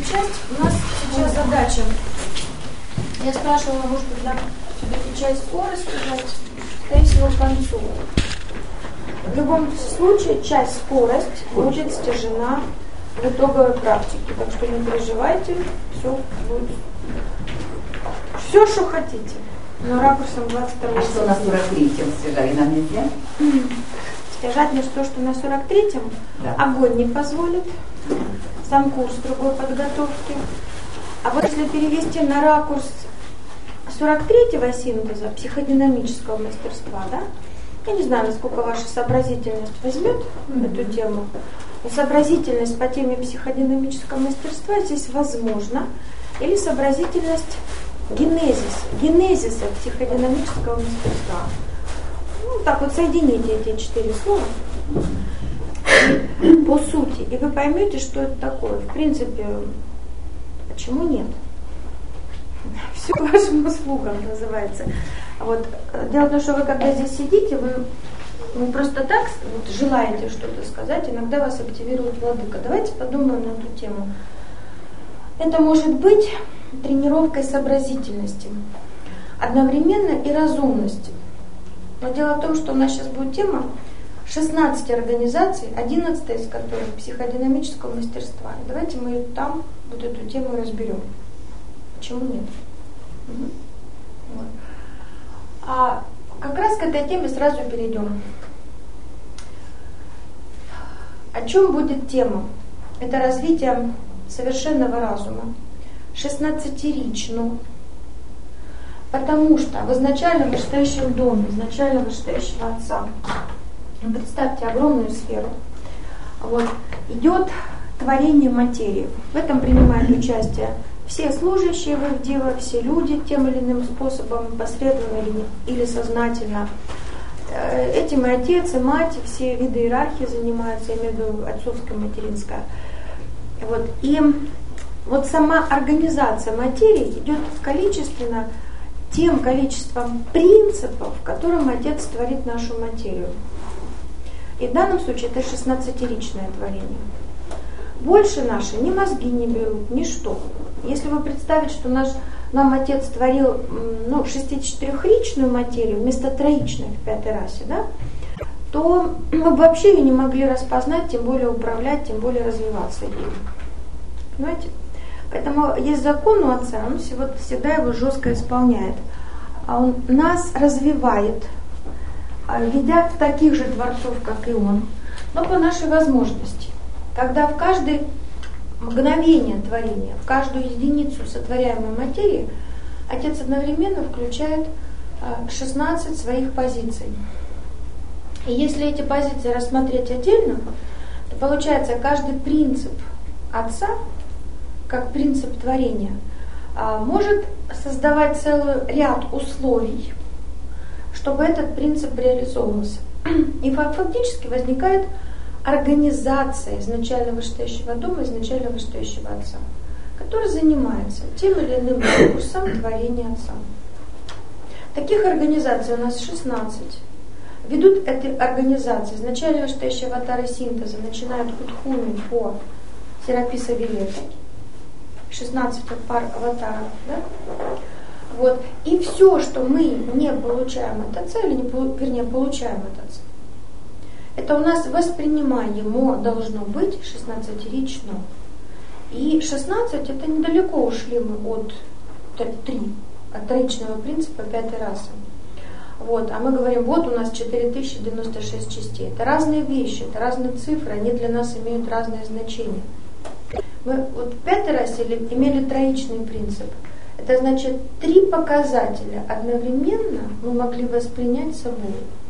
часть. У нас сейчас задача. Я спрашивала, может быть, нам все-таки часть скорость сказать, скорее всего, к концу. В любом случае, часть скорость будет стяжена в итоговой практике. Так что не переживайте, все будет. Все, что хотите. Но ракурсом 22. А что на 43-м стяжали нам нельзя? Стяжать лишь то, что на 43-м огонь не позволит. Сам курс другой подготовки. А вот если перевести на ракурс 43-го синтеза, психодинамического мастерства, да? Я не знаю, насколько ваша сообразительность возьмет эту тему. Но сообразительность по теме психодинамического мастерства здесь возможна. Или сообразительность генезиса психодинамического мастерства. Ну, так вот соедините эти 4 слова по сути, и вы поймете, что это такое. В принципе, почему нет? Все к вашим услугам называется. Вот. Дело в том, что вы когда здесь сидите, вы просто так вот, желаете что-то сказать, иногда вас активирует владыка. Давайте подумаем на эту тему. Это может быть тренировкой сообразительности, одновременно и разумности. Но дело в том, что у нас сейчас будет тема 16 организаций, 11 из которых психодинамического мастерства. И давайте мы там вот эту тему разберем. Почему нет? Вот. А как раз к этой теме сразу перейдем. О чем будет тема? Это развитие совершенного разума, 16-ричного. Потому что в изначально вышестоящем доме, изначально вышестоящего отца, представьте огромную сферу, вот, идет творение материи. В этом принимают участие все служащие в их дело, все люди тем или иным способом, посредственно или сознательно. Этим и отец, и мать, все виды иерархии занимаются, я имею в виду отцовская, материнская. Вот. И вот сама организация материи идет количественно тем количеством принципов, которым Отец творит нашу материю. И в данном случае это 16-ричное творение. Больше наши ни мозги не берут, ни что. Если вы представите, что нам Отец творил 64-ричную материю вместо троичной в 5-й расе, да, то мы бы вообще ее не могли распознать, тем более управлять, тем более развиваться ею. Понимаете? Поэтому есть закон у Отца, он всегда его жестко исполняет. А он нас развивает, ведя в таких же дворцов, как и он, но по нашей возможности. Когда в каждое мгновение творения, в каждую единицу сотворяемой материи Отец одновременно включает 16 своих позиций. И если эти позиции рассмотреть отдельно, то получается каждый принцип Отца, как принцип творения, может создавать целый ряд условий, чтобы этот принцип реализовывался. И фактически возникает организация изначально вышестоящего дома, изначально вышестоящего Отца, который занимается тем или иным ракурсом творения Отца. Таких организаций у нас 16. Ведут эти организации изначально вышестоящие аватары синтеза, начинают Кутхуми по Сераписа Вилета, 16 пар аватаров, да? Вот. И все, что мы не получаем от Отца, или получаем от Отца, это у нас воспринимаемо должно быть 16-рично. И 16 это недалеко ушли мы от 3, от троичного принципа 5-й расы. Вот. А мы говорим, вот у нас 4096 частей. Это разные вещи, это разные цифры, они для нас имеют разные значения. Мы вот в 5-й расе имели троичный принцип. Это значит 3 показателя одновременно мы могли воспринять собой.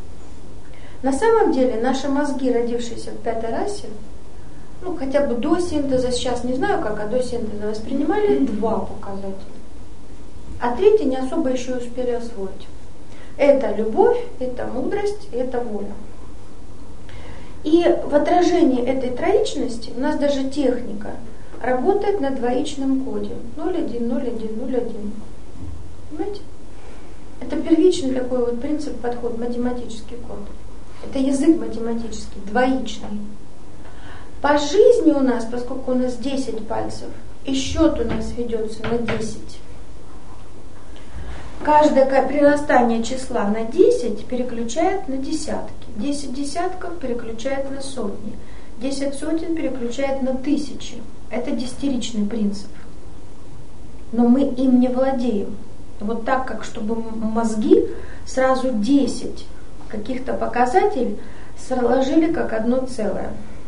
На самом деле наши мозги, родившиеся в 5-й расе, хотя бы до синтеза, сейчас не знаю как, а до синтеза воспринимали 2 показателя. А 3 не особо еще успели освоить. Это любовь, это мудрость, это воля. И в отражении этой троичности у нас даже техника работает на двоичном коде. 0,1, 0,1, 0,1. Понимаете? Это первичный такой вот принцип, подход, математический код. Это язык математический, двоичный. По жизни у нас, поскольку у нас 10 пальцев, и счет у нас ведется на 10. Каждое прирастание числа на 10 переключает на десятки. 10 десятков переключает на сотни. 10 сотен переключает на тысячи. Это десятиричный принцип. Но мы им не владеем. Вот так, как чтобы мозги сразу 10 каких-то показателей сложили как одно целое.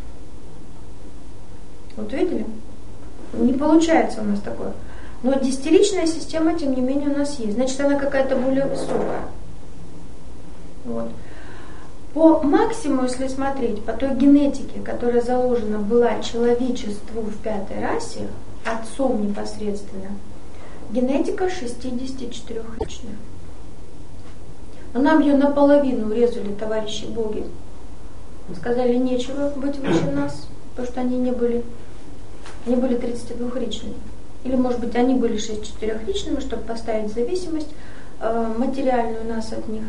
Вот видели? Не получается у нас такое. Но десятиричная система, тем не менее, у нас есть. Значит, она какая-то более высокая. Вот. По максимуму, если смотреть, по той генетике, которая заложена была человечеству в 5-й расе, отцом непосредственно, генетика 64-ричная. Но нам ее наполовину урезали товарищи боги. Сказали, нечего быть выше нас, потому что они не были 32-ричными. Или, может быть, они были 64-ричными, чтобы поставить зависимость материальную нас от них.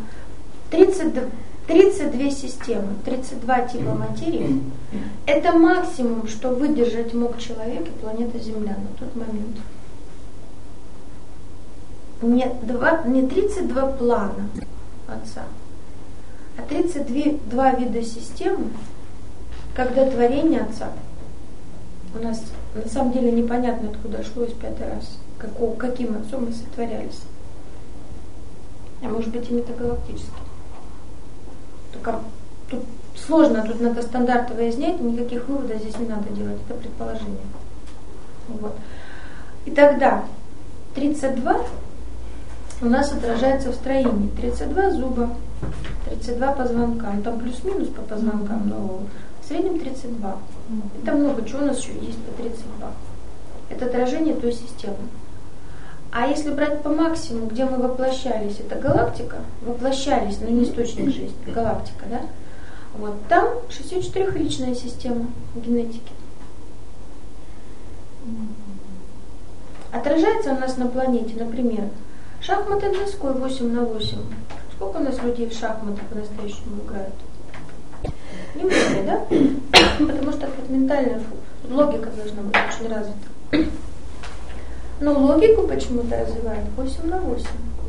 32 системы, 32 типа материи. Это максимум, что выдержать мог человек и планета Земля на тот момент. Не 32 плана Отца, а 32 вида системы, когда творение Отца. У нас на самом деле непонятно, откуда шло из 5-й раз, каким отцом мы сотворялись. А может быть и метагалактическим. Только тут сложно, тут надо стандарты выяснять, никаких выводов здесь не надо делать, это предположение. Вот. И тогда 32 у нас отражается в строении. 32 зуба, 32 позвонка. Ну, там плюс-минус по позвонкам, но в среднем 32. И там много чего у нас еще есть по 32. Это отражение той системы. А если брать по максимуму, где мы воплощались, это галактика, воплощались, но не источник жизни, галактика, да? Вот там 64-ричная система генетики. Отражается у нас на планете, например, шахматы доской 8×8. Сколько у нас людей в шахматы по-настоящему играют? Немного, да? Потому что это ментальная логика должна быть очень развита. Но логику почему-то развивают 8×8.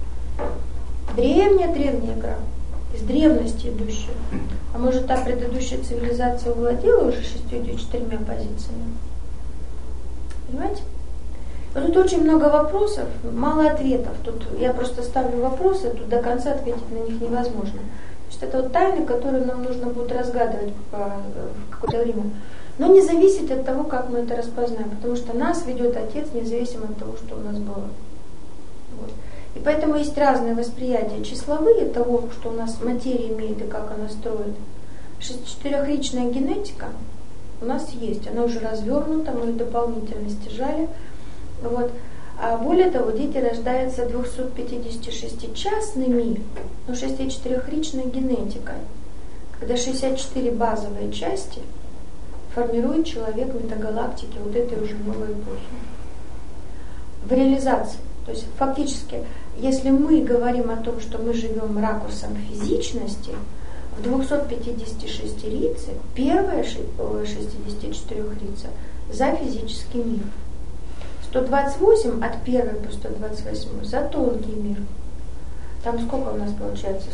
Древняя игра, из древности идущая. А может, та предыдущая цивилизация владела уже 64 позициями? Понимаете? Но тут очень много вопросов, мало ответов. Тут я просто ставлю вопросы, тут до конца ответить на них невозможно. То есть это вот тайны, которые нам нужно будет разгадывать в какое-то время. Но не зависит от того, как мы это распознаем, потому что нас ведет Отец независимо от того, что у нас было. Вот. И поэтому есть разные восприятия числовые того, что у нас материя имеет и как она строит. 64-ричная генетика у нас есть, она уже развернута, мы ее дополнительно стяжали. Вот. А более того, дети рождаются 256-частными, но 64-ричной генетикой, когда 64 базовые части формирует человек метагалактики вот этой уже новой эпохи. В реализации. То есть фактически, если мы говорим о том, что мы живем ракурсом физичности, в 256-рице первая 64-рица за физический мир. 128 от 1 по 128 за тонкий мир. Там сколько у нас получается?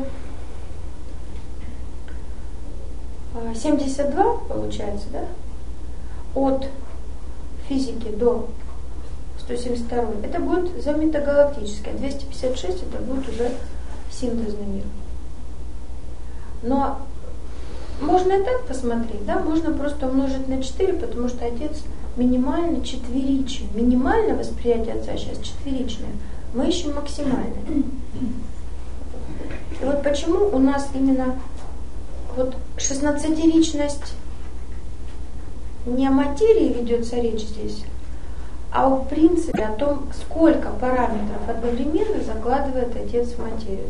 172 получается, да? От физики до 172. Это будет за метагалактическое. 256 это будет уже синтезный мир. Но можно и так посмотреть, да? Можно просто умножить на 4, потому что Отец минимально четверичен. Минимальное восприятие Отца сейчас четверичное. Мы ищем максимальное. И вот почему у нас именно вот 16-ричность не о материи ведется речь здесь, а в принципе о том, сколько параметров одновременно закладывает Отец в материю.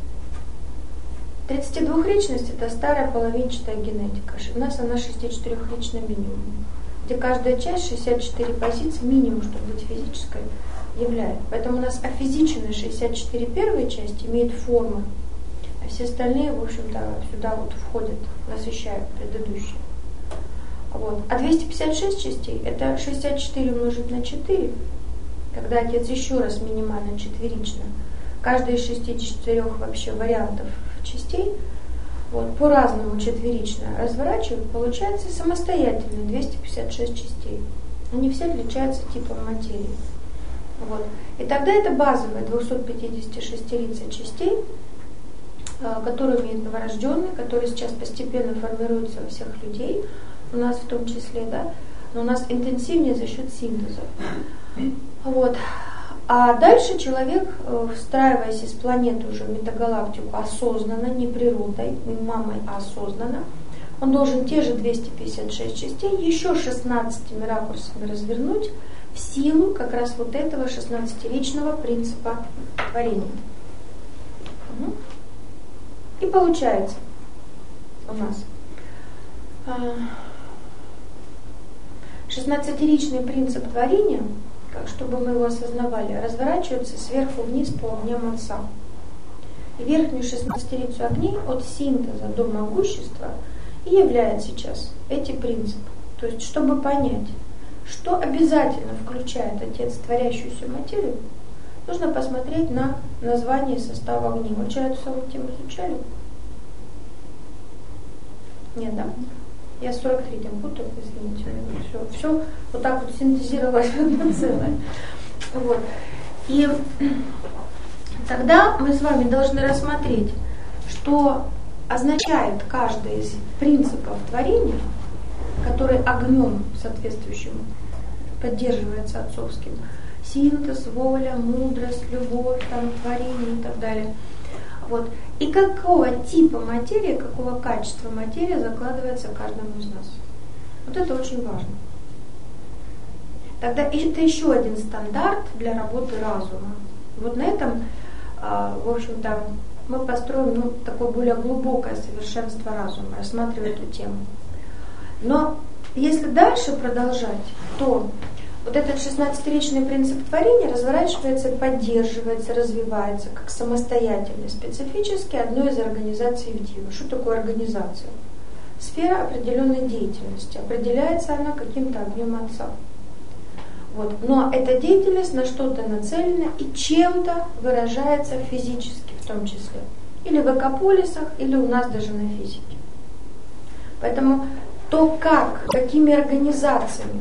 32-ричность это старая половинчатая генетика. У нас она 64-ричная минимум, где каждая часть 64 позиции минимум, чтобы быть физической, являет. Поэтому у нас офизиченные 64 первые части имеют формы, а все остальные, в общем-то, сюда вот входят, насыщают предыдущие. Вот. А 256 частей – это 64 умножить на 4, когда Отец еще раз минимально четверично. Каждый из 64 вообще вариантов частей вот, по-разному четверично разворачивают, получается самостоятельно 256 частей. Они все отличаются типом материи. Вот. И тогда это базовые 256 частей, которые имеют новорожденные, которые сейчас постепенно формируются у всех людей, у нас в том числе, да, но у нас интенсивнее за счет синтеза. Вот. А дальше человек, встраиваясь из планеты уже в метагалактику осознанно, не природой, не мамой, а осознанно, он должен те же 256 частей еще 16 ракурсами развернуть в силу как раз вот этого 16-ричного принципа творения. И получается у нас 16-ричный принцип творения, как чтобы мы его осознавали, разворачивается сверху вниз по огням Отца. И верхнюю 16-рицу огней от синтеза до могущества и является сейчас эти принципы. То есть, чтобы понять, что обязательно включает Отец творящуюся материю, нужно посмотреть на название и состав огней. Вы вчера эту самую тему изучали? Нет, да? Я с 43-м путаю, извините. Все вот так вот синтезировалось в одно целое. Вот. И тогда мы с вами должны рассмотреть, что означает каждый из принципов творения, который огнем соответствующим поддерживается отцовским. Синтез, воля, мудрость, любовь, там, творение и так далее. Вот. И какого типа материи, какого качества материя закладывается каждому из нас. Вот это очень важно. Тогда это еще один стандарт для работы разума. Вот на этом, в общем-то, мы построим такое более глубокое совершенство разума, рассматривая эту тему. Но если дальше продолжать, то вот этот 16-ричный принцип творения разворачивается, поддерживается, развивается как самостоятельный, специфический одной из организаций в Диве. Что такое организация? Сфера определенной деятельности. Определяется она каким-то огнем Отца. Вот. Но эта деятельность на что-то нацелена и чем-то выражается физически в том числе. Или в экополисах, или у нас даже на физике. Поэтому то, какими организациями,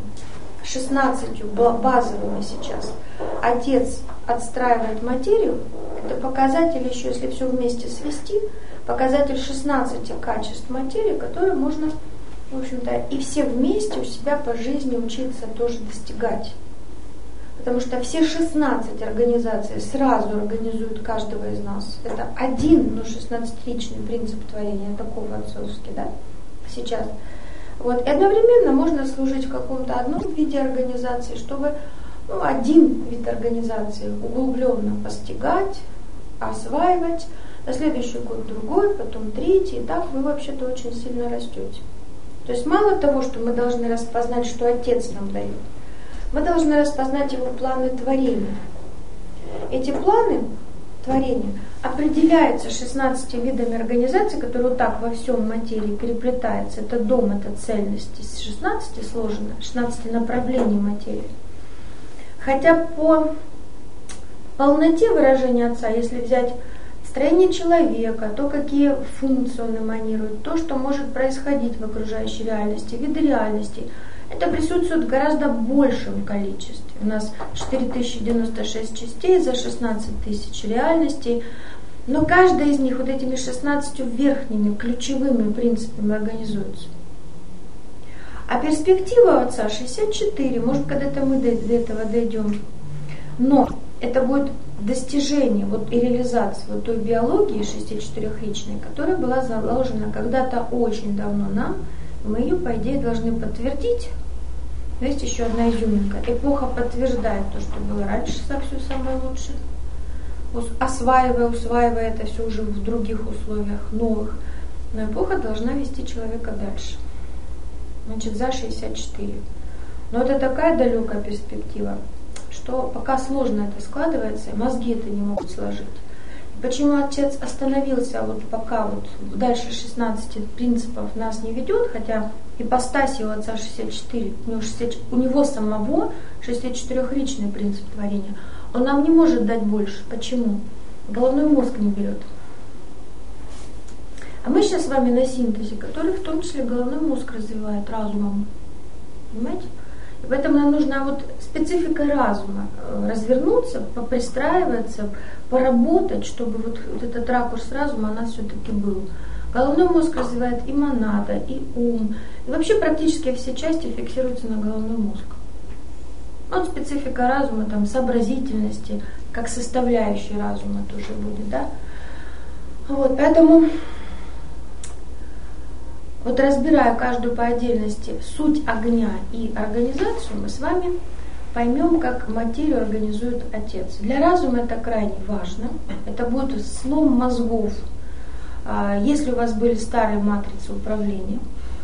16 базовыми сейчас, Отец отстраивает материю, это показатель еще, если все вместе свести, показатель 16 качеств материи, которые можно, в общем-то, и все вместе у себя по жизни учиться тоже достигать. Потому что все 16 организаций сразу организуют каждого из нас. Это один, но 16-ричный принцип творения, такого отцовский, да, сейчас. Вот. И одновременно можно служить в каком-то одном виде организации, чтобы один вид организации углубленно постигать, осваивать, на следующий год другой, потом третий, и так вы вообще-то очень сильно растете. То есть мало того, что мы должны распознать, что Отец нам дает, мы должны распознать его планы творения. Эти планы творения определяются 16 видами организации, которые вот так во всем материи переплетаются. Это дом, это цельность из 16 сложено, 16 направлений материи. Хотя по полноте выражения Отца, если взять строение человека, то, какие функции он эманирует, то, что может происходить в окружающей реальности, виды реальности, это присутствует в гораздо большем количестве. У нас 4096 частей за 16 тысяч реальностей, но каждая из них вот этими 16 верхними ключевыми принципами организуется. А перспектива Отца 64, может, когда-то мы до этого дойдем. Но это будет достижение и реализация той биологии 64-ричной, которая была заложена когда-то очень давно нам. Мы ее, по идее, должны подтвердить. Но есть еще одна изюминка. Эпоха подтверждает то, что было раньше, все самое лучшее. Усваивая это все уже в других условиях, новых. Но эпоха должна вести человека дальше. Значит, за 64. Но это такая далекая перспектива, что пока сложно это складывается, и мозги это не могут сложить. Почему Отец остановился, вот пока вот дальше 16 принципов нас не ведет, хотя ипостаси у Отца 64, у него самого 64-ричный принцип творения, он нам не может дать больше. Почему? Головной мозг не берет. А мы сейчас с вами на синтезе, который в том числе головной мозг развивает разумом. Понимаете? И поэтому нам нужна вот специфика разума, развернуться, попристраиваться, поработать, чтобы вот этот ракурс разума у нас все-таки был. Головной мозг развивает и монада, и ум. И вообще практически все части фиксируются на головной мозг. Вот специфика разума, там, сообразительности, как составляющая разума тоже будет, да? Вот, поэтому, вот разбирая каждую по отдельности суть огня и организацию, мы с вами поймем, как материю организует Отец. Для разума это крайне важно. Это будет слом мозгов. Если у вас были старые матрицы управления,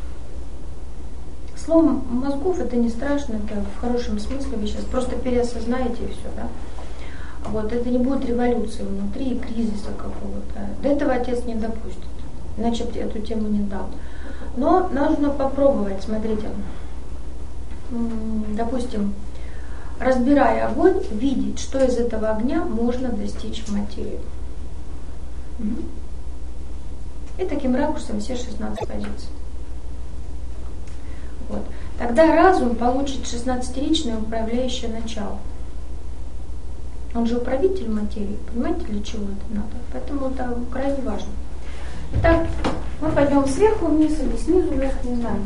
слом мозгов это не страшно, это в хорошем смысле, вы сейчас просто переосознаете и все, да? Вот, это не будет революции внутри и кризиса какого-то. До этого Отец не допустит, иначе бы эту тему не дал. Но нужно попробовать, смотрите, допустим, разбирая огонь, видеть, что из этого огня можно достичь в материю. И таким ракурсом все 16 позиций. Вот. Тогда разум получит 16-ричное управляющее начало. Он же управитель материи, понимаете, для чего это надо? Поэтому это крайне важно. Итак, мы пойдем сверху вниз или снизу вверх, не знаю.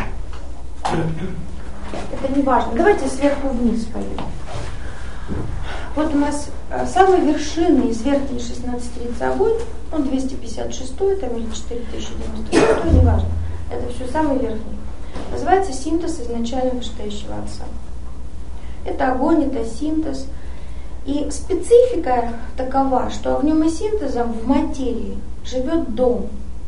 Это не важно. Давайте сверху вниз пойдем. Вот у нас самой вершины из верхней 16-рицы огонь, он 256-й, там или 4096-й, не важно. Это все самый верхний. Называется синтез изначально вышестоящего Отца. Это огонь, это синтез. И специфика такова, что огнем и синтезом в материи живет дом.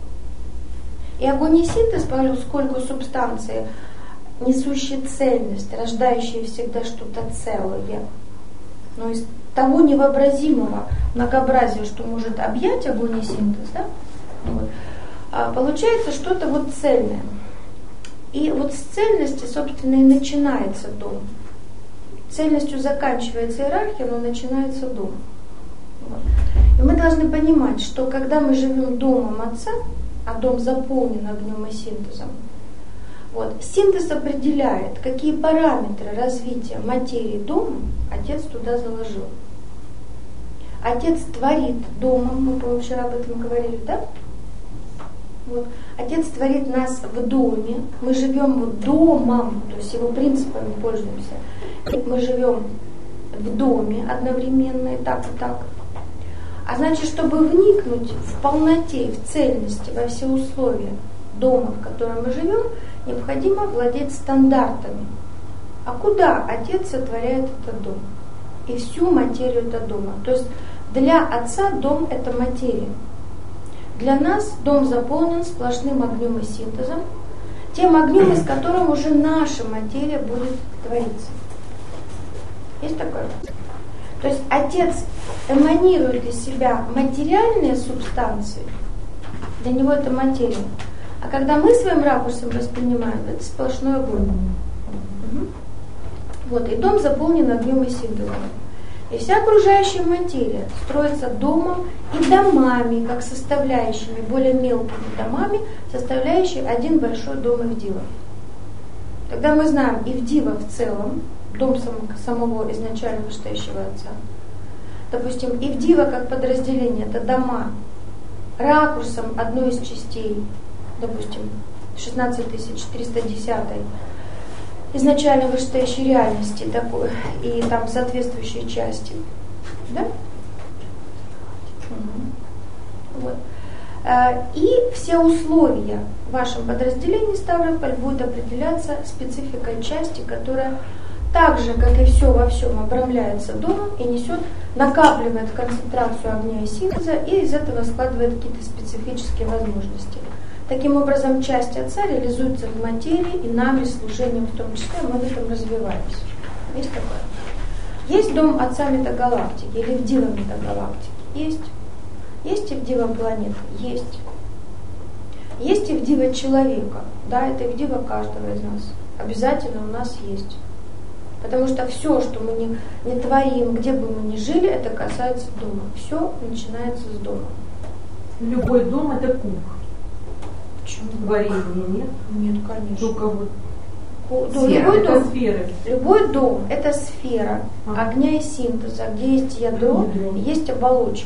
И огонь и синтез, поскольку субстанции, несущие цельность, рождающие всегда что-то целое, но из того невообразимого многообразия, что может объять огонь и синтез, да? Вот. Получается что-то вот цельное. И вот с цельности, собственно, и начинается дом. Цельностью заканчивается иерархия, но начинается дом. Вот. И мы должны понимать, что когда мы живем домом Отца, а дом заполнен огнем и синтезом, вот, синтез определяет, какие параметры развития материи дома Отец туда заложил. Отец творит домом, мы, по-моему, вчера об этом говорили, да? Вот. Отец творит нас в доме, мы живем домом, то есть его принципами пользуемся. Мы живем в доме одновременно и так, и так. А значит, чтобы вникнуть в полноте, в цельности, во все условия дома, в котором мы живем, необходимо владеть стандартами. А куда Отец сотворяет этот дом? И всю материю этого дома. То есть для Отца дом – это материя. Для нас дом заполнен сплошным огнем и синтезом, тем огнем, из которого уже наша материя будет твориться. Есть такое? То есть Отец эманирует из себя материальные субстанции, для него это материя. А когда мы своим ракурсом воспринимаем, это сплошной огонь. Вот, и дом заполнен огнем и синтезом. И вся окружающая материя строится домом и домами, как составляющими, более мелкими домами, составляющие один большой дом Ивдива. Тогда мы знаем Ивдива в целом, дом самого изначально вышестоящего Отца. Допустим, Ивдива как подразделение, это дома ракурсом одной из частей, допустим, 16310 изначально вышестоящей реальности такой, и там соответствующие части. Да? Вот. И все условия в вашем подразделении Ставрополь будут определяться спецификой части, которая так же, как и все во всем, обрамляется домом и несет, накапливает концентрацию огня и синтеза, и из этого складывает какие-то специфические возможности. Таким образом, часть Отца реализуется в материи и нами, служением в том числе, мы в этом развиваемся. Есть такое? Есть дом Отца метагалактики или Ивдива метагалактики. Есть. Есть Ивдива планета? Есть. Есть Ивдива человека? Да, это Ивдива каждого из нас. Обязательно у нас есть. Потому что все, что мы не творим, где бы мы ни жили, это касается дома. Все начинается с дома. Любой дом это куб. Почему? Творение нет? Нет, конечно. Только вот Сфера, это сферы. Любой дом – это сфера огня и синтеза, где есть ядро, и есть оболочка.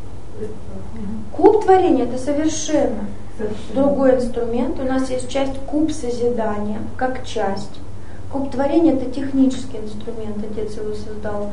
Куб творения – это совершенно другой инструмент. У нас есть часть куб созидания, как часть. Куб творения – это технический инструмент, Отец его создал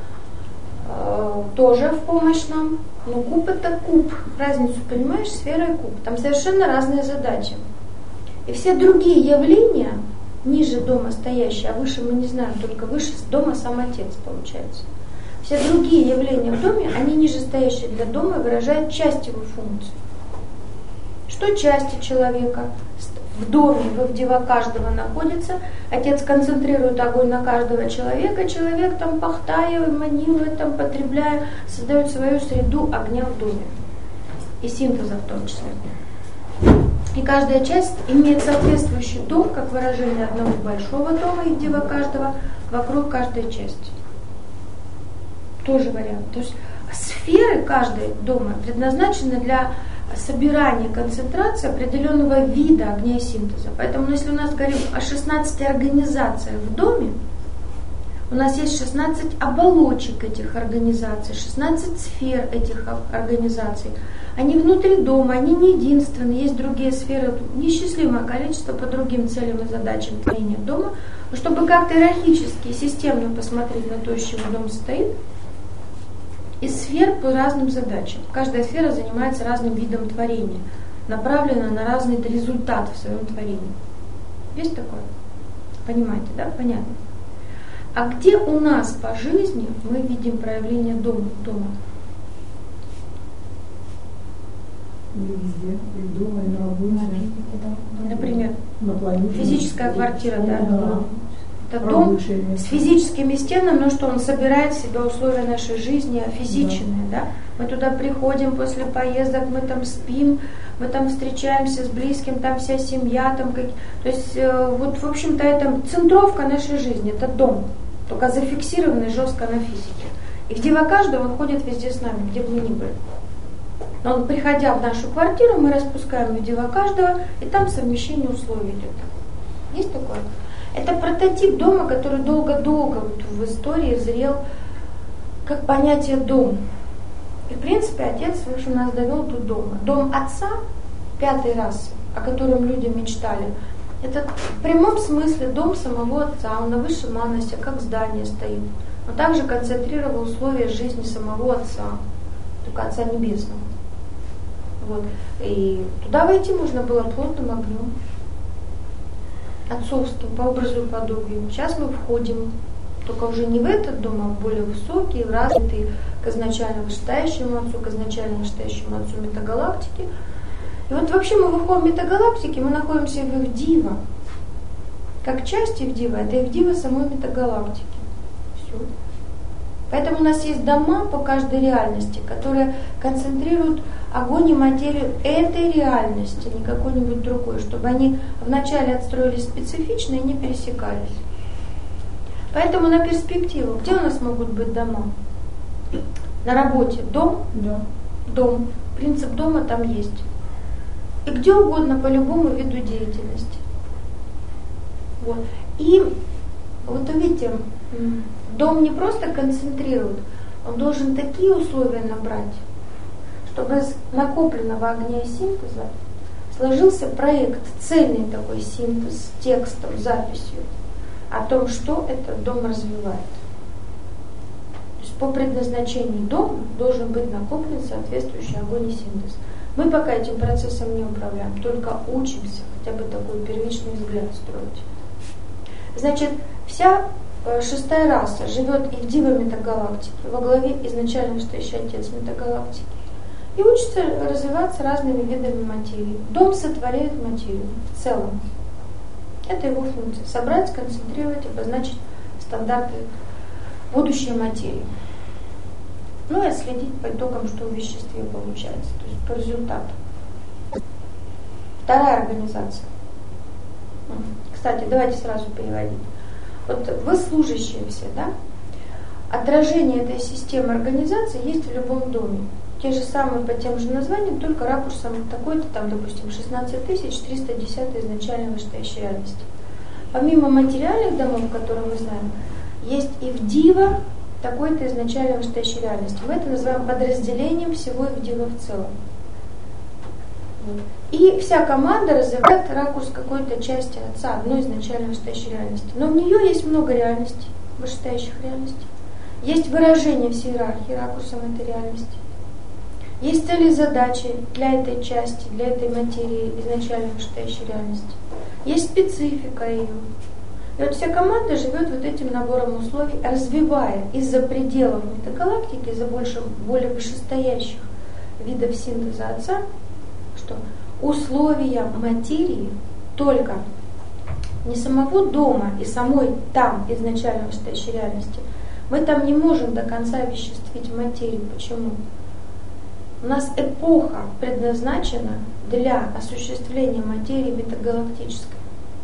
тоже в помощь нам. Но куб – это куб. Разницу понимаешь? Сфера и куб. Там совершенно разные задачи. И все другие явления – ниже дома стоящие, а выше мы не знаем, только выше дома сам Отец получается. Все другие явления в доме, они ниже стоящие для дома, выражают часть его функций. Что части человека в доме, в Ивдива каждого находится, Отец концентрирует огонь на каждого человека, человек там пахтая, манируя, там потребляя, создает свою среду огня в доме. И синтеза в том числе. И каждая часть имеет соответствующий дом, как выражение одного большого дома, Ивдива каждого, вокруг каждой части. Тоже вариант. То есть сферы каждой дома предназначены для собирания, концентрации определенного вида огня и синтеза. Поэтому, если у нас говорим о 16 организациях в доме, у нас есть 16 оболочек этих организаций, 16 сфер этих организаций. Они внутри дома, они не единственные, есть другие сферы, неисчислимое количество по другим целям и задачам творения дома. Но чтобы как-то иерархически и системно посмотреть на то, из чего дом состоит, из сфер по разным задачам. Каждая сфера занимается разным видом творения, направлена на разный результат в своем творении. Есть такое? Понимаете, да? Понятно. А где у нас по жизни мы видим проявление дома? Везде, и дома, и на работе. Например, на планете. Физическая квартира, да? Да. Это дом с физическими стенами, но что он собирает в себя условия нашей жизни физичные, да? Мы туда приходим после поездок, мы там спим, мы там встречаемся с близким, там вся семья, там как... То есть, вот, в общем-то, это центровка нашей жизни, это дом, только зафиксированный жестко на физике. И Ивдива каждого, он ходит везде с нами, где бы мы ни были. Но приходя в нашу квартиру, мы распускаем Ивдива каждого, и там совмещение условий идет. Есть такое? Это прототип дома, который долго-долго вот в истории зрел как понятие дом. И в принципе Отец, в общем, нас довел до дома. Дом Отца, пятой расы, о котором люди мечтали, это в прямом смысле дом самого Отца. Он на высшем анасе, как здание стоит. Он также концентрировал условия жизни самого Отца, только Отца Небесного. Вот. И туда войти можно было плотным огнем, отцовским, по образу и подобию. Сейчас мы входим, только уже не в этот дом, а в более высокий, развитый, к изначально вышестоящему Отцу, к изначально вышестоящему Отцу метагалактики. И вот вообще мы выходим в метагалактике, мы находимся в Ивдива. Как часть Ивдива, это Ивдива самой метагалактики. Все. Поэтому у нас есть дома по каждой реальности, которые концентрируют огонь и материю этой реальности, не какой-нибудь другой, чтобы они вначале отстроились специфично и не пересекались. Поэтому на перспективу, где у нас могут быть дома? На работе дом? Да. Дом. Принцип дома там есть. И где угодно по любому виду деятельности. Вот. И вот увидите, дом не просто концентрирует, он должен такие условия набрать, чтобы из накопленного огня и синтеза сложился проект, цельный такой синтез с текстом, записью о том, что этот дом развивает. То есть по предназначению дома должен быть накоплен соответствующий огонь и синтез. Мы пока этим процессом не управляем, только учимся хотя бы такой первичный взгляд строить. Значит, вся шестая раса живет и в Ивдива метагалактики, во главе изначально стоящий Отец метагалактики, и учится развиваться разными видами материи. Дом сотворяет материю в целом. Это его функция. Собрать, сконцентрировать, обозначить стандарты будущей материи. Ну и следить по итогам, что в веществе получается, то есть по результату. Вторая организация. Кстати, давайте сразу переводить. Вот вы служащие все, да? Отражение этой системы организации есть в любом доме. Те же самые по тем же названиям, только ракурсом такой-то, там, допустим, 16310 изначально вышестоящей реальности. Помимо материальных домов, которые мы знаем, есть и в Дива такой-то изначально вышестоящей реальности. Мы это называем подразделением всего и в Дива в целом. И вся команда развивает ракурс какой-то части Отца, одной изначально вышестоящей реальности. Но в нее есть много реальностей, вышестоящих реальностей. Есть выражение всей иерархии ракурсом этой реальности. Есть цели и задачи для этой части, для этой материи изначально вышестоящей реальности. Есть специфика ее. И вот вся команда живет вот этим набором условий, развивая из-за пределов метагалактики, из-за более вышестоящих видов синтеза Отца, что условия материи только не самого дома и самой там изначально вышестоящей реальности. Мы там не можем до конца овеществить материю. Почему? У нас эпоха предназначена для осуществления материи метагалактической.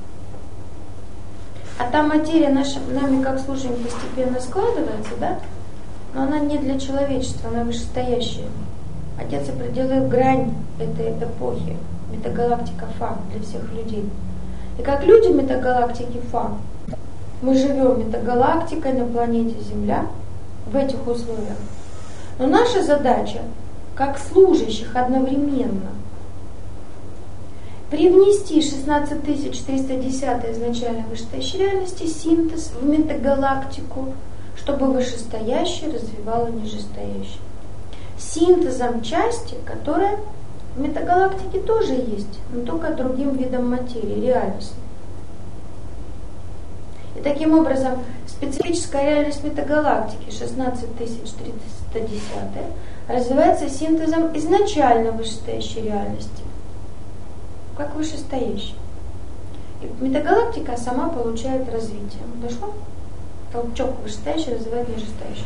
А та материя нами как служим постепенно складывается, да? Но она не для человечества, она вышестоящая. Отец определил грань этой эпохи, метагалактика Фа для всех людей. И как люди метагалактики Фа, мы живем метагалактикой на планете Земля в этих условиях. Но наша задача, как служащих одновременно, привнести 16310 изначально вышестоящей реальности синтез в метагалактику, чтобы вышестоящее развивало нижестоящее. Синтезом части, которая в метагалактике тоже есть, но только другим видом материи, реальности. И таким образом специфическая реальность метагалактики 16310 развивается синтезом изначально вышестоящей реальности, как вышестоящей. И метагалактика сама получает развитие. Дошло? Толчок вышестоящий развивает нижестоящий.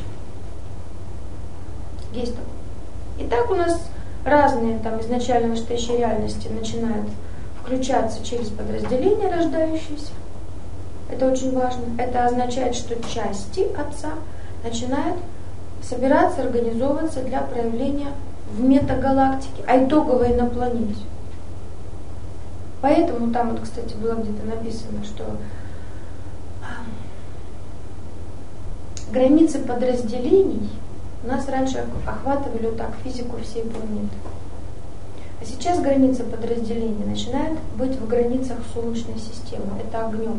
Есть такое. И так у нас разные там изначально вышестоящие реальности начинают включаться через подразделения рождающиеся. Это очень важно. Это означает, что части Отца начинают собираться, организовываться для проявления в метагалактике, а итоговое на планете. Поэтому там вот, кстати, было где-то написано, что границы подразделений у нас раньше охватывали вот так физику всей планеты. А сейчас границы подразделений начинают быть в границах Солнечной системы. Это огнем.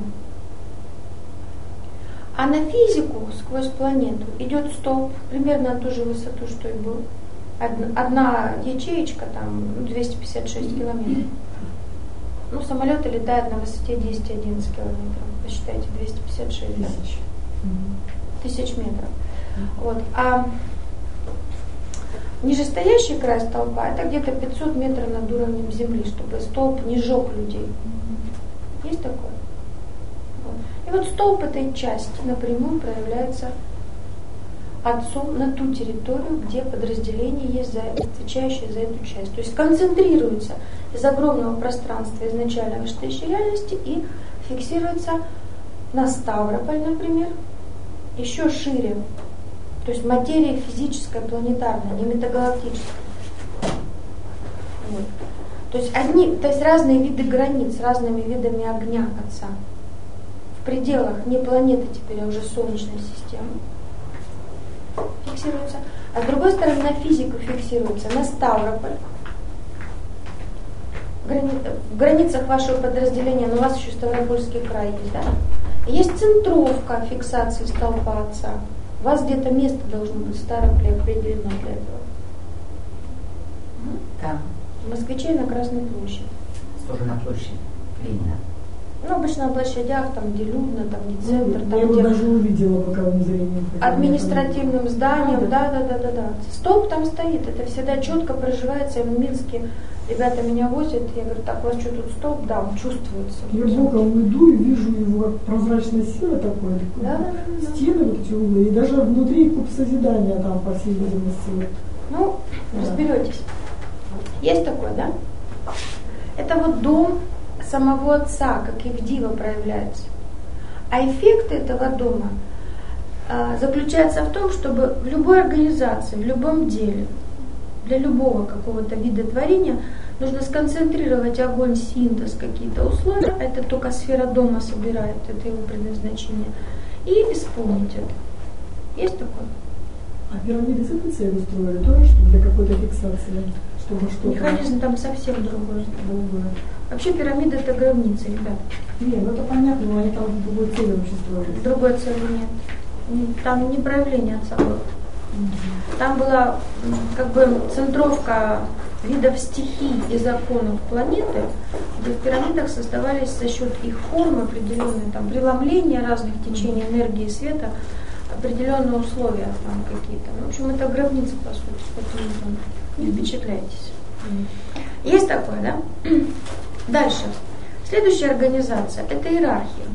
А на физику сквозь планету идет столб примерно на ту же высоту, что и был. Одна ячеечка там 256 километров. Ну, самолеты летают на высоте 10-11 километров. Посчитайте, 256 тысяч метров. Вот. А нижестоящий край столба это где-то 500 метров над уровнем Земли, чтобы столб не сжег людей. Есть такое? Вот. И вот столб этой части напрямую проявляется Отцом на ту территорию, где подразделение есть, отвечающее за эту часть. То есть концентрируется из огромного пространства изначально вышестоящей реальности и фиксируется на Ставрополь, например, еще шире. То есть материя физическая, планетарная, не метагалактическая. Вот. То есть разные виды границ, разными видами огня Отца. В пределах не планеты теперь, а уже Солнечной системы фиксируется. А с другой стороны на физику фиксируется, на Ставрополь. В границах вашего подразделения, но у вас еще Ставропольский край есть, да? Есть центровка фиксации столба Отца. У вас где-то место должно быть в Ставрополе определено для этого. Да. Москвичей на Красной площади. Тоже на площади. Ленина. Ну, обычно на площадях, там, где людно, там, где центр, там, я где... его даже увидела боковым зрением. Административным зданием, да. Столб там стоит, это всегда четко проживается. В Минске Ребята меня возят, я говорю, так, у вас что тут столб? Да, он чувствуется. Я боком иду и вижу его как прозрачная сила такой. Да. Стены вот эти углы, и даже внутри куб созидания там, по всей видимости. Вот. Ну, разберетесь. Есть такое, да? Это вот дом самого отца, как Ивдива проявляется. А эффект этого дома заключается в том, чтобы в любой организации, в любом деле, для любого какого-то вида творения нужно сконцентрировать огонь, синтез, какие-то условия, это только сфера дома собирает, это его предназначение, и исполнить это. Есть такое? А пирамиды с этой целью строили тоже, чтобы для какой-то фиксации, чтобы что-то... Механизм там совсем другой. Вообще пирамида это гробница, ребят. Нет, ну это понятно, но они там с другой целью вообще строились. Другой цели нет. Там не проявление отца было. Там была как бы центровка видов стихий и законов планеты, где в пирамидах создавались за счет их формы определенные, там, преломления разных течений энергии и света, определенные условия там какие-то. В общем, это гробница, по сути, поэтому там не впечатляйтесь. Есть такое, да? Дальше. Следующая организация – это иерархия.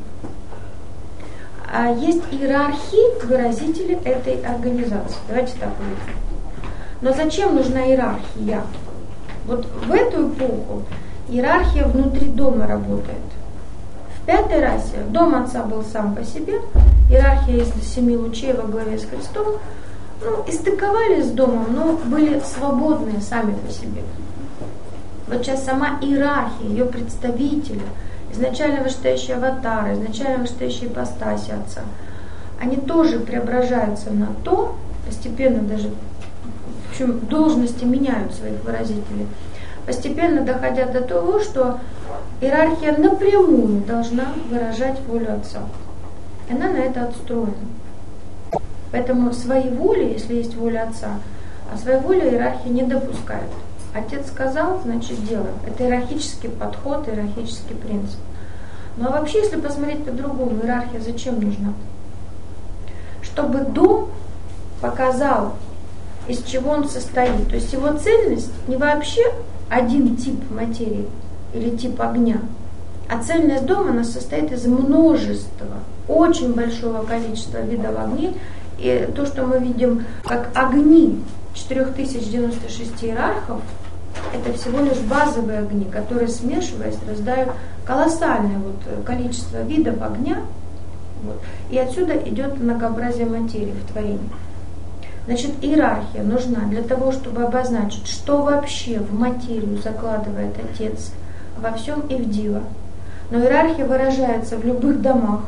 Есть иерархии, выразители этой организации. Давайте так увидим. Но зачем нужна иерархия? Вот в эту эпоху иерархия внутри дома работает. В пятой расе дом отца был сам по себе, иерархия из 7 лучей во главе с Христом, истыковались с домом, но были свободные сами по себе. Вот сейчас сама иерархия, ее представители, изначально вышестоящие аватары, изначально вышестоящие ипостаси отца, они тоже преображаются на то, постепенно даже, в общем, должности меняют своих выразителей, постепенно доходя до того, что иерархия напрямую должна выражать волю отца. Она на это отстроена. Поэтому своей воли, если есть воля отца, а своей воли иерархия не допускает. Отец сказал, значит делаем. Это иерархический подход, иерархический принцип. Ну а вообще, если посмотреть по-другому, иерархия зачем нужна? Чтобы дом показал, из чего он состоит. То есть его цельность не вообще один тип материи или тип огня, а цельность дома она состоит из множества, очень большого количества видов огней. И то, что мы видим как огни 4096 иерархов, это всего лишь базовые огни, которые, смешиваясь, рождают колоссальное количество видов огня. И отсюда идет многообразие материи в творении. Значит, иерархия нужна для того, чтобы обозначить, что вообще в материю закладывает Отец во всем Ивдива. Но иерархия выражается в любых домах.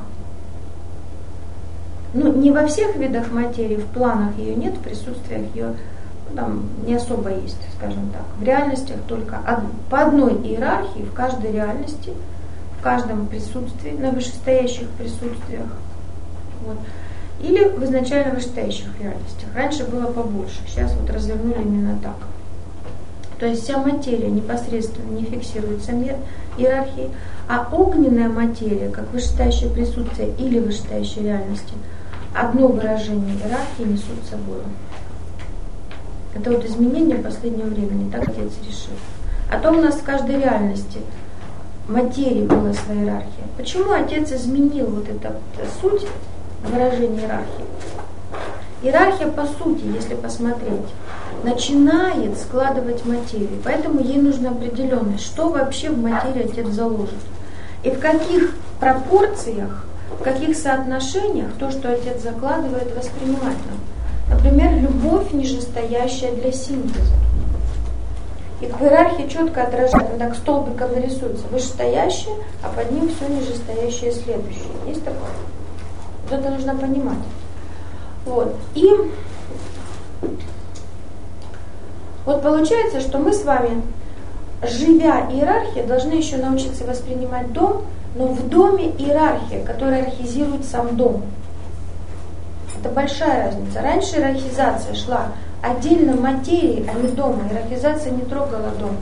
Не во всех видах материи, в планах ее нет, в присутствиях ее там не особо есть, скажем так. В реальностях только по одной иерархии в каждой реальности, в каждом присутствии, на вышестоящих присутствиях. Или в изначально вышестоящих реальностях. Раньше было побольше, сейчас развернули именно так. То есть вся материя непосредственно не фиксируется иерархией, а огненная материя, как вышестоящее присутствие или вышестоящей реальности, одно выражение иерархии несут с собой. Это изменение последнего времени, так Отец решил. А то у нас в каждой реальности материи была своя иерархия. Почему Отец изменил эту суть выражения иерархии? Иерархия, по сути, если посмотреть, начинает складывать материю. Поэтому ей нужна определенность, что вообще в материи Отец заложит. И в каких пропорциях, в каких соотношениях то, что Отец закладывает, воспринимать нам. Например, любовь нижестоящая для синтеза. И в иерархии четко отражает, так столбиком нарисуется вышестоящее, а под ним все нижестоящее следующее. Есть такое? Это нужно понимать. И получается, что мы с вами, живя иерархией, должны еще научиться воспринимать дом, но в доме иерархия, которая иерархизирует сам дом. Это большая разница. Раньше иерархизация шла отдельно материи, а не дома. Иерархизация не трогала дом.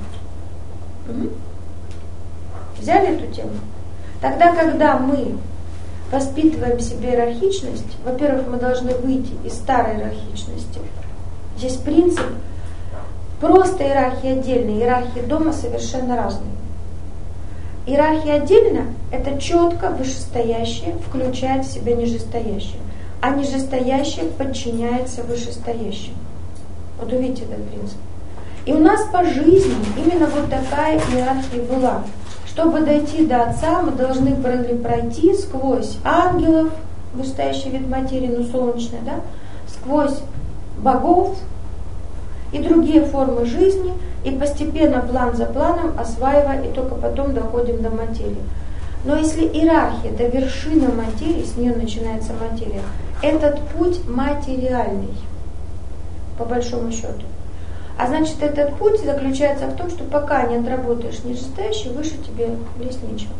Взяли эту тему? Тогда, когда мы воспитываем в себе иерархичность, во-первых, мы должны выйти из старой иерархичности. Здесь принцип Просто иерархия отдельная, иерархия дома совершенно разные. Иерархия отдельно – это четко вышестоящее включает в себя нижестоящее, а нижестоящее подчиняется вышестоящему. Вот увидите этот принцип. И у нас по жизни именно вот такая иерархия была. Чтобы дойти до Отца, мы должны были пройти сквозь ангелов, вышестоящий вид материи, ну солнечный, да, сквозь богов и другие формы жизни, и постепенно, план за планом, осваивая, и только потом доходим до материи. Но если иерархия – это вершина материи, с нее начинается материя, этот путь материальный, по большому счету. А значит, этот путь заключается в том, что пока не отработаешь нижестоящий, выше тебе лезть нечего.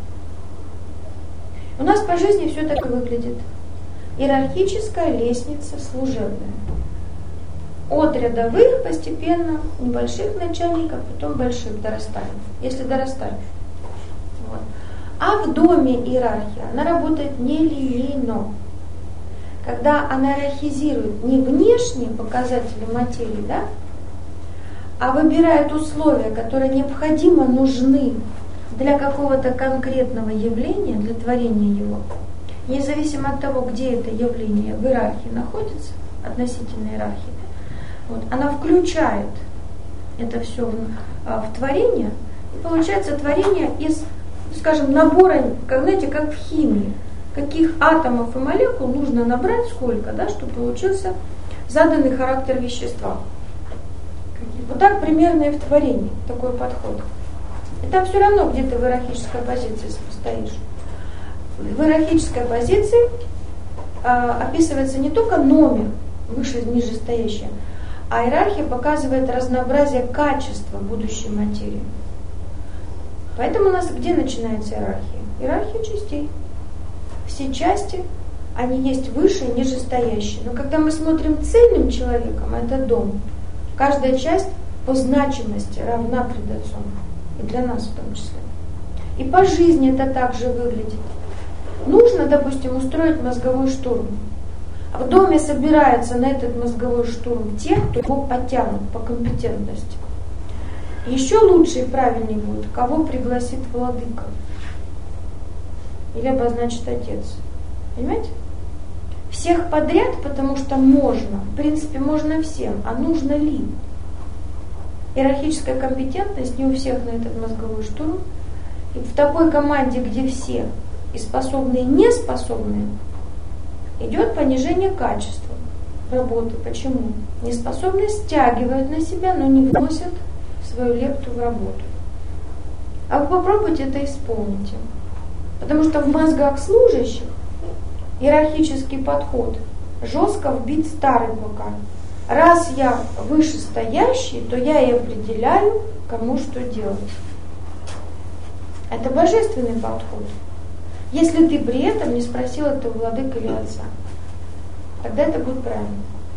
У нас по жизни все так и выглядит. Иерархическая лестница служебная. От рядовых постепенно, небольших начальников, потом больших дорастаем, если дорастаем. Вот. А в доме иерархия, она работает нелинейно. Когда она иерархизирует не внешние показатели материи, да, а выбирает условия, которые необходимо нужны для какого-то конкретного явления, для творения его, независимо от того, где это явление в иерархии находится, относительно иерархии, вот, она включает это все в творение, и получается творение из, скажем, набора, как, знаете, как в химии, каких атомов и молекул нужно набрать, сколько, да, чтобы получился заданный характер вещества. Вот так примерно и в творении такой подход. И там все равно где-то в иерархической позиции стоишь. В иерархической позиции описывается не только номер, выше, ниже стоящее, а иерархия показывает разнообразие качества будущей материи. Поэтому у нас где начинается иерархия? Иерархия частей. Все части, они есть выше и ниже стоящие. Но когда мы смотрим цельным человеком, это дом, каждая часть по значимости равна пред Отцом. И для нас в том числе. И по жизни это также выглядит. Нужно, допустим, устроить мозговой штурм. А в доме собираются на этот мозговой штурм те, кто его подтянут по компетентности. Еще лучше и правильнее будет, кого пригласит владыка. Или обозначит отец. Понимаете? Всех подряд, потому что можно. В принципе, можно всем. А нужно ли? Иерархическая компетентность не у всех на этот мозговой штурм. И в такой команде, где все и способные, и неспособные, идет понижение качества работы. Почему? Неспособные стягивают на себя, но не вносят свою лепту в работу. А вы попробуйте это исполнить. Потому что в мозгах служащих иерархический подход жестко вбит старый пока. Раз я вышестоящий, то я и определяю, кому что делать. Это божественный подход. Если ты при этом не спросил это у владыка или отца, тогда это будет правильно.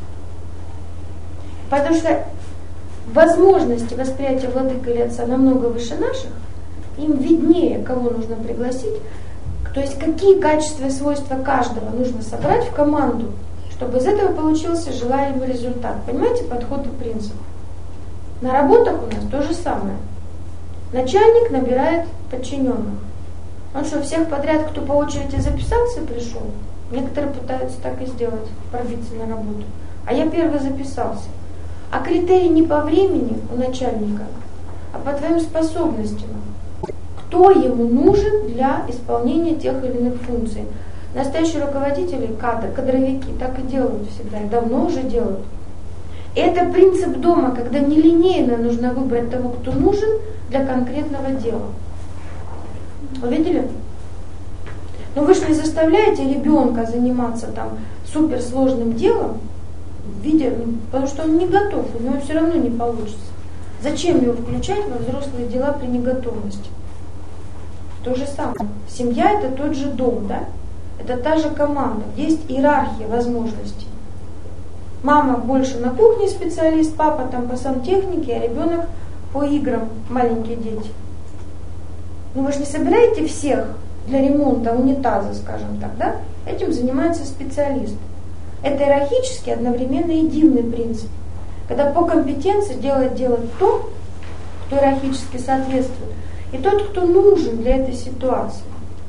Потому что возможности восприятия владыка или отца намного выше наших, им виднее, кого нужно пригласить, то есть какие качества и свойства каждого нужно собрать в команду, чтобы из этого получился желаемый результат. Понимаете, подход и принцип. На работах у нас то же самое. Начальник набирает подчиненных. Он что, всех подряд, кто по очереди записался, пришел? Некоторые пытаются так и сделать, пробиться на работу. А я первый записался. А критерий не по времени у начальника, а по твоим способностям. Кто ему нужен для исполнения тех или иных функций. Настоящие руководители, кадровики так и делают всегда, и давно уже делают. И это принцип дома, когда нелинейно нужно выбрать того, кто нужен для конкретного дела. Вы видели? Но вы же не заставляете ребенка заниматься там суперсложным делом, потому что он не готов, у него все равно не получится. Зачем его включать во взрослые дела при неготовности? То же самое. Семья – это тот же дом, да? Это та же команда. Есть иерархия возможностей. Мама больше на кухне специалист, папа там по сантехнике, а ребенок по играм, маленькие дети. Ну вы же не собираете всех для ремонта унитаза, скажем так, да? Этим занимается специалист. Это иерархически одновременно единый принцип. Когда по компетенции делает то, кто иерархически соответствует, и тот, кто нужен для этой ситуации.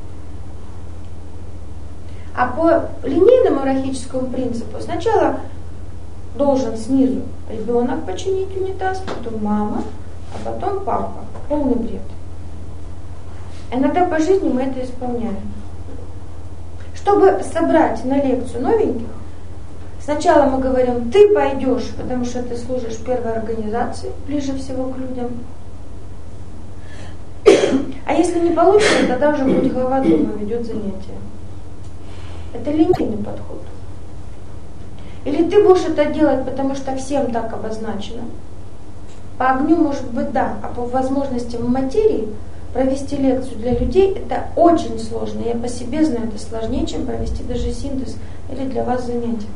А по линейному иерархическому принципу сначала должен снизу ребенок починить унитаз, потом мама, а потом папа. Полный бред. Иногда по жизни мы это исполняем. Чтобы собрать на лекцию новеньких, сначала мы говорим, ты пойдешь, потому что ты служишь первой организации, ближе всего к людям. А если не получится, тогда уже будет глава дома ведет занятия. Это линейный подход. Или ты будешь это делать, потому что всем так обозначено. По огню может быть да, а по возможностям материи провести лекцию для людей это очень сложно. Я по себе знаю, это сложнее, чем провести даже синтез или для вас занятие.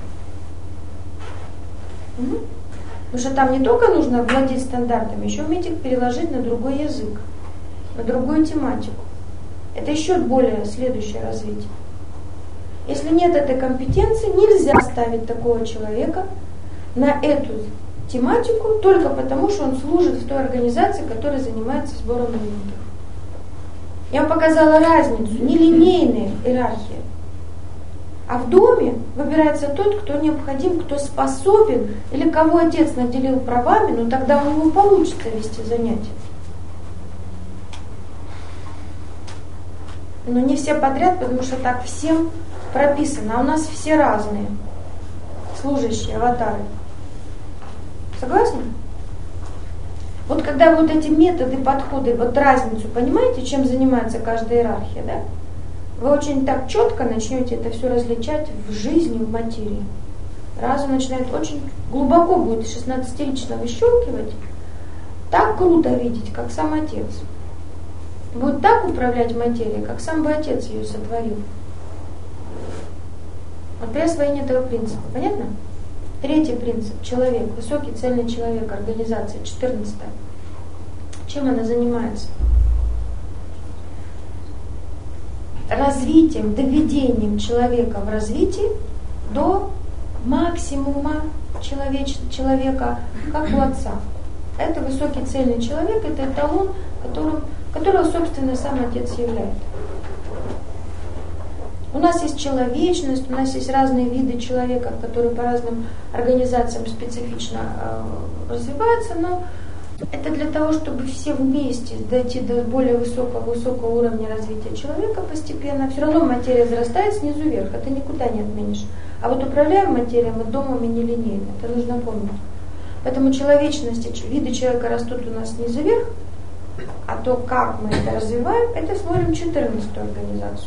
Потому что там не только нужно владеть стандартами, еще уметь их переложить на другой язык, на другую тематику. Это еще более следующее развитие. Если нет этой компетенции, нельзя ставить такого человека на эту тематику только потому, что он служит в той организации, которая занимается сбором новеньких. Я вам показала разницу, нелинейная иерархия. А в доме выбирается тот, кто необходим, кто способен, или кого отец наделил правами, но тогда у него получится вести занятия. Но не все подряд, потому что так всем прописано, а у нас все разные, служащие, аватары. Согласны? Вот когда вот эти методы, подходы, вот разницу, понимаете, чем занимается каждая иерархия, да? Вы очень так четко начнете это все различать в жизни, в материи. Разум начинает очень глубоко будет 16-рично выщелкивать, так круто видеть, как сам отец. Будет так управлять материей, как сам бы отец ее сотворил. Вот при освоении этого принципа. Понятно? Третий принцип. Человек. Высокий цельный человек. Организация. 14. Чем она занимается? Развитием, доведением человека в развитии до максимума человека, как у отца. Это высокий цельный человек, это эталон, которого, собственно, сам отец является. У нас есть человечность, у нас есть разные виды человека, которые по разным организациям специфично развиваются, но это для того, чтобы все вместе дойти до более высокого уровня развития человека постепенно. Все равно материя взрастает снизу вверх, это никуда не отменишь. А вот управляем материей мы домами нелинейно, это нужно помнить. Поэтому человечность, виды человека растут у нас снизу вверх, а то, как мы это развиваем, это смотрим 14-ю организацию.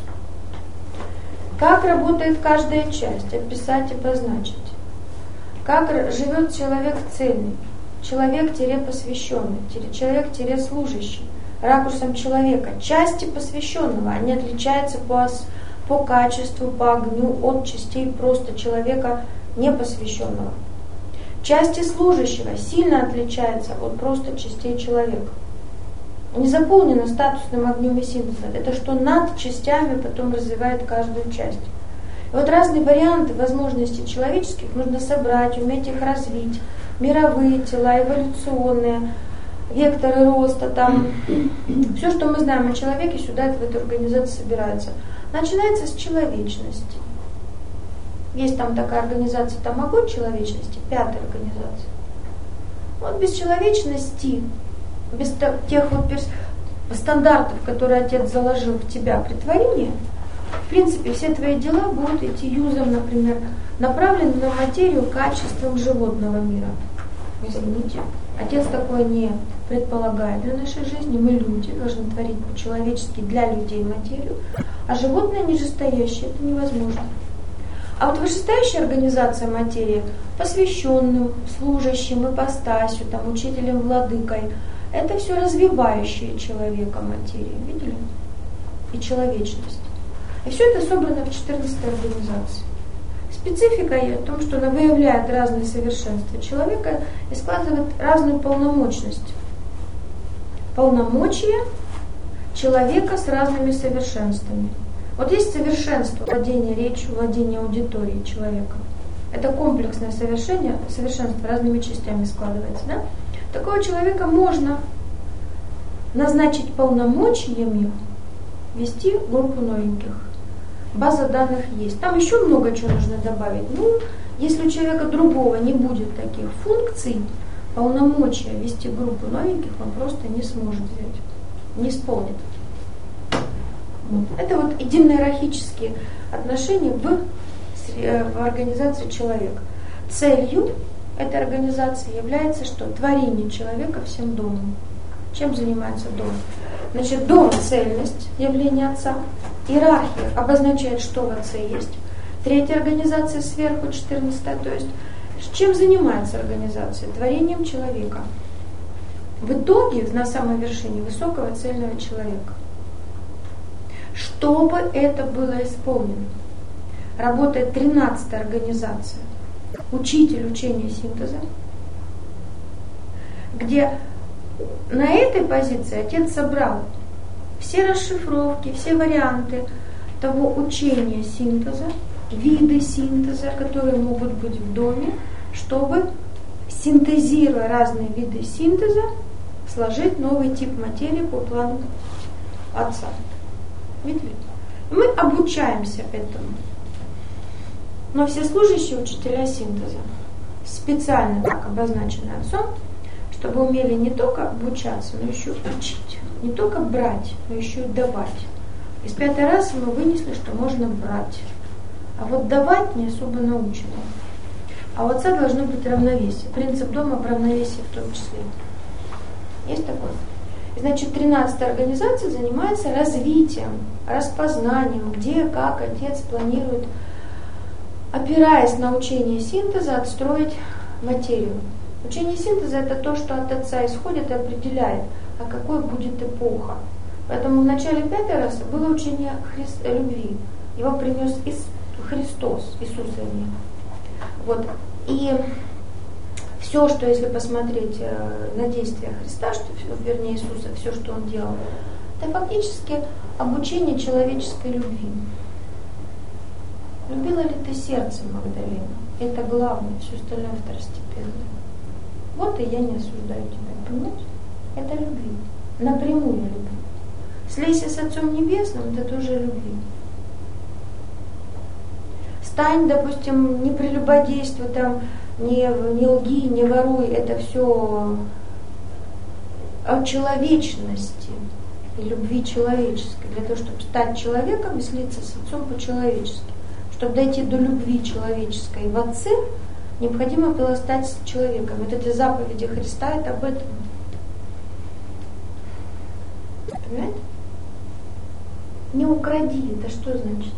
Как работает каждая часть, описать, обозначить. Как живет человек цельный, человек-посвященный, человек-служащий, ракурсом человека. Части посвященного, они отличаются по качеству, по огню от частей просто человека непосвященного. Части служащего сильно отличаются от просто частей человека. Не заполнено статусным огнем и синтезом. Это что над частями потом развивает каждую часть. И вот разные варианты возможностей человеческих нужно собрать, уметь их развить. Мировые тела, эволюционные, векторы роста, там. Все, что мы знаем о человеке, сюда в эту организацию собирается. Начинается с человечности. Есть там такая организация Тамагот человечности, 5-я организация. Вот без человечности, без тех вот стандартов, которые отец заложил в тебя при творении, в принципе, все твои дела будут идти юзом, например, направлены на материю качеством животного мира. Извините, отец такое не предполагает для нашей жизни. Мы люди, должны творить по-человечески для людей материю, а животное нижестоящее, это невозможно. А вот вышестоящая организация материи, посвященным, служащим, ипостасью, там, учителем, владыкой, это все развивающее человека материи, видели? И человечность. И все это собрано в 14-й организации. Специфика ее в том, что она выявляет разные совершенства человека и складывает разную полномочность. Полномочия человека с разными совершенствами. Вот есть совершенство владения речью, владения аудиторией человека. это комплексное совершенство разными частями складывается, да? Такого человека можно назначить полномочиями вести группу новеньких. База данных есть. Там еще много чего нужно добавить. Ну, если у человека другого не будет таких функций, полномочия вести группу новеньких он просто не сможет взять, не исполнит. Это вот единоиерархические отношения в организации человека. Целью этой организации является что? Творение человека всем домом. Чем занимается дом? Значит, дом – цельность явления Отца. Иерархия обозначает, что в Отце есть. Третья организация сверху, 14-я, то есть чем занимается организация? Творением человека. В итоге, на самой вершине, высокого цельного человека. Чтобы это было исполнено, работает 13-я организация, учитель учения синтеза, где на этой позиции Отец собрал все расшифровки, все варианты того учения синтеза, виды синтеза, которые могут быть в доме, чтобы, синтезируя разные виды синтеза, сложить новый тип материи по плану Отца. Видели? Мы обучаемся этому. Но все служащие учителя синтеза, специально так обозначены Отцом, чтобы умели не только обучаться, но еще учить. Не только брать, но еще и давать. Из 5-й расы мы вынесли, что можно брать. А вот давать не особо научено. А у Отца должно быть равновесие. Принцип дома в равновесии в том числе. Есть такое? Значит, 13-я организация занимается развитием, распознанием, где, как Отец планирует, опираясь на учение синтеза, отстроить материю. Учение синтеза – это то, что от Отца исходит и определяет, а какой будет эпоха. Поэтому в начале 5-й расы было учение любви. Его принес Христос, Иисус вернее. Вот. И все, что если посмотреть на действия Христа, вернее Иисуса, все, что Он делал, это фактически обучение человеческой любви. Любила ли ты сердце, Магдалина? Это главное, все остальное второстепенное. Вот и я не осуждаю тебя, понимаете? Это любви. Напрямую любви. Слейся с Отцом Небесным, это тоже любви. Стань, допустим, не прелюбодействуй, там, не лги, не воруй, это все о человечности и любви человеческой. Для того, чтобы стать человеком и слиться с Отцом по-человечески. Чтобы дойти до любви человеческой в Отце, необходимо было стать человеком. Вот эти заповеди Христа, это об этом. Понимаете? Не укради, это что значит?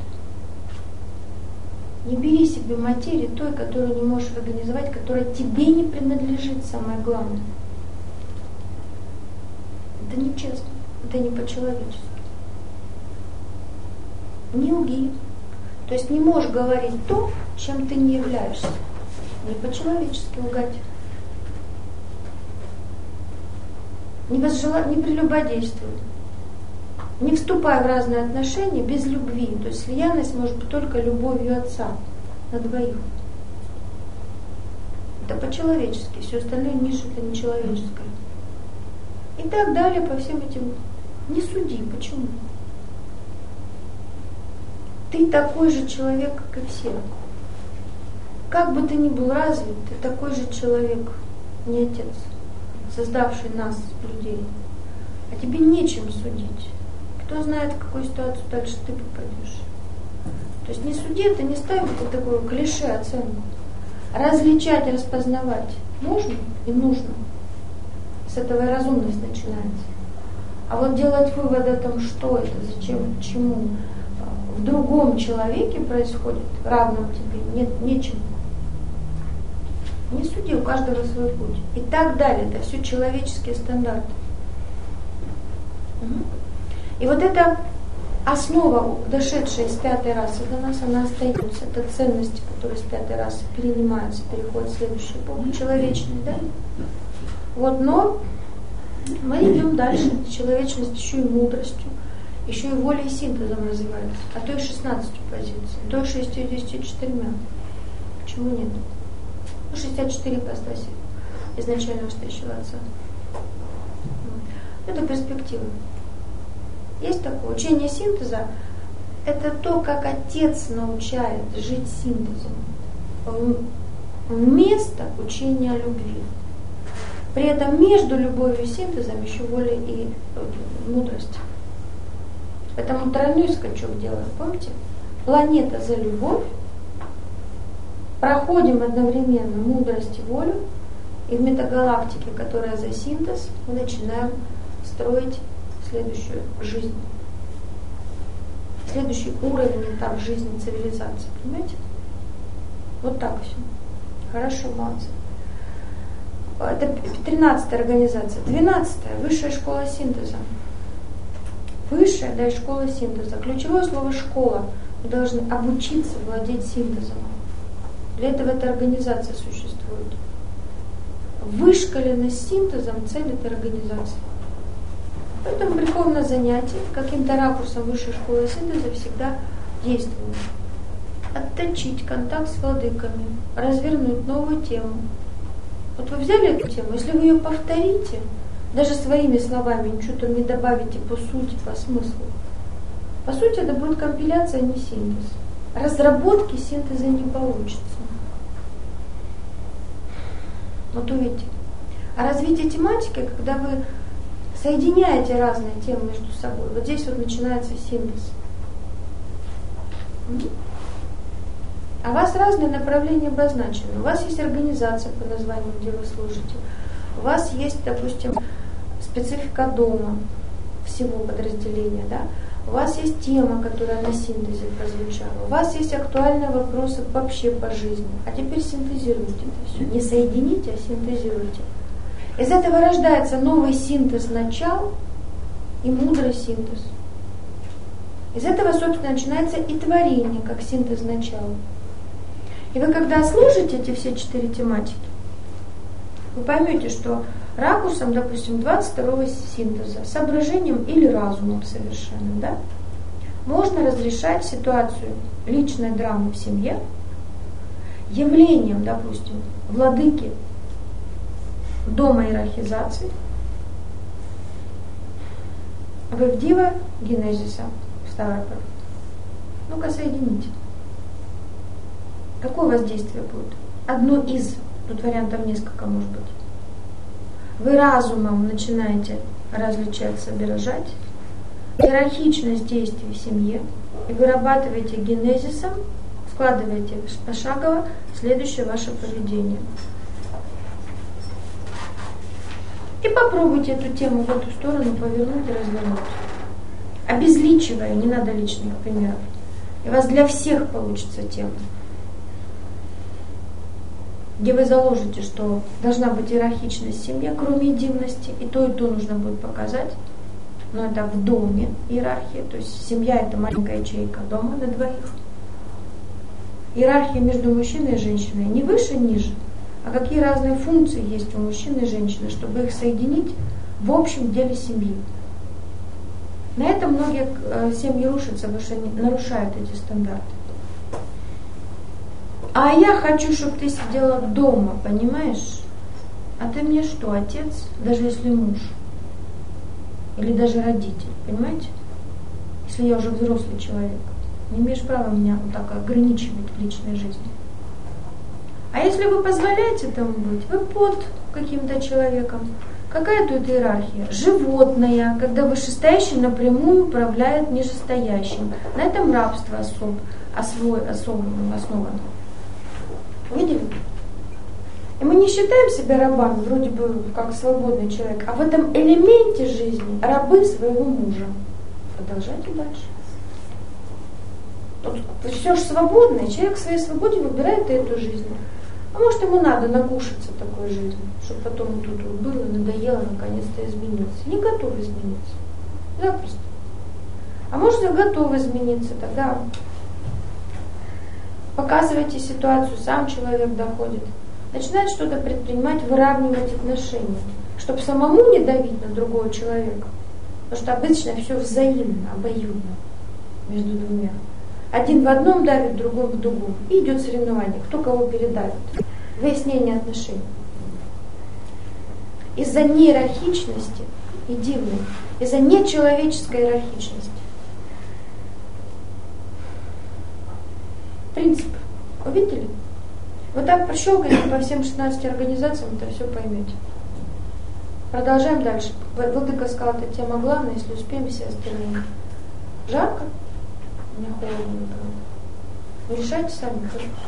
Не бери себе материи той, которую не можешь организовать, которая тебе не принадлежит, самое главное. Это нечестно, это не по-человечески. Не лги. То есть не можешь говорить то, чем ты не являешься. Не по-человечески лгать. Не прелюбодействуй. Не вступай в разные отношения без любви. То есть слиянность может быть только любовью Отца на двоих. Это по-человечески. Все остальное ниже, это нечеловеческое. И так далее по всем этим. Не суди. Почему? Ты такой же человек, как и все. Как бы ты ни был развит, ты такой же человек, не Отец, создавший нас, людей. А тебе нечем судить. Кто знает, в какую ситуацию дальше ты попадешь. То есть не суди, это не ставь это такое клише оценку. Различать, распознавать можно и нужно. С этого и разумность начинается. А вот делать вывод о том, что это, зачем, почему в другом человеке происходит, равном тебе, нет, нечем. Не суди, у каждого свой путь. И так далее. Это все человеческие стандарты. И вот эта основа, дошедшая из 5-й расы до нас, она остается. Это ценности, которые с 5-й расы перенимаются, переходят в следующую эпоху, человечные, да? Вот, но мы идем дальше. Человечность еще и мудростью, еще и волей и синтезом развивается. А то и 16 позиций, то и 64. Почему? почему нет? 64 ипостаси изначально вышедшего Отца. Это перспектива. Есть такое учение синтеза. Это то, как Отец научает жить синтезом. Вместо учения любви. При этом между любовью и синтезом еще воля и мудрость. Поэтому тройной скачок делаем. Помните? Планета за любовь. Проходим одновременно мудрость и волю. И в метагалактике, которая за синтез, мы начинаем строить следующую жизнь. Следующий уровень, этап жизни, цивилизации. Понимаете? Вот так все. Хорошо, молодцы. Это 13-я организация. 12-я. Высшая школа синтеза. Высшая, да, и школа синтеза. Ключевое слово «школа». Вы должны обучиться владеть синтезом. Для этого эта организация существует. Вышкаленность синтезом – цель этой организации. Поэтому приходим на занятия, каким-то ракурсом высшей школы синтеза всегда действуем. Отточить контакт с владыками, развернуть новую тему. Вот вы взяли эту тему, если вы ее повторите, даже своими словами, ничего там не добавите по сути, по смыслу. По сути, это будет компиляция, а не синтез. Разработки синтеза не получится. Вот увидите. А развитие тематики, когда вы соединяете разные темы между собой, вот здесь вот начинается синтез. А у вас разные направления обозначены. У вас есть организация по названию, где вы служите. У вас есть, допустим, специфика дома, всего подразделения, да? У вас есть тема, которая на синтезе прозвучала. У вас есть актуальные вопросы вообще по жизни. А теперь синтезируйте это все. Не соедините, а синтезируйте. Из этого рождается новый синтез начал и мудрый синтез. Из этого, собственно, начинается и творение, как синтез начала. И вы, когда слушаете эти все 4 тематики, вы поймете, что ракурсом, допустим, 22-го синтеза, соображением или разумом совершенно, да, можно разрешать ситуацию личной драмы в семье, явлением, допустим, владыки дома иерархизации, Вевдива генезиса в Ставрополе. Ну-ка, соедините. Какое воздействие будет? Одно из, тут вариантов несколько может быть. Вы разумом начинаете различать, соображать, иерархичность действий в семье и вырабатываете генезисом, складываете пошагово следующее ваше поведение. И попробуйте эту тему в эту сторону повернуть и развернуть. Обезличивая, не надо личных примеров. И у вас для всех получится тема, где вы заложите, что должна быть иерархичность в семье, кроме единости, и то нужно будет показать. Но это в доме иерархия, то есть семья – это маленькая ячейка дома на двоих. Иерархия между мужчиной и женщиной не выше, ниже, а какие разные функции есть у мужчины и женщины, чтобы их соединить в общем деле семьи. На этом многие семьи рушатся, потому что они нарушают эти стандарты. А я хочу, чтобы ты сидела дома, понимаешь? А ты мне что, отец? Даже если муж. Или даже родитель, понимаете? Если я уже взрослый человек. Не имеешь права меня вот так ограничивать в личной жизни. А если вы позволяете этому быть, вы под каким-то человеком. Какая тут иерархия? Животное, когда вышестоящий напрямую управляет нижестоящим. На этом рабство основано. Видели? И мы не считаем себя рабами, вроде бы как свободный человек, а в этом элементе жизни рабы своего мужа. Продолжайте дальше. Тут все же свободное, человек в своей свободе выбирает эту жизнь. А может, ему надо накушаться такой жизнью, чтобы потом тут было, надоело, наконец-то измениться. Не готов измениться. Запросто. А может, я готов измениться, тогда показывайте ситуацию, сам человек доходит. Начинает что-то предпринимать, выравнивать отношения, чтобы самому не давить на другого человека. Потому что обычно все взаимно, обоюдно между двумя. Один в одном давит, другой в другом. И идет соревнование, кто кого передавит. Выяснение отношений. Из-за неиерархичности и дивной, из-за нечеловеческой иерархичности. Принцип. Увидели? Вот так прощелкайте по всем 16 организациям, это все поймете. Продолжаем дальше. Владыка сказал, эта тема главная, если успеем, все остальные. Жарко? У меня холодно. Вы решайте сами.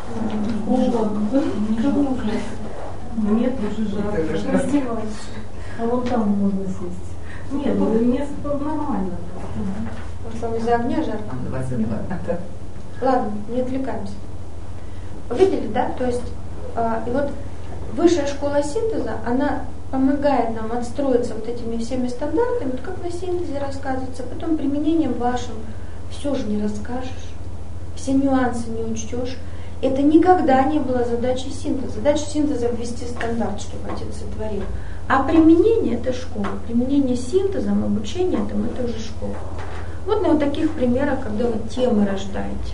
Нет, уже жарко. А вот там можно сесть. Нет, место нормально. Вам из-за огня жарко? 22. Ладно, не отвлекаемся. Увидели, да? То есть, и вот высшая школа синтеза, она помогает нам отстроиться вот этими всеми стандартами, вот как на синтезе рассказывается, потом применением вашим все же не расскажешь, все нюансы не учтешь. Это никогда не была задачей синтеза. Задача синтеза ввести стандарт, чтобы Отец сотворил. А применение – это школа. Применение синтезом, обучение этому – это уже школа. Вот на вот таких примерах, когда вы темы рождаете.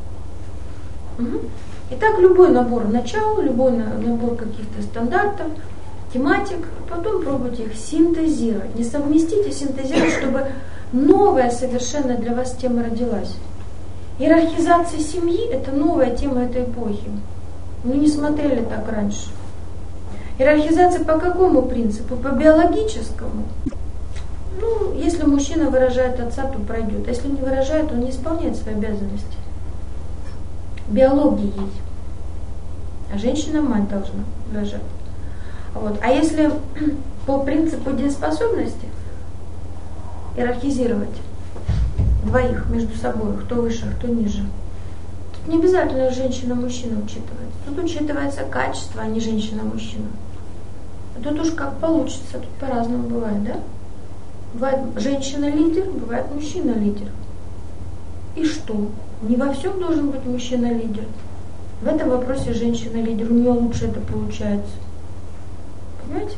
Угу. Итак, любой набор начала, любой набор каких-то стандартов, тематик, потом пробуйте их синтезировать. Не совместите, синтезировать, чтобы новая совершенно для вас тема родилась. Иерархизация семьи – это новая тема этой эпохи. Мы не смотрели так раньше. Иерархизация по какому принципу? По биологическому. Ну, если мужчина выражает отца, то пройдет. А если не выражает, он не исполняет свои обязанности. Биологией. А женщина мать должна выражать. Вот. А если по принципу дееспособности иерархизировать двоих между собой, кто выше, а кто ниже, тут не обязательно женщина-мужчина учитывается. Тут учитывается качество, а не женщина-мужчина. Тут уж как получится, тут по-разному бывает, да? Бывает женщина-лидер, бывает мужчина-лидер. И что? Не во всем должен быть мужчина-лидер. В этом вопросе женщина-лидер, у нее лучше это получается. Понимаете?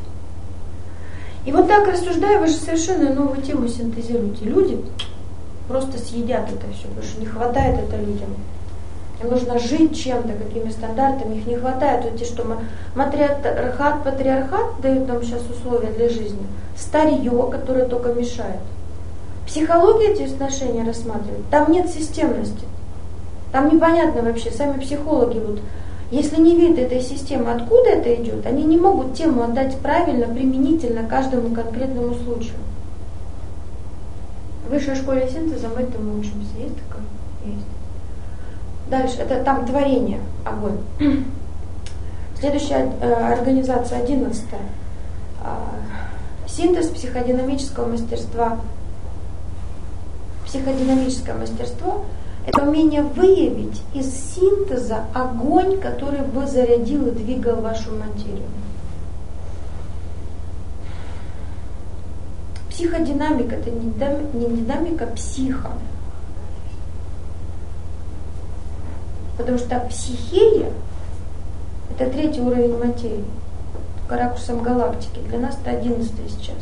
И вот так рассуждая, вы же совершенно новую тему синтезируете. Люди просто съедят это все, потому что не хватает это людям. Им нужно жить чем-то, какими стандартами, их не хватает. Вот те, что матриархат, патриархат дают нам сейчас условия для жизни. Старье, которое только мешает. Психология эти отношения рассматривает. Там нет системности. Там непонятно вообще, сами психологи, вот, если не видят этой системы, откуда это идет, они не могут тему отдать правильно, применительно каждому конкретному случаю. В высшей школе синтеза мы этому учимся. Есть такое? Есть. Дальше, это там творение, огонь. Следующая организация, 11-я. Синтез психодинамического мастерства. Психодинамическое мастерство – это умение выявить из синтеза огонь, который бы зарядил и двигал вашу материю. Психодинамика – это не динамика психа. Потому что психея – это 3-й уровень материи, только ракурсом галактики. Для нас это 11-й сейчас.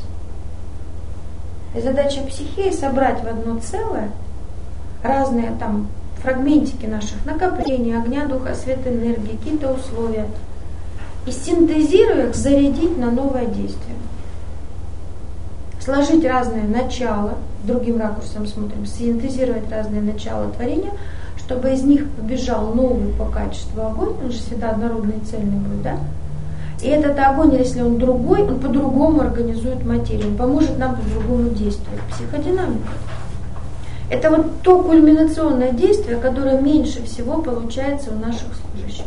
И задача психеи – собрать в одно целое разные там фрагментики наших накоплений, огня, духа, света, энергии, какие-то условия. И синтезируя их, зарядить на новое действие. Сложить разные начала, другим ракурсом смотрим, синтезировать разные начала творения, чтобы из них побежал новый по качеству огонь, он же всегда однородный и цельный будет, да? И этот огонь, если он другой, он по-другому организует материю, он поможет нам по-другому действовать. Психодинамика. Это вот то кульминационное действие, которое меньше всего получается у наших служащих.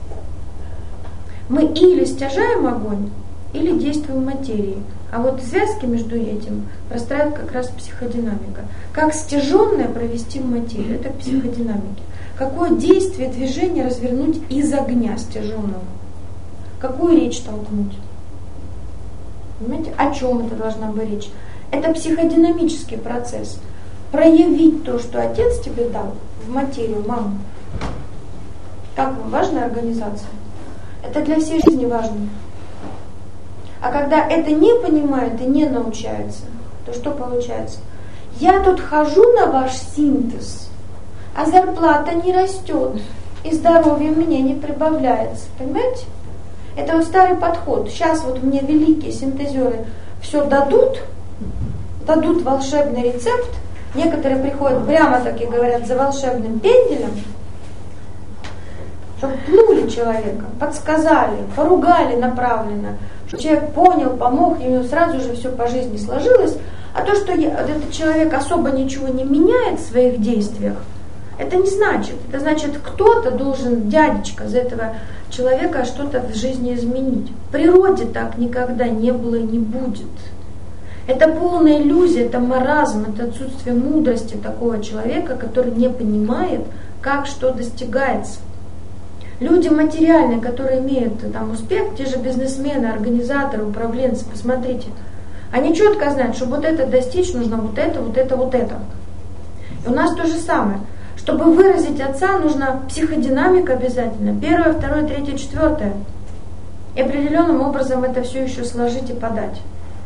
Мы или стяжаем огонь, или действуем материей. А вот связки между этим простраивает как раз психодинамика. Как стяженное провести в материю, это к психодинамике. Какое действие, движение развернуть из огня стяженного. Какую речь толкнуть? Понимаете, о чем это должна быть речь? Это психодинамический процесс. Проявить то, что отец тебе дал в материю, маму. Как вам? Важная организация? Это для всей жизни важно. А когда это не понимает и не научается, то что получается? Я тут хожу на ваш синтез, а зарплата не растет, и здоровье мне не прибавляется. Понимаете? Это вот старый подход. Сейчас вот мне великие синтезеры все дадут волшебный рецепт. Некоторые приходят прямо так и говорят за волшебным пенделем, чтобы пнули человека, подсказали, поругали направленно, чтобы человек понял, помог, и у него сразу же все по жизни сложилось. А то, что этот человек особо ничего не меняет в своих действиях, это не значит. Это значит, кто-то должен, дядечка, за этого человека что-то в жизни изменить. В природе так никогда не было и не будет. Это полная иллюзия, это маразм, это отсутствие мудрости такого человека, который не понимает, как что достигается. Люди материальные, которые имеют там успех, те же бизнесмены, организаторы, управленцы, посмотрите, они четко знают, что вот это достичь, нужно вот это, вот это, вот это. И у нас то же самое. Чтобы выразить Отца, нужна психодинамика обязательно. 1, 2, 3, 4. И определенным образом это все еще сложить и подать.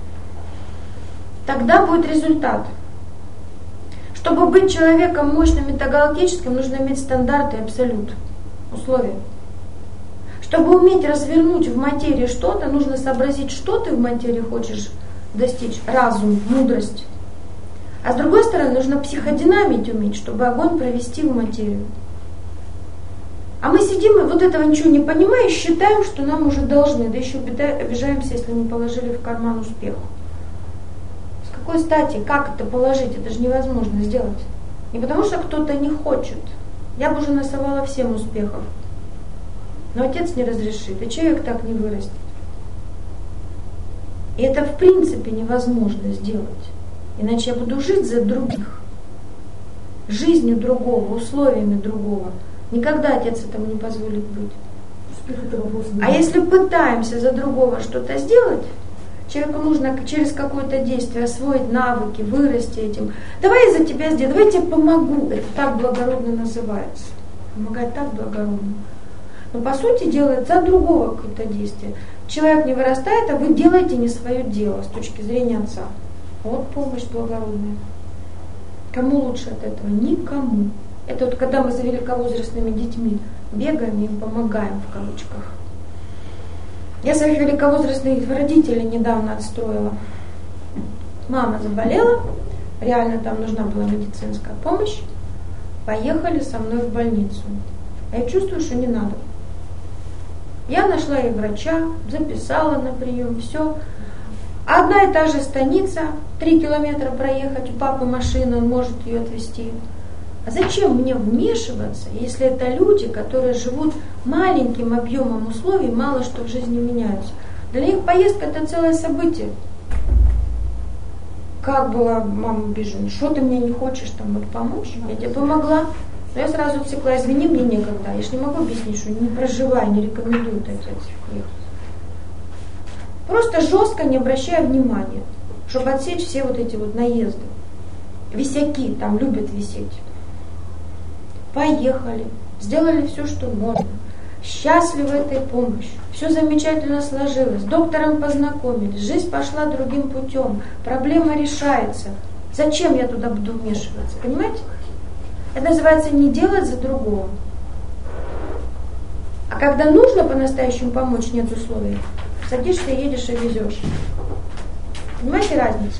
Тогда будет результат. Чтобы быть человеком мощным метагалактическим, нужно иметь стандарты и абсолют. Условия. Чтобы уметь развернуть в материи что-то, нужно сообразить, что ты в материи хочешь достичь. Разум, мудрость. А с другой стороны, нужно психодинамить уметь, чтобы огонь провести в материю. А мы сидим и вот этого ничего не понимаем, считаем, что нам уже должны, да еще обижаемся, если мы положили в карман успех. С какой стати, как это положить? Это же невозможно сделать. Не потому что кто-то не хочет. Я бы уже насовала всем успехов. Но Отец не разрешит, и человек так не вырастет. И это в принципе невозможно сделать. Иначе я буду жить за других. Жизнью другого, условиями другого. Никогда Отец этому не позволит быть. А если пытаемся за другого что-то сделать, человеку нужно через какое-то действие освоить навыки, вырасти этим. Давай я за тебя сделаю, давай я тебе помогу. Это так благородно называется. Помогать так благородно. Но по сути делает за другого какое-то действие. Человек не вырастает, а вы делаете не свое дело с точки зрения Отца. Вот помощь благородная. Кому лучше от этого? Никому. Это вот когда мы за великовозрастными детьми бегаем и им помогаем в кавычках. Я своих великовозрастных родителей недавно отстроила. Мама заболела, реально там нужна была медицинская помощь. Поехали со мной в больницу. А я чувствую, что не надо. Я нашла ей врача, записала на прием, все. Одна и та же станица, 3 километра проехать, у папы машина, он может ее отвезти. А зачем мне вмешиваться, если это люди, которые живут маленьким объемом условий, мало что в жизни меняются? Для них поездка – это целое событие. Как была мама обижена, что ты мне не хочешь там вот помочь? Я тебе помогла. Но я сразу отсекла, извини, мне некогда. Я же не могу объяснить, что не проживай, не рекомендую отец ехать. Просто жестко, не обращая внимания, чтобы отсечь все вот эти вот наезды. Висяки там любят висеть. Поехали, сделали все, что можно. Счастливы этой помощью. Все замечательно сложилось. С доктором познакомились. Жизнь пошла другим путем. Проблема решается. Зачем я туда буду вмешиваться? Понимаете? Это называется не делать за другого. А когда нужно по-настоящему помочь, нет условий. Садишься, едешь и везешь. Понимаете разницу?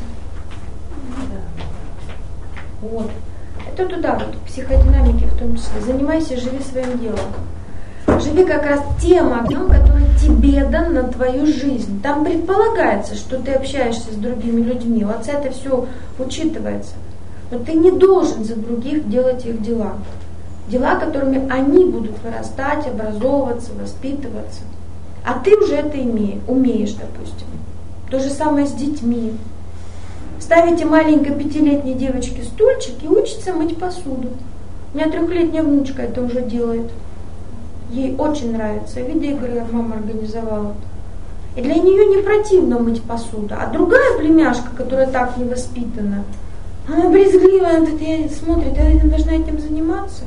Вот. Это туда, вот, психодинамики в том числе. Занимайся, живи своим делом. Живи как раз тем огнем, который тебе дан на твою жизнь. Там предполагается, что ты общаешься с другими людьми. У Отца это все учитывается. Но ты не должен за других делать их дела. Дела, которыми они будут вырастать, образовываться, воспитываться. А ты уже это умеешь, допустим. То же самое с детьми. Ставите маленькой 5-летней девочке стульчик и учится мыть посуду. У меня 3-летняя внучка это уже делает. Ей очень нравится. Видеоигры мама организовала. И для нее не противно мыть посуду. А другая племяшка, которая так не воспитана, она брезгливая, она смотрит, я должна этим заниматься.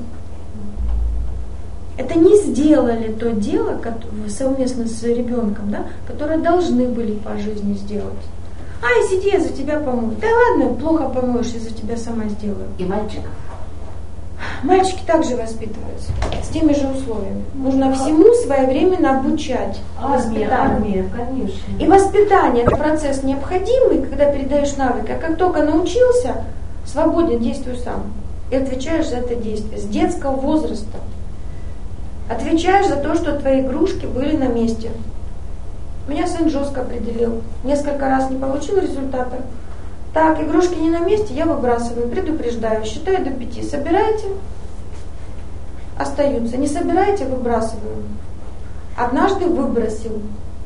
Это не сделали то дело совместно с ребенком, да, которое должны были по жизни сделать. Ай, сиди, я за тебя помою. Да ладно, плохо помоешь, я за тебя сама сделаю. И мальчиков. Мальчики также воспитываются с теми же условиями. Нужно всему своевременно обучать. Армия, конечно. И воспитание – это процесс необходимый, когда передаешь навык. А как только научился, свободен, действуй сам. И отвечаешь за это действие с детского возраста. Отвечаешь за то, что твои игрушки были на месте. Меня сын жестко определил. Несколько раз не получил результата. Так, игрушки не на месте, я выбрасываю, предупреждаю, считаю до 5. Собираете? Остаются. Не собираете? Выбрасываю. Однажды выбросил.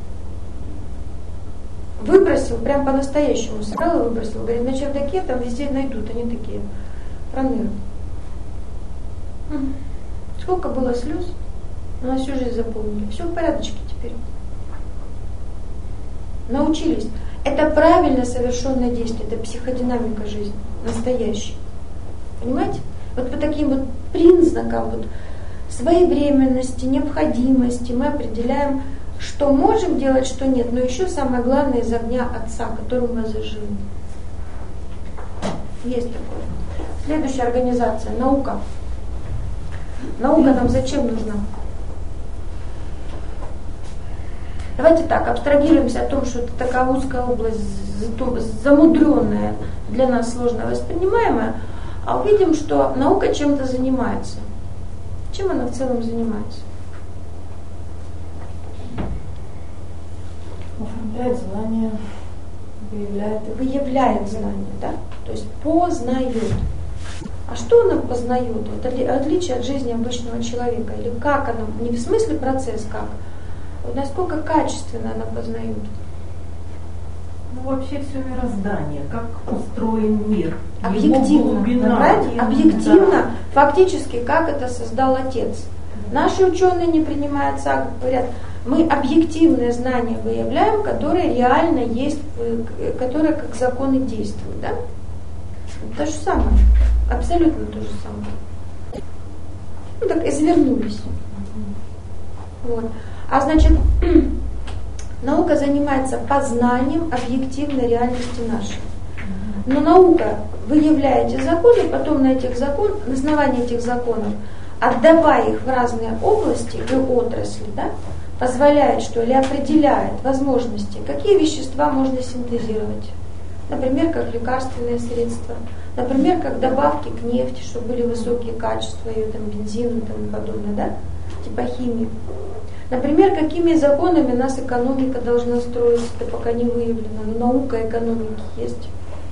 Выбросил, прям по-настоящему. Собрал и выбросил. Говорит, на чердаке там везде найдут, они такие. Проныры. Сколько было слез, но на всю жизнь запомнили. Все в порядочке теперь. Научились. Это правильно совершенное действие, это психодинамика жизни, настоящая. Понимаете? Вот по таким вот признакам вот своевременности, необходимости мы определяем, что можем делать, что нет, но еще самое главное из огня Отца, которым мы зажили. Есть такое. Следующая организация – наука. Наука нам зачем нужна? Давайте так, абстрагируемся о том, что это такая узкая область, замудренная, для нас сложно воспринимаемая, а увидим, что наука чем-то занимается. Чем она в целом занимается? Оформляет знания, выявляет знания, да? То есть познает. А что она познает? Вот отличие от жизни обычного человека. Или как она, не в смысле процесс, как? Вот насколько качественно она познает? Ну, вообще все мироздание, как устроен мир. Объективно, правильно? Объективно, фактически, как это создал Отец. Наши ученые не принимают сагу, говорят, мы объективные знания выявляем, которые реально есть, которые как законы действуют. Да? То же самое, абсолютно то же самое. Ну так, извернулись. Вот. А значит, наука занимается познанием объективной реальности нашей. Но наука выявляет эти законы, потом на основании этих законов, отдавая их в разные области и отрасли, да, позволяет, что ли, определяет возможности, какие вещества можно синтезировать. Например, как лекарственные средства, например, как добавки к нефти, чтобы были высокие качества, ее там бензин и тому подобное, да, типа химии. Например, какими законами у нас экономика должна строиться, это пока не выявлено, но наука экономики есть.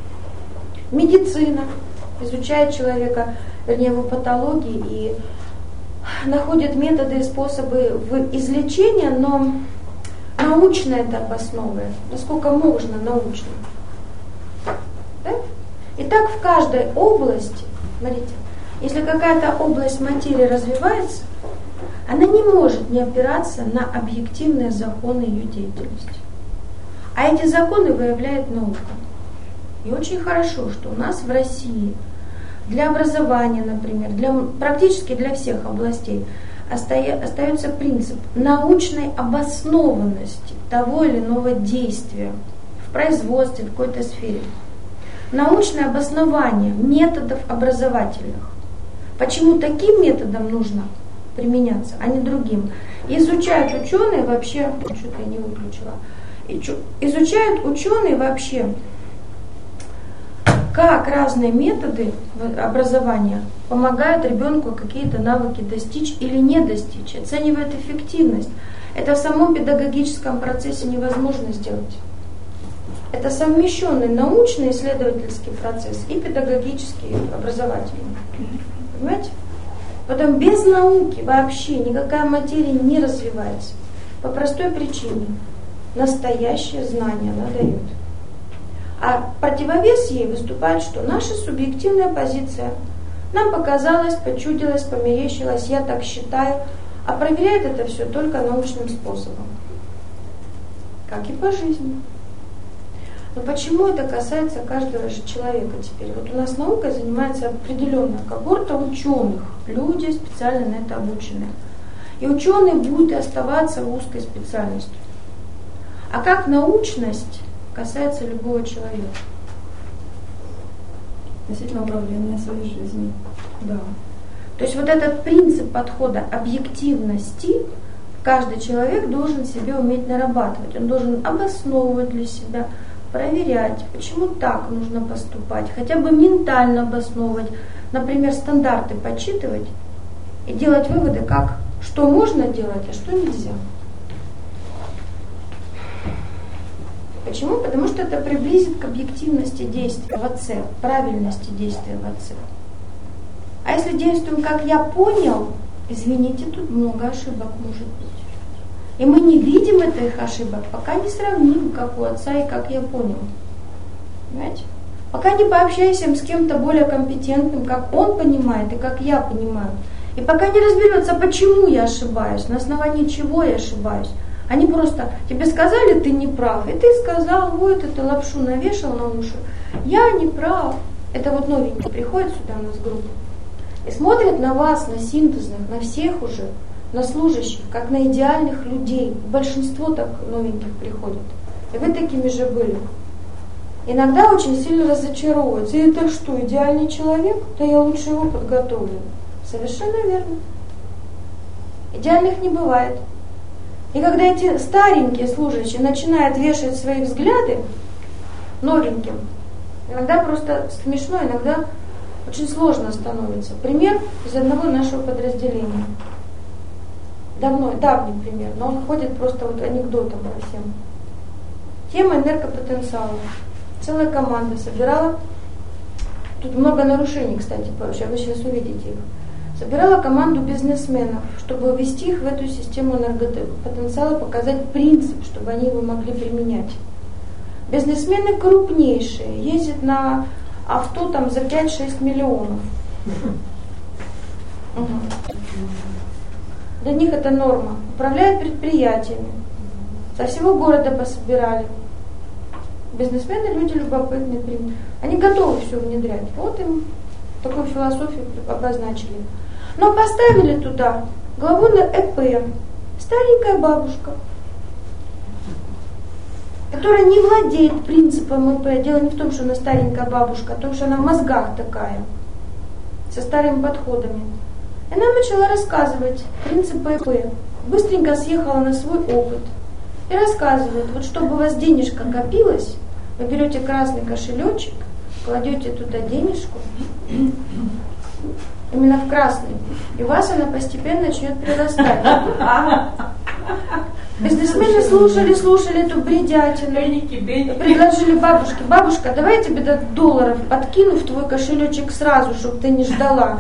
Медицина изучает человека, вернее, его патологии и находит методы и способы излечения, но научно это обосновывает, насколько можно научно. Да? И так в каждой области, смотрите, если какая-то область материи развивается, она не может не опираться на объективные законы ее деятельности. А эти законы выявляет наука. И очень хорошо, что у нас в России для образования, например, практически для всех областей остается принцип научной обоснованности того или иного действия в производстве, в какой-то сфере. Научное обоснование методов образовательных. Почему таким методом нужно применяться, а не другим? Изучают ученые вообще, что-то я не выключила, изучают ученые вообще, как разные методы образования помогают ребенку какие-то навыки достичь или не достичь, оценивают эффективность. Это в самом педагогическом процессе невозможно сделать. Это совмещенный научный исследовательский процесс и педагогический, и образовательный. Понимаете? Потом без науки вообще никакая материя не развивается. По простой причине. Настоящее знание она дает. А противовес ей выступает, что наша субъективная позиция. Нам показалось, почудилось, померещилось, я так считаю. А проверяет это все только научным способом. Как и по жизни. Но почему это касается каждого же человека теперь? Вот у нас наукой занимается определенная когорта ученых, люди специально на это обученные. И ученые будут и оставаться в узкой специальности. А как научность касается любого человека? Относительно управления своей жизнью. Да. То есть вот этот принцип подхода объективности каждый человек должен себе уметь нарабатывать. Он должен обосновывать для себя, проверять, почему так нужно поступать, хотя бы ментально обосновывать, например, стандарты подсчитывать и делать выводы, как, что можно делать, а что нельзя. Почему? Потому что это приблизит к объективности действия в отце, правильности действия в отце. А если действуем, как я понял, извините, тут много ошибок может быть. И мы не видим этих ошибок, пока не сравним, как у отца и как я понял. Понимаете? Пока не пообщаемся с кем-то более компетентным, как он понимает и как я понимаю. И пока не разберется, почему я ошибаюсь, на основании чего я ошибаюсь. Они просто, тебе сказали, ты не прав, и ты сказал, вот это лапшу навешал на уши. Я не прав. Это вот новенькие приходят сюда у нас в группу и смотрят на вас, на синтезных, на всех уже, на служащих, как на идеальных людей. Большинство так новеньких приходят. И вы такими же были. Иногда очень сильно разочаровываются. И это что, идеальный человек? Да я лучше его подготовлю. Совершенно верно. Идеальных не бывает. И когда эти старенькие служащие начинают вешать свои взгляды новеньким, иногда просто смешно, иногда очень сложно становится. Пример из одного нашего подразделения. Давний пример, но он ходит просто вот анекдотом по всем. Тема энергопотенциала. Целая команда собирала, тут много нарушений, кстати, вообще, вы сейчас увидите их. Собирала команду бизнесменов, чтобы ввести их в эту систему энергопотенциала, показать принцип, чтобы они его могли применять. Бизнесмены крупнейшие, ездят на авто там за 5-6 миллионов. Для них это норма. Управляют предприятиями. Со всего города пособирали. Бизнесмены, люди любопытные. Они готовы все внедрять. Вот им такую философию обозначили. Но поставили туда главу на ЭП. Старенькая бабушка, которая не владеет принципом ЭП. Дело не в том, что она старенькая бабушка, а в том, что она в мозгах такая, со старыми подходами. Она начала рассказывать принципы ЭП. Быстренько съехала на свой опыт. И рассказывает, вот чтобы у вас денежка копилась, вы берете красный кошелечек, кладете туда денежку, именно в красный, и у вас она постепенно начнет прирастать. Бизнесмены слушали эту бредятину, предложили бабушке: бабушка, давай я тебе $100 подкину в твой кошелечек сразу, чтобы ты не ждала.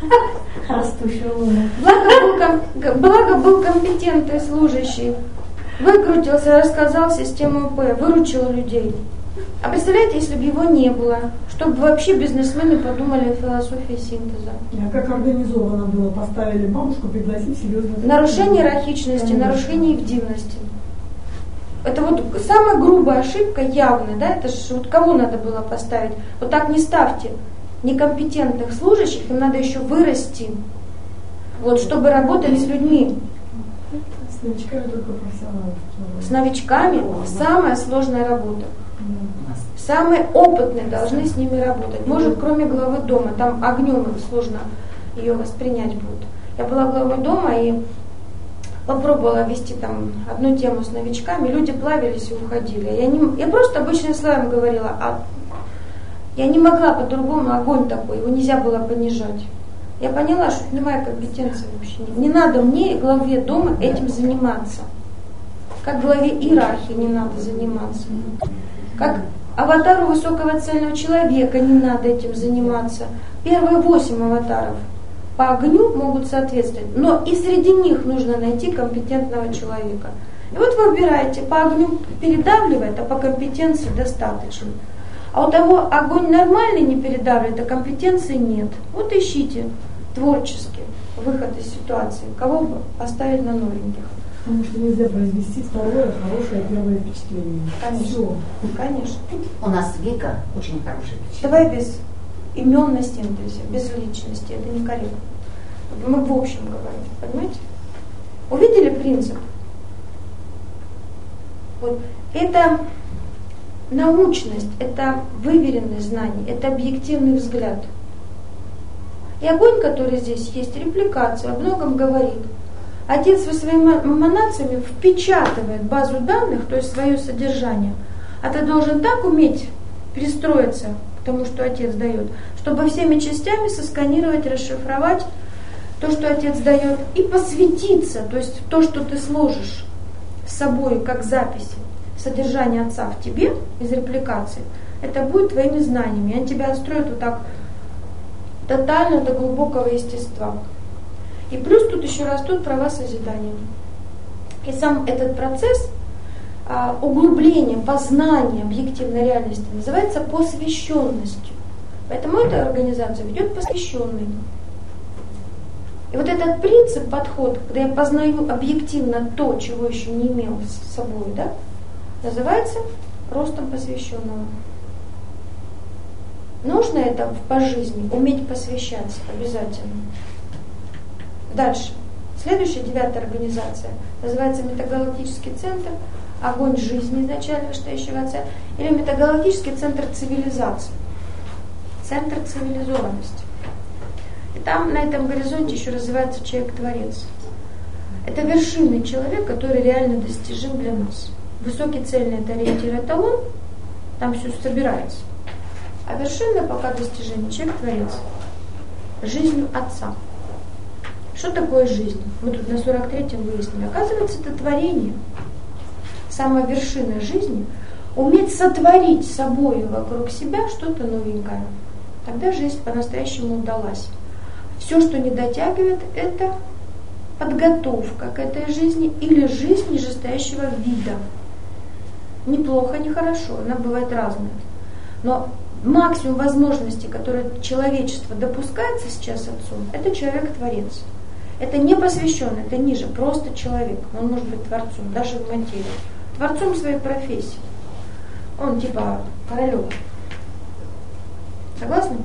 Благо был компетентный служащий. Выкрутился, рассказал систему ИП, выручил людей. А представляете, если бы его не было, чтобы вообще бизнесмены подумали о философии синтеза. А как организовано было? Поставили бабушку, пригласили серьезно. Нарушение иерархичности, нарушение ивдивности. Это вот самая грубая ошибка, явная, да? Это же вот кого надо было поставить? Вот так не ставьте некомпетентных служащих, им надо еще вырасти, вот, чтобы работать с людьми. С новичками только профессионалы. С новичками самая сложная работа. Самые опытные должны с ними работать. Может, кроме главы дома, там огнем им сложно ее воспринять будет. Я была главой дома и попробовала вести там одну тему с новичками, люди плавились и уходили. Я просто обычным словом говорила, а я не могла по-другому, огонь такой, его нельзя было понижать. Я поняла, что это не моя компетенция вообще. Не надо мне, главе дома, этим заниматься. Как главе иерархии не надо заниматься. Как аватару высокого цельного человека не надо этим заниматься. Первые 8 аватаров по огню могут соответствовать, но и среди них нужно найти компетентного человека. И вот вы выбираете, по огню передавливает, а по компетенции достаточно. А у того огонь нормальный не передавливает, а компетенции нет. Вот ищите творчески выход из ситуации, кого бы поставить на новеньких. Потому что нельзя произвести второе хорошее первое впечатление. Конечно. Все. Конечно. У нас Вика очень хорошая впечатление. Давай без имен на синтезе, без личности, это некорректно. Мы в общем говорим, понимаете? Увидели принцип? Вот. Это научность, это выверенное знание, это объективный взгляд. И огонь, который здесь есть, репликация, о многом говорит. Отец своими эманациями впечатывает базу данных, то есть свое содержание. А ты должен так уметь перестроиться к тому, что отец дает, чтобы всеми частями сосканировать, расшифровать то, что отец дает, и посвятиться, то есть то, что ты сложишь с собой как записи, содержание отца в тебе из репликации, это будет твоими знаниями. И он тебя отстроит вот так тотально до глубокого естества. И плюс тут еще растут права созидания. И сам этот процесс углубления, познания объективной реальности называется посвященностью. Поэтому эта организация ведет посвященный. И вот этот принцип, подход, когда я познаю объективно то, чего еще не имел с собой, да, называется ростом посвященного. Нужно это по жизни, уметь посвящаться обязательно. Дальше. Следующая, 9-я организация, называется Метагалактический центр, огонь жизни изначально вышестоящего отца, или Метагалактический центр цивилизации, центр цивилизованности. И там на этом горизонте еще развивается человек-творец. Это вершинный человек, который реально достижим для нас. Высокий цельный это ориентир, эталон, там все собирается. А вершинное пока достижение человек-творец. Жизнью отца. Что такое жизнь? Мы тут на 43-м выяснили. Оказывается, это творение. Самая вершина жизни – уметь сотворить собой вокруг себя что-то новенькое. Тогда жизнь по-настоящему удалась. Все, что не дотягивает, это подготовка к этой жизни или жизнь нижестоящего вида. Неплохо, не хорошо, она бывает разная. Но максимум возможностей, которые человечество допускается сейчас отцом, это человек-творец. Это не посвященный, это ниже, просто человек. Он может быть творцом, даже в материи. Творцом своей профессии. Он типа королев. Согласны?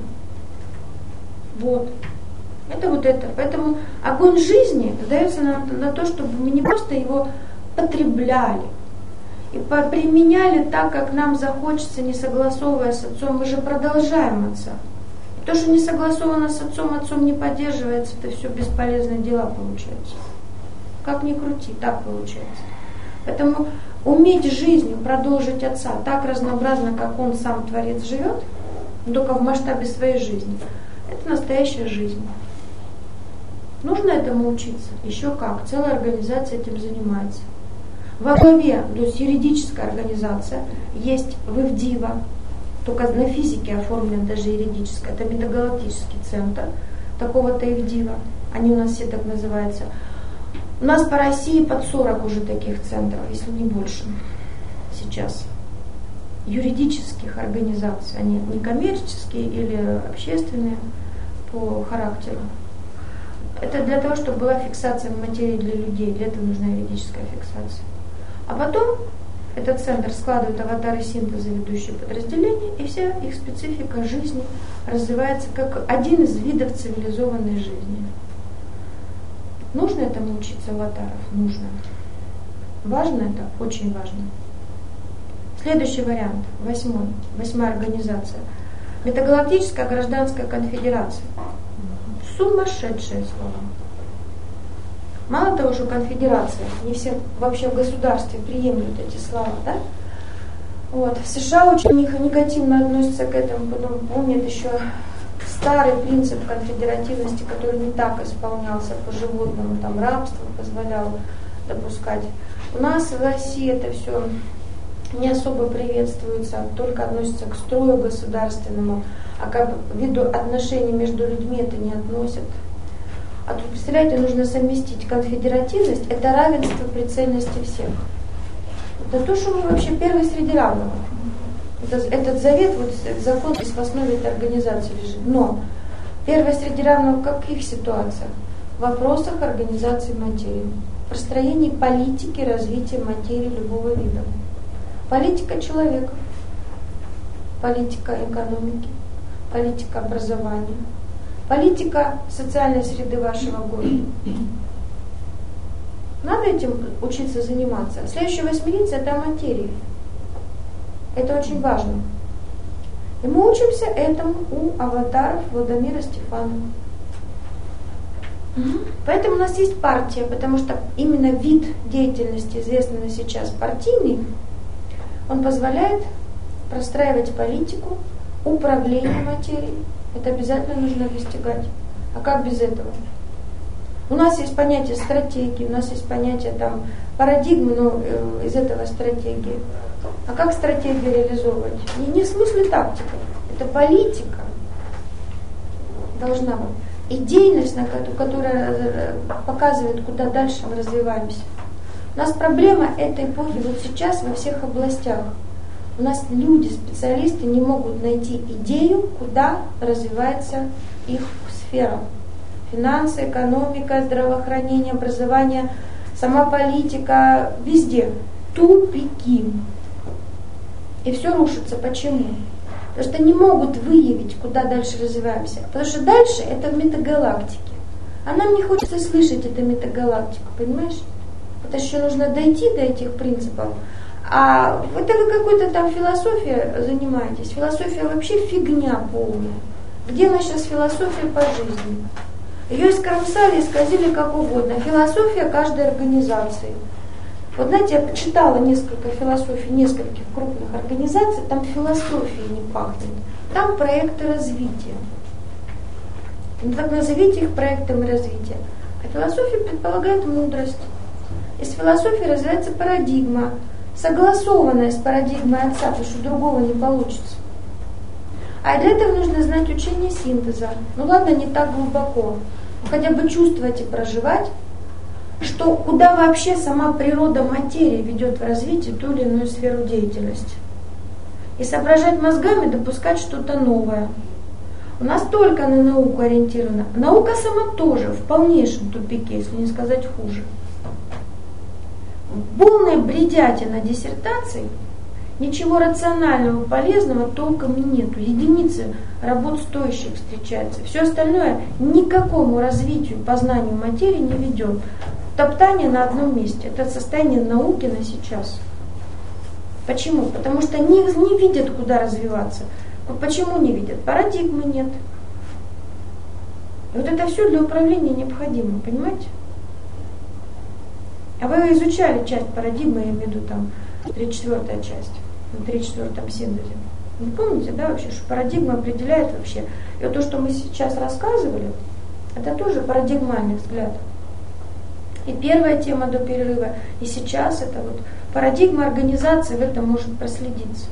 Вот. Это вот это. Поэтому огонь жизни дается на то, чтобы мы не просто его потребляли и применяли так, как нам захочется, не согласовывая с отцом. Мы же продолжаем отца. То, что не согласовано с отцом, отцом не поддерживается, это все бесполезные дела получаются. Как ни крути, так получается. Поэтому уметь жизнью продолжить отца так разнообразно, как он сам творец живет, только в масштабе своей жизни, это настоящая жизнь. Нужно этому учиться? Еще как. Целая организация этим занимается. Во главе, то есть юридическая организация, есть Вывдива, только на физике оформлена даже юридическая. Это Метагалактический центр такого-то Ивдива. Они у нас все так называются. У нас по России под 40 уже таких центров, если не больше сейчас. Юридических организаций. Они не коммерческие или общественные по характеру. Это для того, чтобы была фиксация материи для людей. Для этого нужна юридическая фиксация. А потом этот центр складывает аватары синтеза, ведущие подразделения, и вся их специфика жизни развивается как один из видов цивилизованной жизни. Нужно этому учиться аватаров? Нужно. Важно это? Очень важно. Следующий вариант, 8-я организация. Метагалактическая гражданская конфедерация. Сумасшедшие слова. Мало того, что конфедерация, не все вообще в государстве приемлют эти слова, да? Вот. В США очень негативно относятся к этому, потом помнят еще старый принцип конфедеративности, который не так исполнялся по животному, там рабство позволяло допускать. У нас в России это все не особо приветствуется, только относится к строю государственному, а как виду отношений между людьми это не относят. А тут, представляете, нужно совместить конфедеративность, это равенство при цельности всех. Это то, что мы вообще первый среди равных. Этот завет, вот закон в основе этой организации лежит. Но первый среди равных в каких ситуациях? В вопросах организации материи, построении политики развития материи любого вида. Политика человека, политика экономики, политика образования, политика социальной среды вашего города. Надо этим учиться заниматься. Следующая восьминица – это материя. Это очень важно. И мы учимся этому у аватаров Владимира Стефанова. Поэтому у нас есть партия, потому что именно вид деятельности, известный сейчас партийный, он позволяет простраивать политику, управление материей. Это обязательно нужно достигать. А как без этого? У нас есть понятие стратегии, у нас есть понятие там парадигмы, но из этого стратегии. А как стратегию реализовывать? Не в смысле тактика, это политика должна быть. Идейность, которая показывает, куда дальше мы развиваемся. У нас проблема этой эпохи вот сейчас во всех областях. У нас люди, специалисты не могут найти идею, куда развивается их сфера. Финансы, экономика, здравоохранение, образование, сама политика, везде. Тупики. И все рушится. Почему? Потому что не могут выявить, куда дальше развиваемся. Потому что дальше это в метагалактике. А нам не хочется слышать эту метагалактику, понимаешь? Это еще нужно дойти до этих принципов. А это вы какой-то там философией занимаетесь. Философия вообще фигня полная. Где у нас сейчас философия по жизни? Ее искромсали, исказили как угодно. Философия каждой организации. Вот знаете, я почитала несколько философий нескольких крупных организаций, там философией не пахнет. Там проекты развития. Ну так назовите их проектами развития. А философия предполагает мудрость. Из философии развивается парадигма, согласованная с парадигмой отца, потому что другого не получится. А для этого нужно знать учение синтеза. Ну ладно, не так глубоко. Но хотя бы чувствовать и проживать, что куда вообще сама природа материи ведет в развитии ту или иную сферу деятельности. И соображать мозгами, допускать что-то новое. У нас только на науку ориентирована. Наука сама тоже в полнейшем тупике, если не сказать хуже. Полная бредятина диссертаций, ничего рационального, полезного толком и нету. Единицы работ стоящих встречаются. Все остальное никакому развитию, познанию материи не ведет. Топтание на одном месте. Это состояние науки на сейчас. Почему? Потому что не видят, куда развиваться. Почему не видят? Парадигмы нет. И вот это все для управления необходимо, понимаете? А вы изучали часть парадигмы, я имею в виду там 34-я часть, на 34-м синтезе. Вы помните, да, вообще, что парадигма определяет вообще. И вот то, что мы сейчас рассказывали, это тоже парадигмальный взгляд. И первая тема до перерыва, и сейчас это вот парадигма организации в этом может проследиться.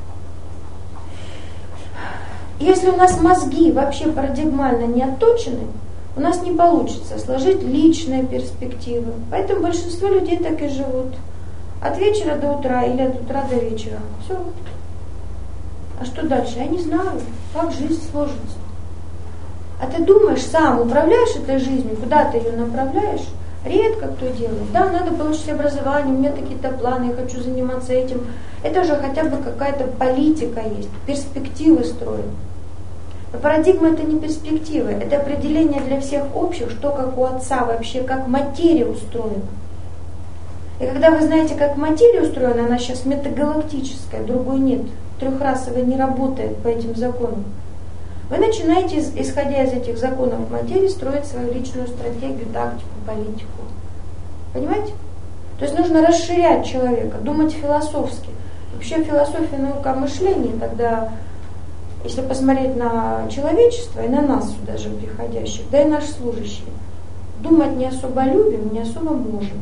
Если у нас мозги вообще парадигмально не отточены, у нас не получится сложить личные перспективы. Поэтому большинство людей так и живут. От вечера до утра или от утра до вечера. Все. А что дальше? Я не знаю, как жизнь сложится. А ты думаешь сам, управляешь этой жизнью, куда ты ее направляешь? Редко кто делает. Да, надо получить образование, у меня какие-то планы, я хочу заниматься этим. Это же хотя бы какая-то политика есть, перспективы строим. Но парадигма это не перспективы, это определение для всех общих, что как у отца вообще, как материя устроена. И когда вы знаете, как материя устроена, она сейчас метагалактическая, другой нет, трехрасовая не работает по этим законам. Вы начинаете, исходя из этих законов материи, строить свою личную стратегию, тактику, политику. Понимаете? То есть нужно расширять человека, думать философски. Вообще философия, наука о мышлении, тогда, если посмотреть на человечество и на нас сюда же приходящих, да и наши служащие, думать не особо любим, не особо можем.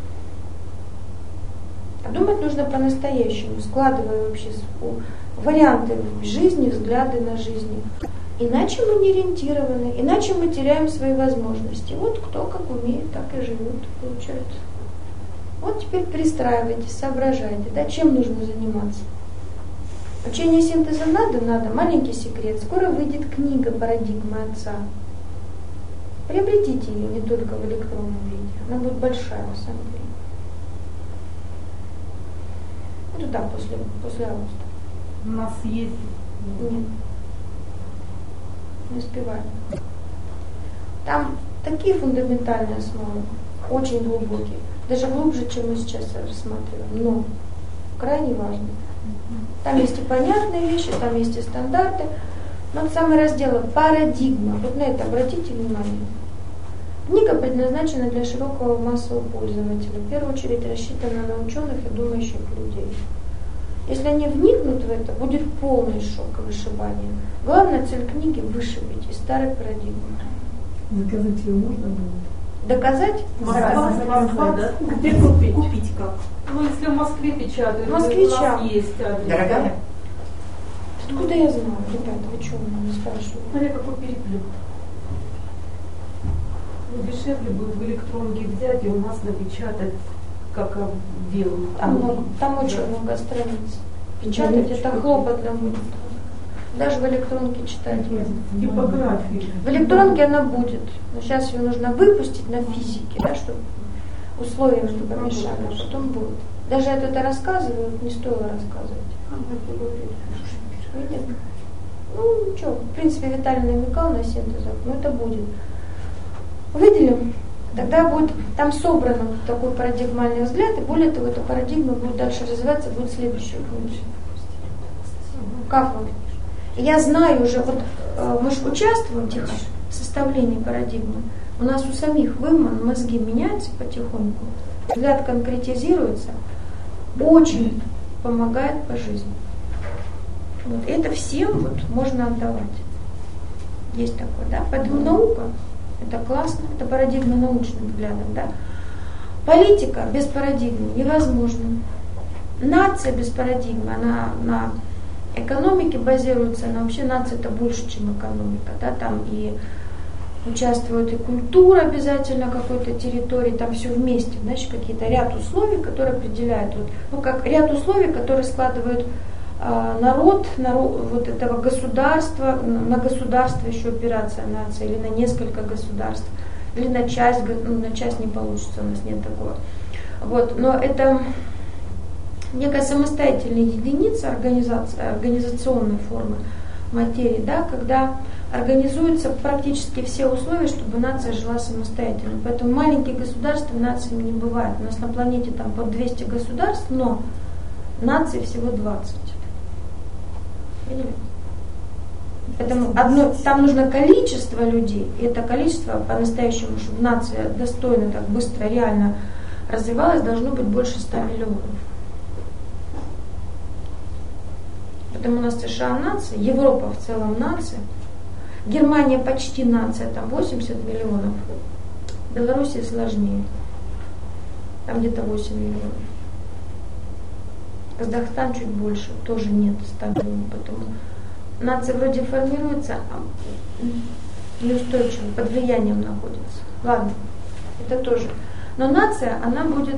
А думать нужно по-настоящему, складывая вообще варианты жизни, взгляды на жизнь. Иначе мы не ориентированы, иначе мы теряем свои возможности. Вот кто как умеет, так и живет, получается. Вот теперь перестраивайтесь, соображайте, да, чем нужно заниматься. Учение синтеза надо. Маленький секрет. Скоро выйдет книга «Парадигма отца». Приобретите ее не только в электронном виде. Она будет большая, на самом деле. Ну да, после августа. У нас есть. Нет. Не успеваем. Там такие фундаментальные основы, очень глубокие, даже глубже, чем мы сейчас рассматриваем, но крайне важные. Там есть и понятные вещи, там есть и стандарты, но вот самый раздел парадигма, вот на это обратите внимание. книга предназначена для широкого массового пользователя. В первую очередь рассчитана на ученых и думающих людей. Если они вникнут в это, будет полный шок и вышибание. Главная цель книги – вышибить из старой парадигмы. Заказать ее можно будет? Доказать? Москва, да? Где купить? Купить как? Ну, если в Москве печатают, Москвичам. у нас есть адрес. Дорогая? Откуда я знаю, ребята, вы что меня не спрашиваете? Смотри, какой переплет. Ну, дешевле будет в электронке взять и у нас напечатать, как делают. Там очень много страниц. Печатать это хлопотно будет. Даже в электронке читать. Типографии. В электронке она будет. Но сейчас ее нужно выпустить на физике, да, чтобы условия не помешали, а потом будет. Даже я это рассказываю, не стоило рассказывать. Видите? Ну, что, в принципе, Виталий намекал на синтезах, но это будет. Выделим. Тогда будет, там собран такой парадигмальный взгляд, и более того, эта парадигма будет дальше развиваться, будет следующая книга. Как вам? Я знаю уже, вот мы же участвуем тихо в составлении парадигмы. У нас у самих мозги меняются потихоньку, взгляд конкретизируется, очень помогает по жизни. Вот это всем вот можно отдавать. Есть такое, да? Поэтому наука – это классно, это парадигма научным взглядом, да? Политика без парадигмы невозможна. Нация без парадигмы, она на экономике базируется, но вообще нация это больше, чем экономика, да? Там и участвует и культура обязательно какой-то территории, там все вместе, значит, какие-то ряд условий, которые определяют, вот, ну как ряд условий, которые складывают народ вот этого государства, на государство еще опираться нация, или на несколько государств, или на часть, ну, на часть не получится, у нас нет такого. Вот, но это некая самостоятельная единица организационной формы материи, да, когда организуются практически все условия, чтобы нация жила самостоятельно. Поэтому маленькие государства нациями не бывает. У нас на планете там под 200 государств, но наций всего 20. Видели? Поэтому там нужно количество людей, и это количество по-настоящему, чтобы нация достойно, так быстро, реально развивалась, должно быть больше 100 миллионов. Поэтому у нас США нация, Европа в целом нация, Германия почти нация, там 80 миллионов, Белоруссия сложнее, там где-то 8 миллионов. Казахстан чуть больше, тоже нет 100 миллионов, поэтому нация вроде формируется, а неустойчиво, под влиянием находится. Ладно, это тоже. Но нация, она будет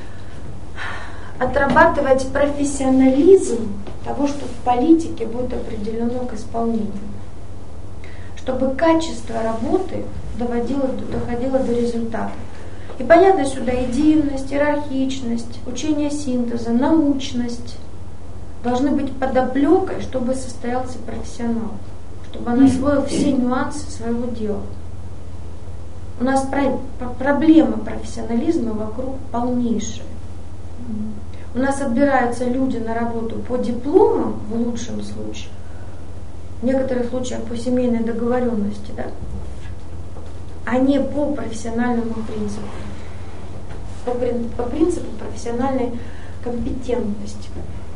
отрабатывать профессионализм того, что в политике будет определено к исполнению. Чтобы качество работы доходило до результата. И понятно сюда идеальность, иерархичность, учение синтеза, научность должны быть подоплекой, чтобы состоялся профессионал, чтобы он освоил все нюансы своего дела. У нас проблема профессионализма вокруг полнейшая. У нас отбираются люди на работу по дипломам, в лучшем случае, в некоторых случаях по семейной договоренности, да, а не по профессиональному принципу, по принципу профессиональной компетентности.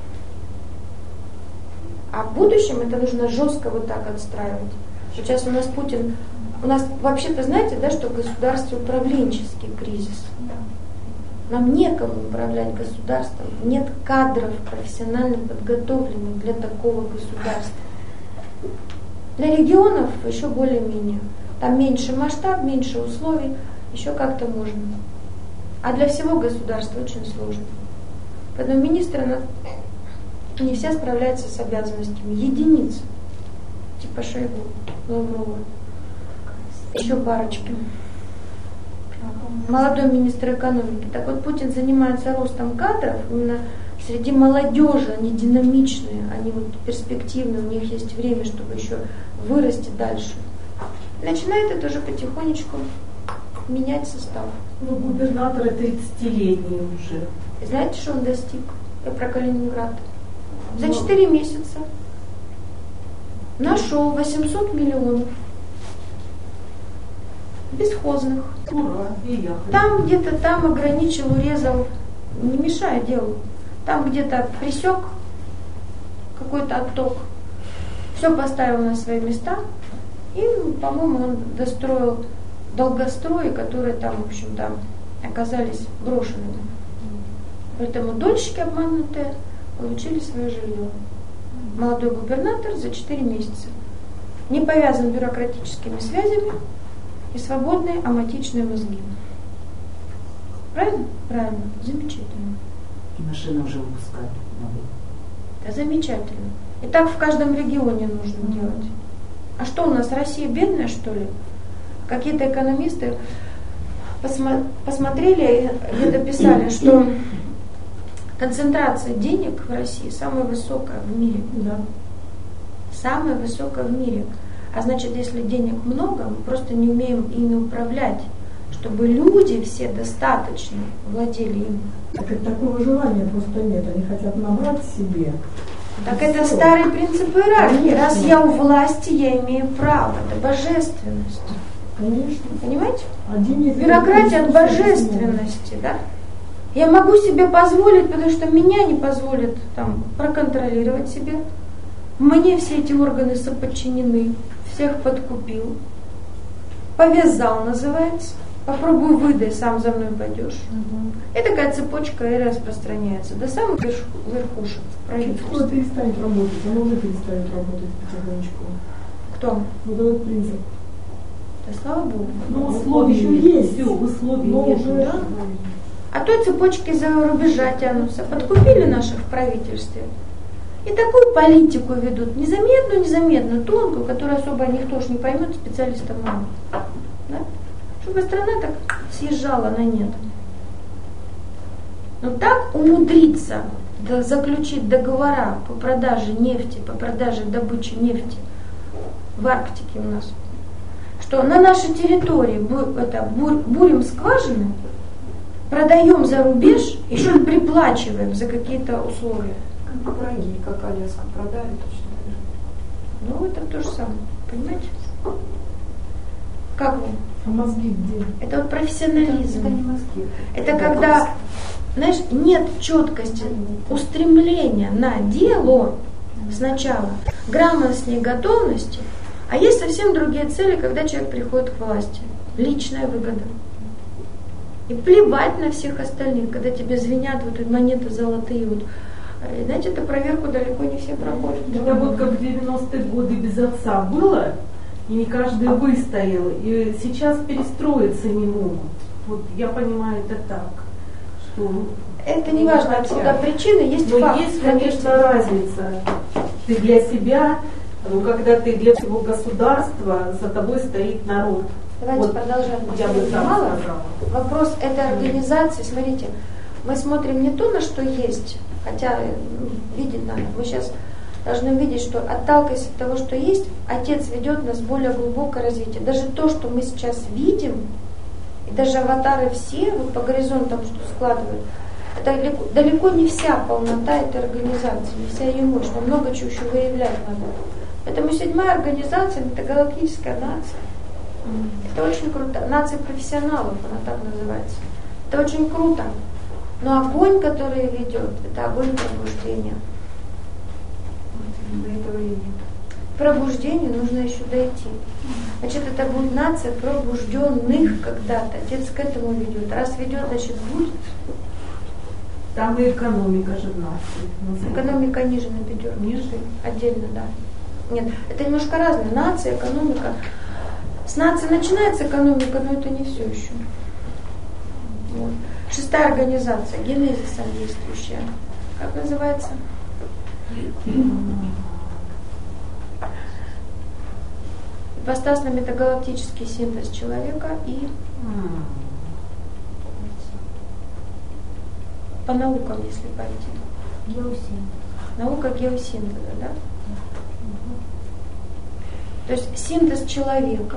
А в будущем это нужно жестко вот так отстраивать. Сейчас у нас Путин, у нас вообще-то знаете, да, что в государстве управленческий кризис. Нам некому управлять государством, нет кадров профессионально подготовленных для такого государства. Для регионов еще более-менее. Там меньше масштаб, меньше условий, еще как-то можно. А для всего государства очень сложно. Поэтому министры не все справляются с обязанностями. Единицы. Типа Шойгу, Лаврова. Еще парочки. Молодой министр экономики. Так вот, Путин занимается ростом кадров именно среди молодежи. Они динамичные, они вот перспективные, у них есть время, чтобы еще вырасти дальше. Начинает это уже потихонечку менять состав. Ну, губернаторы 30-летние уже. И знаете, что он достиг? Я про Калининград. За 4 месяца нашел 800 миллионов. бесхозных. Ура, и я. Там где-то там ограничил, урезал, не мешая делу. Там где-то пресек какой-то отток, все поставил на свои места, и, по-моему, он достроил долгострои, которые там, в общем, там оказались брошенными. Поэтому дольщики обманутые получили свое жилье. Молодой губернатор за 4 месяца. Не повязан бюрократическими связями и свободные аматичные мозги. Правильно? Правильно. Замечательно. И машины уже выпускают новые. Это замечательно. И так в каждом регионе нужно делать. А что у нас, Россия бедная, что ли? Какие-то экономисты посмотрели и дописали, что концентрация денег в России самая высокая в мире. Да. Самая высокая в мире. А значит, если денег много, мы просто не умеем ими управлять, чтобы люди все достаточно владели им. Так такого желания просто нет. Они хотят набрать себе. Так это старый принцип иерархии. Конечно. Раз я у власти, я имею право. Это божественность. Конечно. Понимаете? Один Бюрократия от божественности, да? Я могу себе позволить, потому что меня не позволят там проконтролировать себе. Мне все эти органы соподчинены, всех подкупил, повязал, называется. Попробуй выдай, сам за мной пойдешь. И такая цепочка и распространяется до самых верхушек правительства. Скоро перестанет работать, оно уже перестанет работать потихонечку. Кто? Вот этот принцип. Да слава Богу. Но условия еще есть. Все, условия Но нет. уже, да? А то цепочки за рубежа тянутся. Подкупили наших в правительстве. И такую политику ведут. Незаметно, тонкую, которую особо никто ж не поймет, специалистов мало. Да? Чтобы страна так съезжала на нет. Но так умудриться заключить договора по продаже нефти, по продаже добычи нефти в Арктике у нас, что на нашей территории бурим скважины, продаем за рубеж, еще и приплачиваем за какие-то условия. Как Праги, как Аляску продали, точно так же. Ну, это то же самое, понимаете? Как вы? А мозги где? Это вот профессионализм. Это не мозги. Это когда, знаешь, нет четкости, устремления на дело сначала, грамотности и готовности, а есть совсем другие цели, когда человек приходит к власти. Личная выгода. И плевать на всех остальных, когда тебе звенят вот эти монеты золотые. Вот. Знаете, эту проверку далеко не все проходят. Это вот как в 90-е годы без отца было, и не каждый выстоял, и сейчас перестроиться не могут. Вот я понимаю это так, что... Это не важно, откуда причины, есть но факт. есть, конечно, разница. Ты для себя, но когда ты для всего государства, за тобой стоит народ. Давайте вот продолжаем. Я бы так Мало. сказала. Вопрос этой организации, смотрите, мы смотрим не то, на что есть, хотя видеть надо. Мы сейчас должны видеть, что отталкиваясь от того, что есть, Отец ведет нас в более глубокое развитие. Даже то, что мы сейчас видим, и даже аватары все вот по горизонтам, что складывают, это далеко не вся полнота этой организации, не вся ее мощь, но много чего еще выявлять надо. Поэтому 7-я организация – это галактическая нация. Это очень круто. Нация профессионалов, она так называется. Это очень круто. Но огонь, который ведет, это огонь пробуждения. До этого и нет. Пробуждению нужно еще дойти. Значит, это будет нация пробужденных когда-то. Отец к этому ведет. Раз ведет, значит будет. Там и экономика же в нации. Экономика ниже на пятерке. Ниже? Отдельно, да. Нет, это немножко разное. Нация, экономика. С нации начинается экономика, но это не все еще. Вот. 6-я организация, генезисом действующая. Как называется? Ипостасно-метагалактический синтез человека и по наукам, если пойти. Геосинтез. Наука геосинтеза, да? То есть синтез человека,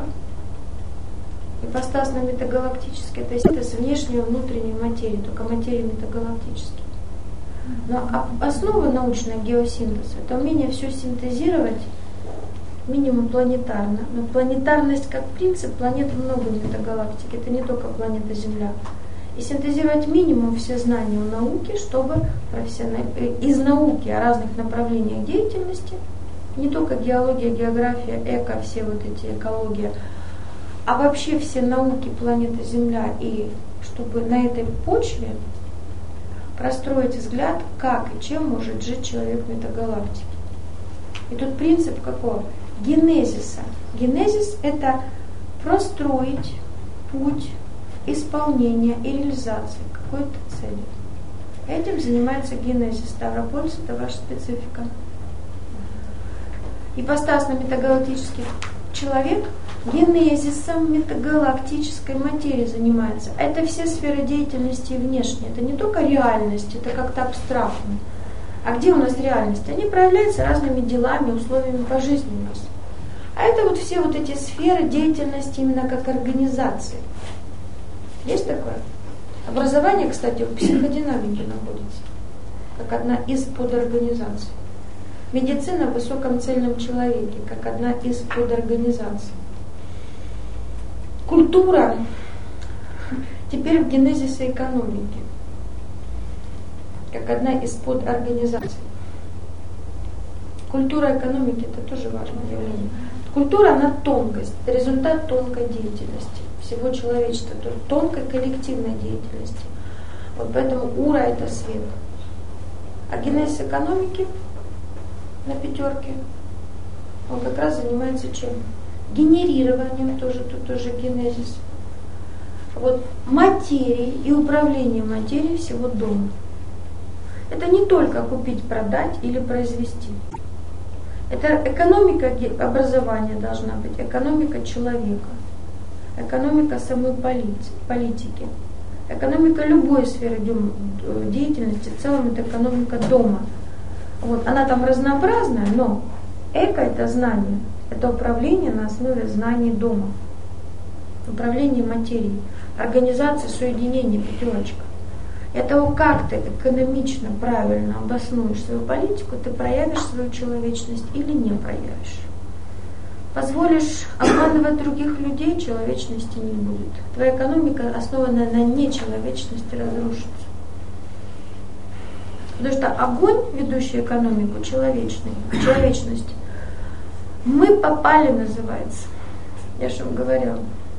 ипостасно-метагалактический, это синтез внешней и внутренней материи, только материи метагалактической. Но основа научного геосинтеза – это умение все синтезировать минимум планетарно. Но планетарность как принцип, планет много в метагалактике, это не только планета Земля. И синтезировать минимум все знания о науке, чтобы из науки о разных направлениях деятельности, не только геология, география, эко, все вот эти экология, а вообще все науки планеты Земля, и чтобы на этой почве простроить взгляд, как и чем может жить человек в метагалактике. И тут принцип какого? Генезиса. Генезис – это простроить путь исполнения и реализации какой-то цели. Этим занимается генезис. Ставропольс – это ваша специфика. Ипостасно-метагалактический человек генезисом метагалактической материи занимается. Это все сферы деятельности внешние. Это не только реальность, это как-то абстрактно. А где у нас реальность? Они проявляются разными делами, условиями по жизни у нас. А это вот все вот эти сферы деятельности именно как организации. Есть такое? Образование, кстати, в психодинамике находится, как одна из подорганизаций. Медицина в высоком цельном человеке, как одна из подорганизаций. Культура теперь в генезисе экономики, как одна из подорганизаций. Культура экономики – это тоже важное явление. Культура, она тонкость, это результат тонкой деятельности всего человечества, тонкой коллективной деятельности. Вот поэтому ура – это свет. А генезис экономики на пятерке, он как раз занимается чем? Генерированием, тут тоже генезис. Вот материей и управлением материей всего дома. Это не только купить, продать или произвести. Это экономика образования должна быть, экономика человека, экономика самой политики, экономика любой сферы деятельности, в целом это экономика дома. Вот, она там разнообразная, но эко – это знание, это управление на основе знаний дома, управление материей, организация соединения, пятерочка. От того, как ты экономично, правильно обоснуешь свою политику, ты проявишь свою человечность или не проявишь. Позволишь обманывать других людей, человечности не будет. Твоя экономика, основанная на нечеловечности, разрушится. Потому что огонь, ведущий экономику, человечность, мы попали, называется. Я же вам говорила.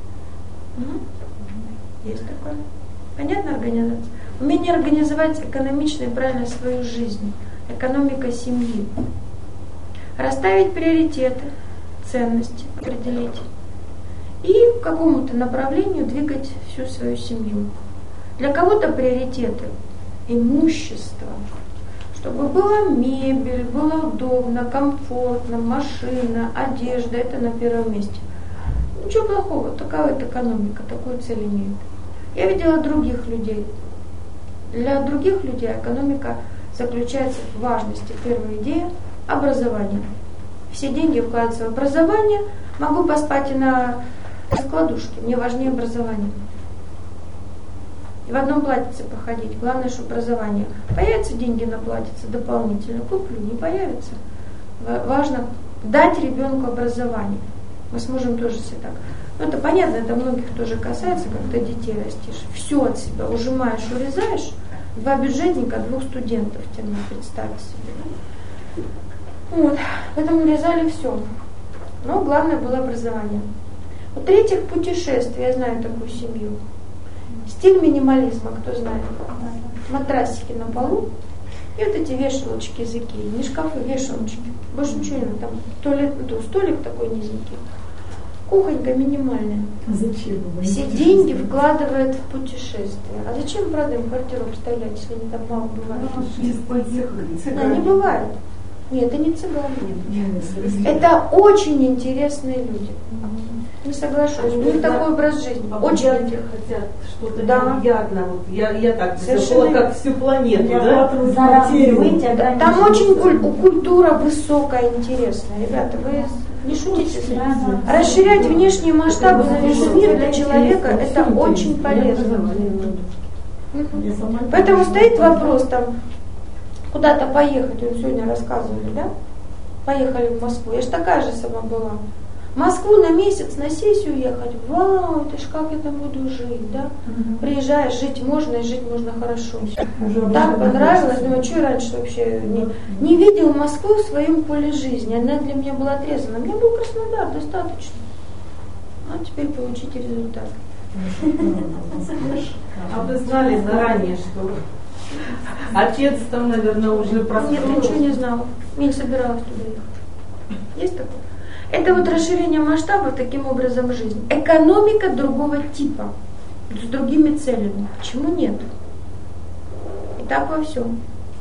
Есть такое. Понятно организация? Умение организовать экономично и правильно свою жизнь. Экономика семьи. Расставить приоритеты, ценности, определить. И к какому-то направлению двигать всю свою семью. Для кого-то приоритеты имущество. Чтобы была мебель, было удобно, комфортно, машина, одежда. Это на первом месте. Ничего плохого, такая вот экономика, такую цель имеет. Я видела других людей. Для других людей экономика заключается в важности. Первая идея – образование. Все деньги вкладываются в образование. Могу поспать и на раскладушке. Мне важнее образование. И в одном платьице походить. Главное, что образование. Появятся деньги на платьице дополнительно. Куплю, не появится. Важно дать ребенку образование. Мы сможем тоже себе так. Ну, это понятно, это многих тоже касается, когда детей растишь. Все от себя ужимаешь, урезаешь. 2 бюджетника, 2 студентов, тем представьте себе. Вот, поэтому урезали все. Но главное было образование. В-третьих, путешествия. Я знаю такую семью. Стиль минимализма, кто знает? Матрасики на полу. И вот эти вешалочки языки. Не шкафы, вешалочки. Больше ничего не надо. Там столик такой низенький. Кухонька минимальная. А зачем? Все деньги вкладывает в путешествия. А зачем, правда, им квартиру обставлять, если они там мало бывают? Да, не бывает. Нет, это не цыгане. Это очень интересные люди. Не соглашусь. У них такой образ жизни. Очень интересно. Хотят что-то Да. невероятно. Вот я так Совершенно была, как всю планету, да? Там очень культура высокая, интересная. Ребята, вы не шутите с этим. Расширять внешние масштабы на весь мир для человека – это очень полезно. Поэтому стоит вопрос там куда-то поехать, вот сегодня рассказывали, да? поехали в Москву. Я же такая же сама была. В Москву на месяц, на сессию ехать. Вау, это ж как я там буду жить, да? Приезжаешь, жить можно, и жить можно хорошо. Так понравилось, думаю, что я раньше вообще не видел Москву в своем поле жизни. Она для меня была отрезана. Мне был Краснодар достаточно. А теперь получите результат. А вы знали заранее, что отец там, наверное, уже проснулся? Нет, ничего не знала. Я не собиралась туда ехать. Есть такое? Это вот расширение масштабов таким образом жизни. Экономика другого типа, с другими целями. Почему нет? И так во всем.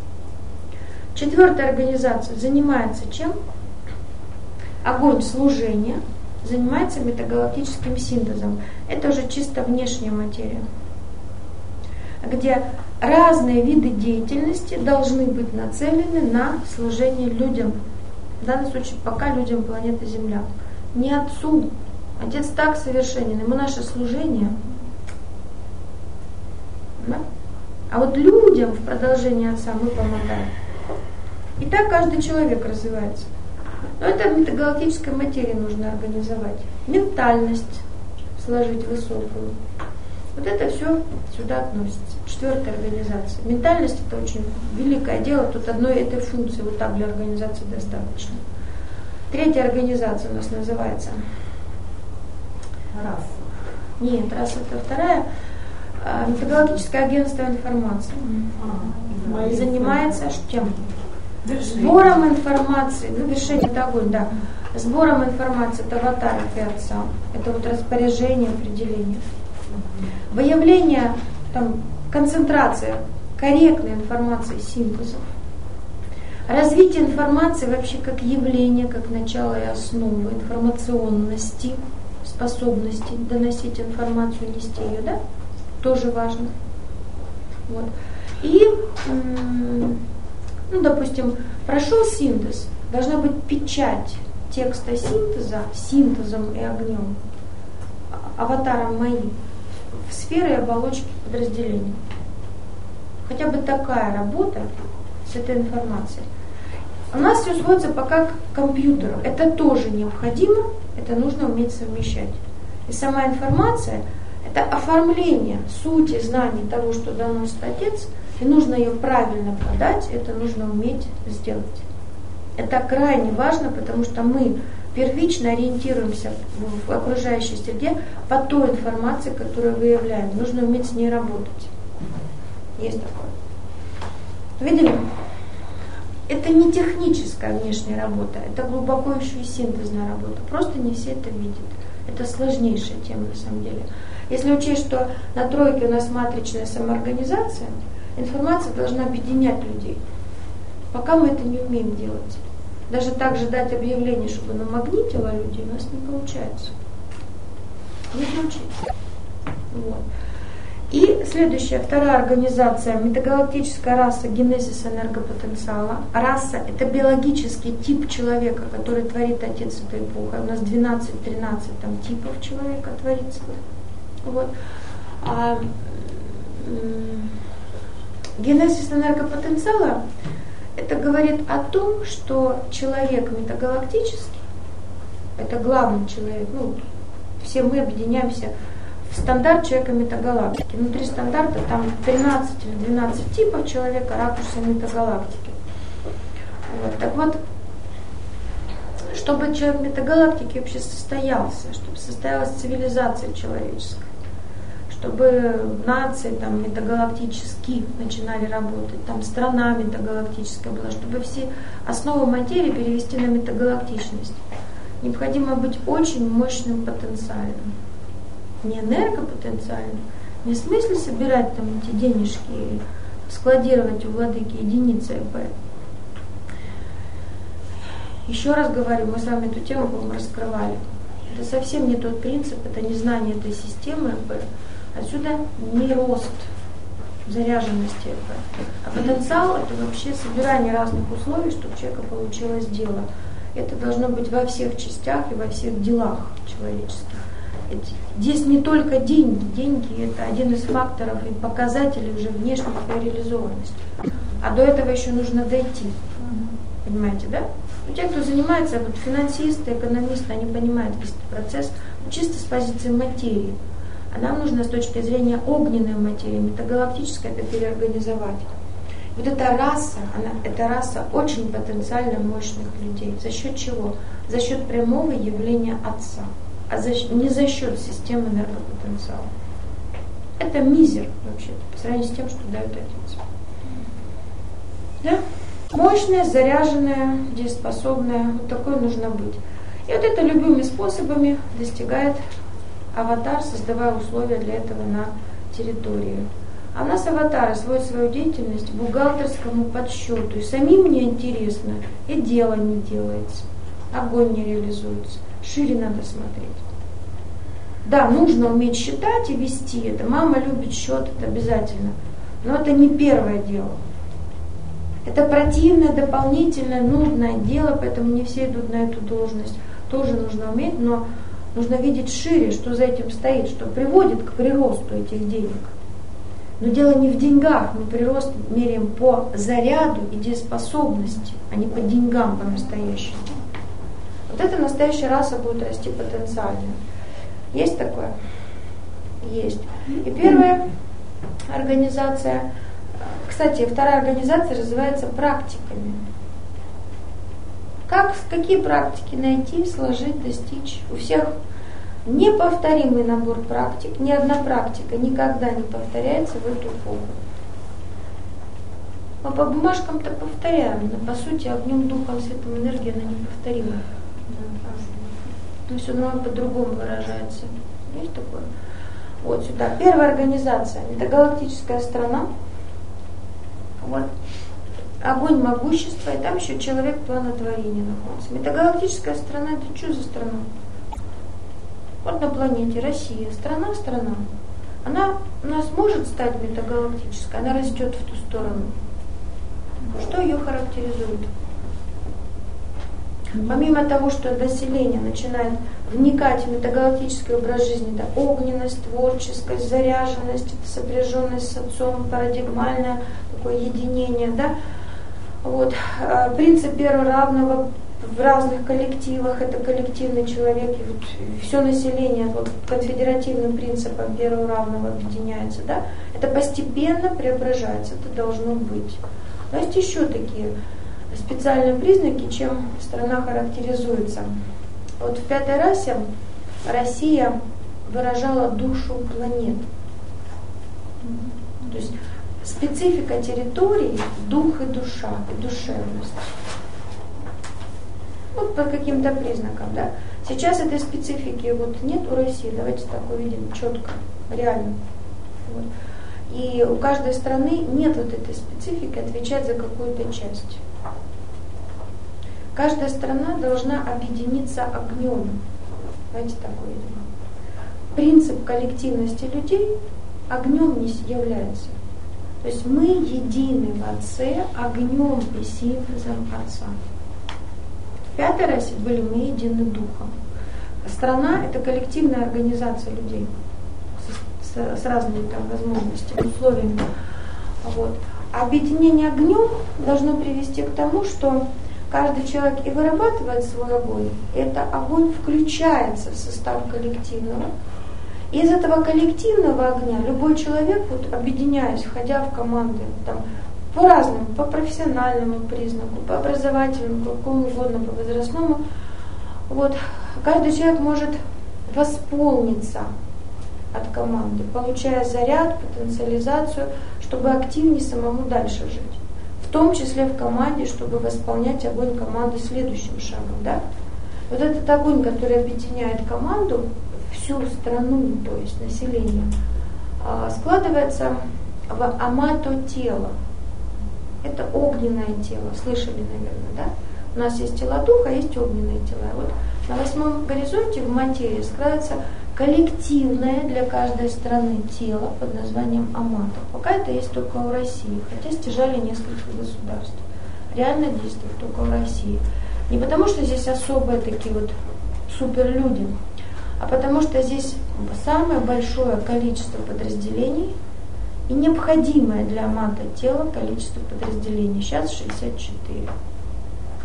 4-я организация занимается чем? Огонь служения занимается метагалактическим синтезом. Это уже чисто внешняя материя, где разные виды деятельности должны быть нацелены на служение людям. В данном случае пока людям планеты Земля. Не Отцу. Отец так совершенен, ему наше служение. Да? А вот людям в продолжении Отца мы помогаем. И так каждый человек развивается. Но это в метагалактической материи нужно организовать. Ментальность сложить высокую. Вот это все сюда относится. 4-я организация. Ментальность — это очень великое дело. Тут одной этой функции вот так для организации достаточно. 3-я организация у нас называется Раса. Нет, раса — это 2-я. Метагалактическое агентство информации. Занимается чем? Сбором информации. Ну, вершение — это огонь, да. Сбором информации — это аватар и отца. Это вот распоряжение, определение. Выявление, там, концентрация корректной информации, синтезов. Развитие информации вообще как явление, как начало и основа информационности, способности доносить информацию, нести ее, да? Тоже важно. Вот. И, ну, допустим, прошел синтез, должна быть печать текста синтеза, синтезом и огнем, аватаром моим, в сферы и оболочки подразделений. Хотя бы такая работа с этой информацией. У нас все сводится пока к компьютеру. Это тоже необходимо, это нужно уметь совмещать. И сама информация — это оформление сути знаний того, что доносит Отец, и нужно ее правильно подать, это нужно уметь сделать. Это крайне важно, потому что мы первично ориентируемся в окружающей среде по той информации, которую выявляем. Нужно уметь с ней работать. Есть такое. Видели? Это не техническая внешняя работа, это глубоко еще и синтезная работа. Просто не все это видят. Это сложнейшая тема на самом деле. Если учесть, что на 3-ке у нас матричная самоорганизация, информация должна объединять людей. Пока мы это не умеем делать. Даже так же дать объявление, чтобы намагнитило людей, у нас не получается. Не получится. Вот. И следующая, 2-я организация, метагалактическая раса, генезис энергопотенциала. Раса — это биологический тип человека, который творит Отец этой эпохи. У нас 12-13 там типов человека творится. Вот. Генезис энергопотенциала — это говорит о том, что человек метагалактический, это главный человек, ну, все мы объединяемся в стандарт человека метагалактики. Внутри стандарта там 13 или 12 типов человека, ракурса метагалактики. Вот. Так вот, чтобы человек метагалактики вообще состоялся, чтобы состоялась цивилизация человеческая, чтобы нации там метагалактически начинали работать, там страна метагалактическая была, чтобы все основы материи перевести на метагалактичность, необходимо быть очень мощным потенциальным. Не энергопотенциальным, не в смысле собирать там эти денежки и складировать у владыки единицы ЭП. Еще раз говорю, мы с вами эту тему, по-моему, раскрывали. Это совсем не тот принцип, это не знание этой системы ЭП. Отсюда не рост заряженности ЭП. А потенциал — это вообще собирание разных условий, чтобы у человека получилось дело. Это должно быть во всех частях и во всех делах человеческих. Здесь не только деньги. Деньги — это один из факторов и показателей уже внешней твоей реализованности. А до этого еще нужно дойти. Понимаете, да? Но те, кто занимается, вот финансисты, экономисты, они понимают весь этот процесс чисто с позиции материи. А нам нужно с точки зрения огненной материи, метагалактической, это переорганизовать. Вот эта раса, это раса очень потенциально мощных людей. За счет чего? За счет прямого явления Отца, а не за счет системы энергопотенциала. Это мизер вообще-то, по сравнению с тем, что дает Отец. Да? Мощная, заряженная, дееспособная, вот такой нужно быть. И вот это любыми способами достигает аватар, создавая условия для этого на территории. А у нас аватары сводят свою деятельность к бухгалтерскому подсчету. И самим не интересно, и дело не делается, огонь не реализуется. Шире надо смотреть. Да, нужно уметь считать и вести это. Мама любит счет, это обязательно. Но это не первое дело. Это противное, дополнительное, нудное дело, поэтому не все идут на эту должность. Тоже нужно уметь, но нужно видеть шире, что за этим стоит, что приводит к приросту этих денег. Но дело не в деньгах, мы прирост меряем по заряду и дееспособности, а не по деньгам по-настоящему. Вот эта настоящая раса будет расти потенциально. Есть такое? Есть. И первая организация, кстати, вторая организация развивается практиками. Какие практики найти, сложить, достичь? У всех неповторимый набор практик, ни одна практика никогда не повторяется в эту эпоху. Мы по бумажкам-то повторяем, но по сути огнем, духом, светом, энергией она неповторима. То есть он по-другому выражается. Есть такое? Вот сюда. Первая организация, метагалактическая страна. Вот. Огонь могущества, и там еще человек плана творения находится. Метагалактическая страна, это что за страна? Вот на планете Россия, страна. Она у нас может стать метагалактической, она растет в ту сторону. Что ее характеризует? Помимо того, что население начинает вникать в метагалактический образ жизни, это огненность, творческость, заряженность, это сопряженность с Отцом, парадигмальное такое единение, да? Вот. Принцип первого равного в разных коллективах, это коллективный человек, и вот все население вот, конфедеративным принципом первого равного объединяется, да? Это постепенно преображается, это должно быть. Но есть еще такие специальные признаки, чем страна характеризуется. Вот в пятой расе Россия выражала душу планет. То есть специфика территории, дух и душа, и душевность. Вот по каким-то признакам, да. Сейчас этой специфики вот нет у России, давайте так увидим четко, реально. Вот. И у каждой страны нет вот этой специфики отвечать за какую-то часть. Каждая страна должна объединиться огнем. Давайте так увидим. Принцип коллективности людей огнем не является. То есть мы едины в Отце огнем и синтезом Отца. В пятой расе были мы едины духом. Страна – это коллективная организация людей с разными там возможностями, условиями. Вот. Объединение огнем должно привести к тому, что каждый человек и вырабатывает свой огонь, и этот огонь включается в состав коллективного. И из этого коллективного огня любой человек, вот, объединяясь, входя в команды, там, по разному, по профессиональному признаку, по образовательному, по какому угодно, по возрастному, вот, каждый человек может восполниться от команды, получая заряд, потенциализацию, чтобы активнее самому дальше жить. В том числе в команде, чтобы восполнять огонь команды следующим шагом. Да? Вот этот огонь, который объединяет команду, всю страну, то есть население, складывается в амато-тело. Это огненное тело. Слышали, наверное, да? У нас есть тело духа, есть огненные тела. Вот на 8 горизонте в материи складывается коллективное для каждой страны тело под названием амато. Пока это есть только у России, хотя стяжали несколько государств. Реально действует только у России. Не потому, что здесь особые такие вот суперлюди, а потому что здесь самое большое количество подразделений и необходимое для амато тело количество подразделений. Сейчас 64.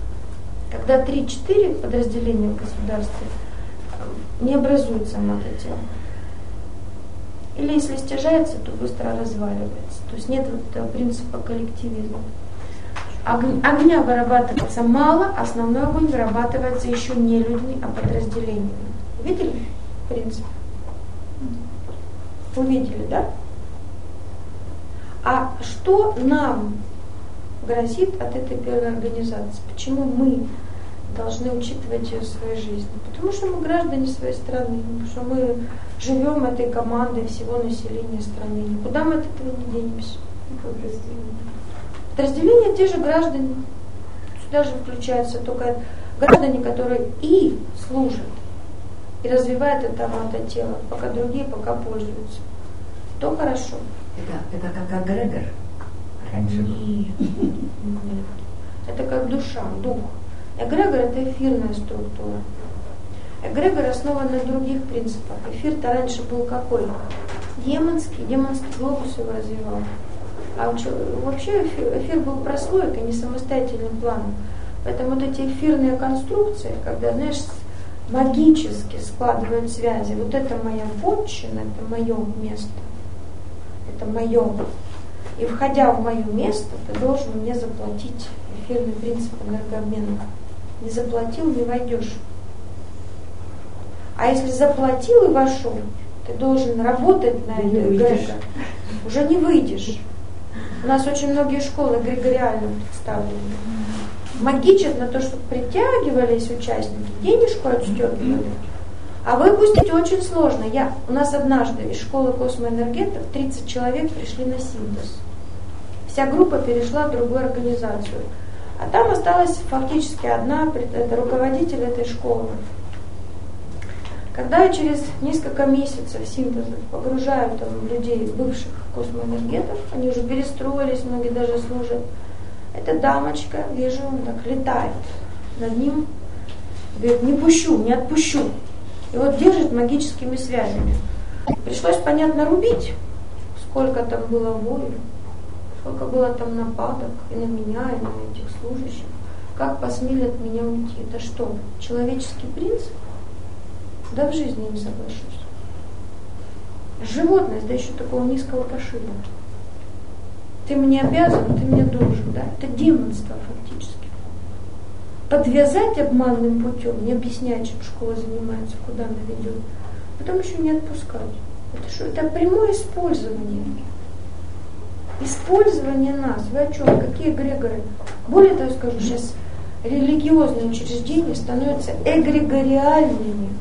Когда 3-4 подразделения в государстве, не образуется мототело. Или если стяжается, то быстро разваливается. То есть нет вот этого принципа коллективизма. Огня вырабатывается мало, основной огонь вырабатывается еще не людьми, а подразделениями. Видели принцип? Увидели, да? А что нам грозит от этой первой организации? Почему мы должны учитывать ее в своей жизни? Потому что мы граждане своей страны, потому что мы живем этой командой всего населения страны. Никуда мы от этого не денемся. Подразделения те же граждане. Сюда же включаются только граждане, которые и служат, и развивают это мототело, пока другие пока пользуются. То хорошо. Это как эгрегор раньше был? Нет. Это как душа, дух. Эгрегор — это эфирная структура. Эгрегор основан на других принципах. Эфир-то раньше был какой? Демонский глобус его развивал. А вообще эфир был прослойкой, не самостоятельным планом. Поэтому вот эти эфирные конструкции, когда, знаешь, магически складывают связи, вот это моя вотчина, это мое место, это мое. И входя в мое место, ты должен мне заплатить эфирный принцип энергообмена. Не заплатил, не войдешь. А если заплатил и вошел, ты должен работать на это эгрегор. Уже не выйдешь. У нас очень многие школы эгрегориально представлены. Магичат на то, чтобы притягивались участники, денежку отстегивали. А выпустить очень сложно. У нас однажды из школы космоэнергетов 30 человек пришли на синтез. Вся группа перешла в другую организацию. А там осталась фактически одна, это руководитель этой школы. Когда я через несколько месяцев синтеза погружаю там людей, бывших космоэнергетов, они уже перестроились, многие даже служат, эта дамочка, вижу, он так летает над ним, говорит, не пущу, не отпущу. И вот держит магическими связями. Пришлось, понятно, рубить, сколько там было боли, сколько было там нападок и на меня, и на этих служащих. Как посмели от меня уйти? Это что, человеческий принцип? Да в жизни не соглашусь. Животность, да еще такого низкого пошиба. Ты мне обязан, ты мне должен, да? Это демонство фактически. Подвязать обманным путем, не объяснять, чем школа занимается, куда она ведет, потом еще не отпускать. Это что? Это прямое использование. Использование нас. Вы о чем? Какие эгрегоры? Более того, скажу, сейчас религиозные учреждения становятся эгрегориальными.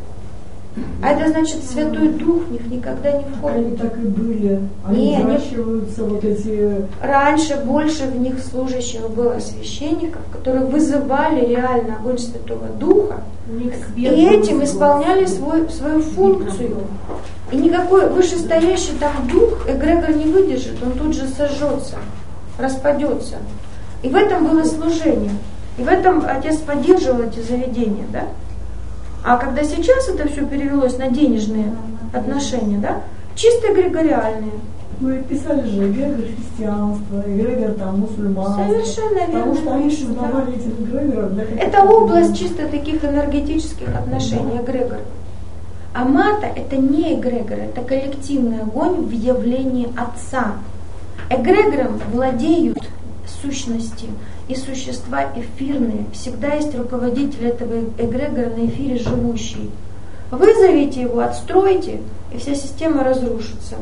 А это значит, Святой Дух в них никогда не входит. Они так и были. Они взращиваются вот эти... Раньше больше в них служащих было священников, которые вызывали реально огонь Святого Духа, и этим исполняли свою функцию. И никакой вышестоящий там дух эгрегор не выдержит, он тут же сожжется, распадется. И в этом было служение. И в этом отец поддерживал эти заведения, да? А когда сейчас это все перевелось на денежные отношения, да, чисто эгрегориальные. Ну и писали же эгрегор христианства, эгрегор там мусульманства. Совершенно верно. Потому что они создавали эти эгрегоры для каких-то... Это область чисто таких энергетических отношений, эгрегор. А мата это не эгрегор, это коллективный огонь в явлении Отца. Эгрегором владеют сущности и существа эфирные. Всегда есть руководитель этого эгрегора на эфире живущий. Вызовите его, отстройте, и вся система разрушится.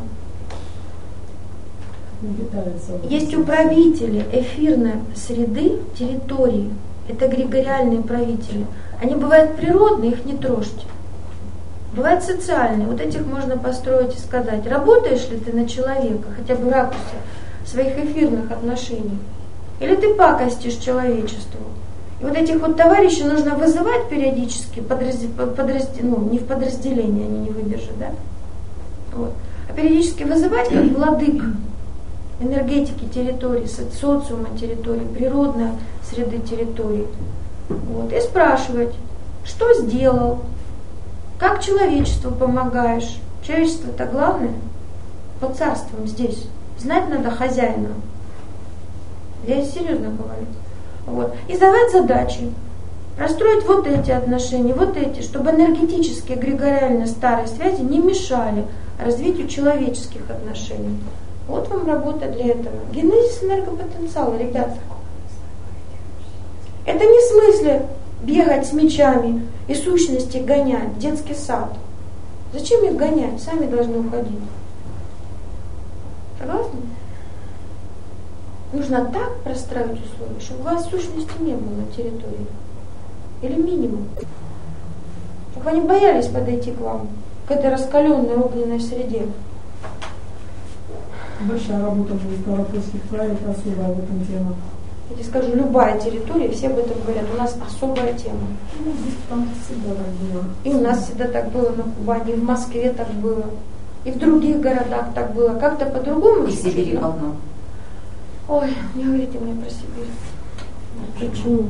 Есть управители эфирной среды, территории. Это эгрегориальные правители. Они бывают природные, их не трожьте. Бывают социальные. Вот этих можно построить и сказать, работаешь ли ты на человека, хотя бы в ракурсе своих эфирных отношений. Или ты пакостишь человечеству. И вот этих вот товарищей нужно вызывать периодически, не в подразделении, они не выдержат, да? Вот. А периодически вызывать как владык энергетики территории, социума территории, природной среды территории. Вот. И спрашивать, что сделал, как человечеству помогаешь. Человечество-то главное, под царством здесь. Знать надо хозяина. Я серьезно говорю. Вот. И задавать задачи. Простроить вот эти отношения, вот эти, чтобы энергетические, эгрегориально старые связи не мешали развитию человеческих отношений. Вот вам работа для этого. Генезис энергопотенциала, ребята. Это не в смысле бегать с мечами и сущности гонять в детский сад. Зачем их гонять? Сами должны уходить. Согласны? Нужно так простроить условия, чтобы у вас сущности не было на территории. Или минимум. Чтобы они боялись подойти к вам, к этой раскаленной огненной среде. Большая работа будет на вопросе края, это особая в этом тема. Я тебе скажу, любая территория, все об этом говорят, у нас особая тема. Ну, здесь там всегда так было. И у нас всегда так было на Кубани, и в Москве так было, и в других городах так было. Как-то по-другому. И в Сибири полно. Ой, не говорите мне про Сибирь. Почему?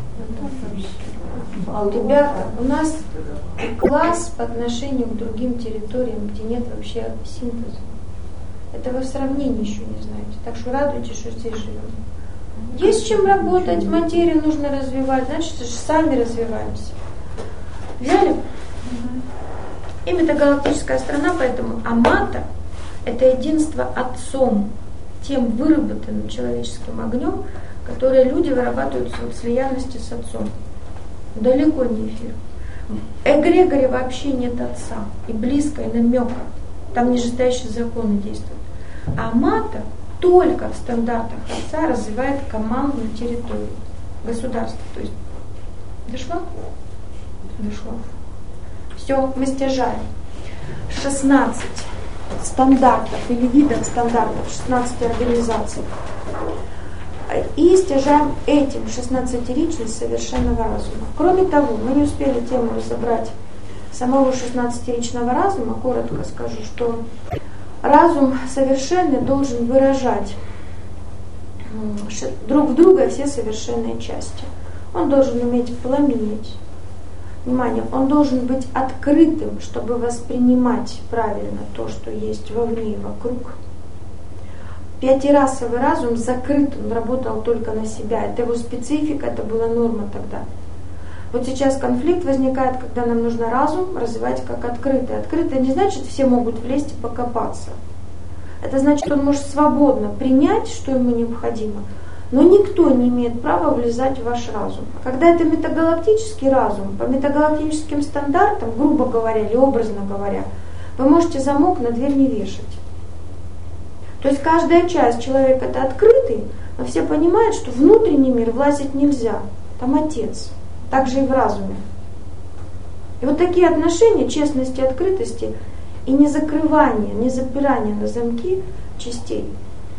Ребята, у нас класс по отношению к другим территориям, где нет вообще синтеза. Это вы в сравнении еще не знаете. Так что радуйтесь, что здесь живем. Есть с чем работать, материю нужно развивать, значит, сами развиваемся. Взяли? И метагалактическая страна, поэтому Амата – это единство Отцом, тем выработанным человеческим огнем, которое люди вырабатывают в слиянности с Отцом. Далеко не эфир. В эгрегоре вообще нет Отца, и близко, и намека. Там нижестоящие законы действуют. А Амата только в стандартах Отца развивает командную территорию, государство. То есть, дошло? Дошло. Все, мы стяжаем. 16 стандартов или видов стандартов, 16 организаций. И стяжаем этим 16-ричность совершенного разума. Кроме того, мы не успели тему разобрать самого 16-ричного разума. Коротко скажу, что разум совершенный должен выражать друг в друга все совершенные части. Он должен уметь пламенеть. Внимание, он должен быть открытым, чтобы воспринимать правильно то, что есть вовне и вокруг. Пятирасовый разум закрыт, он работал только на себя. Это его специфика, это была норма тогда. Вот сейчас конфликт возникает, когда нам нужно разум развивать как открытый. Открытый не значит, все могут влезть и покопаться. Это значит, он может свободно принять, что ему необходимо, но никто не имеет права влезать в ваш разум. Когда это метагалактический разум, по метагалактическим стандартам, грубо говоря или образно говоря, вы можете замок на дверь не вешать. То есть каждая часть человека это открытый, но все понимают, что в внутренний мир влазить нельзя. Там Отец. Так же и в разуме. И вот такие отношения честности, открытости и не закрывания, не запирания на замки частей.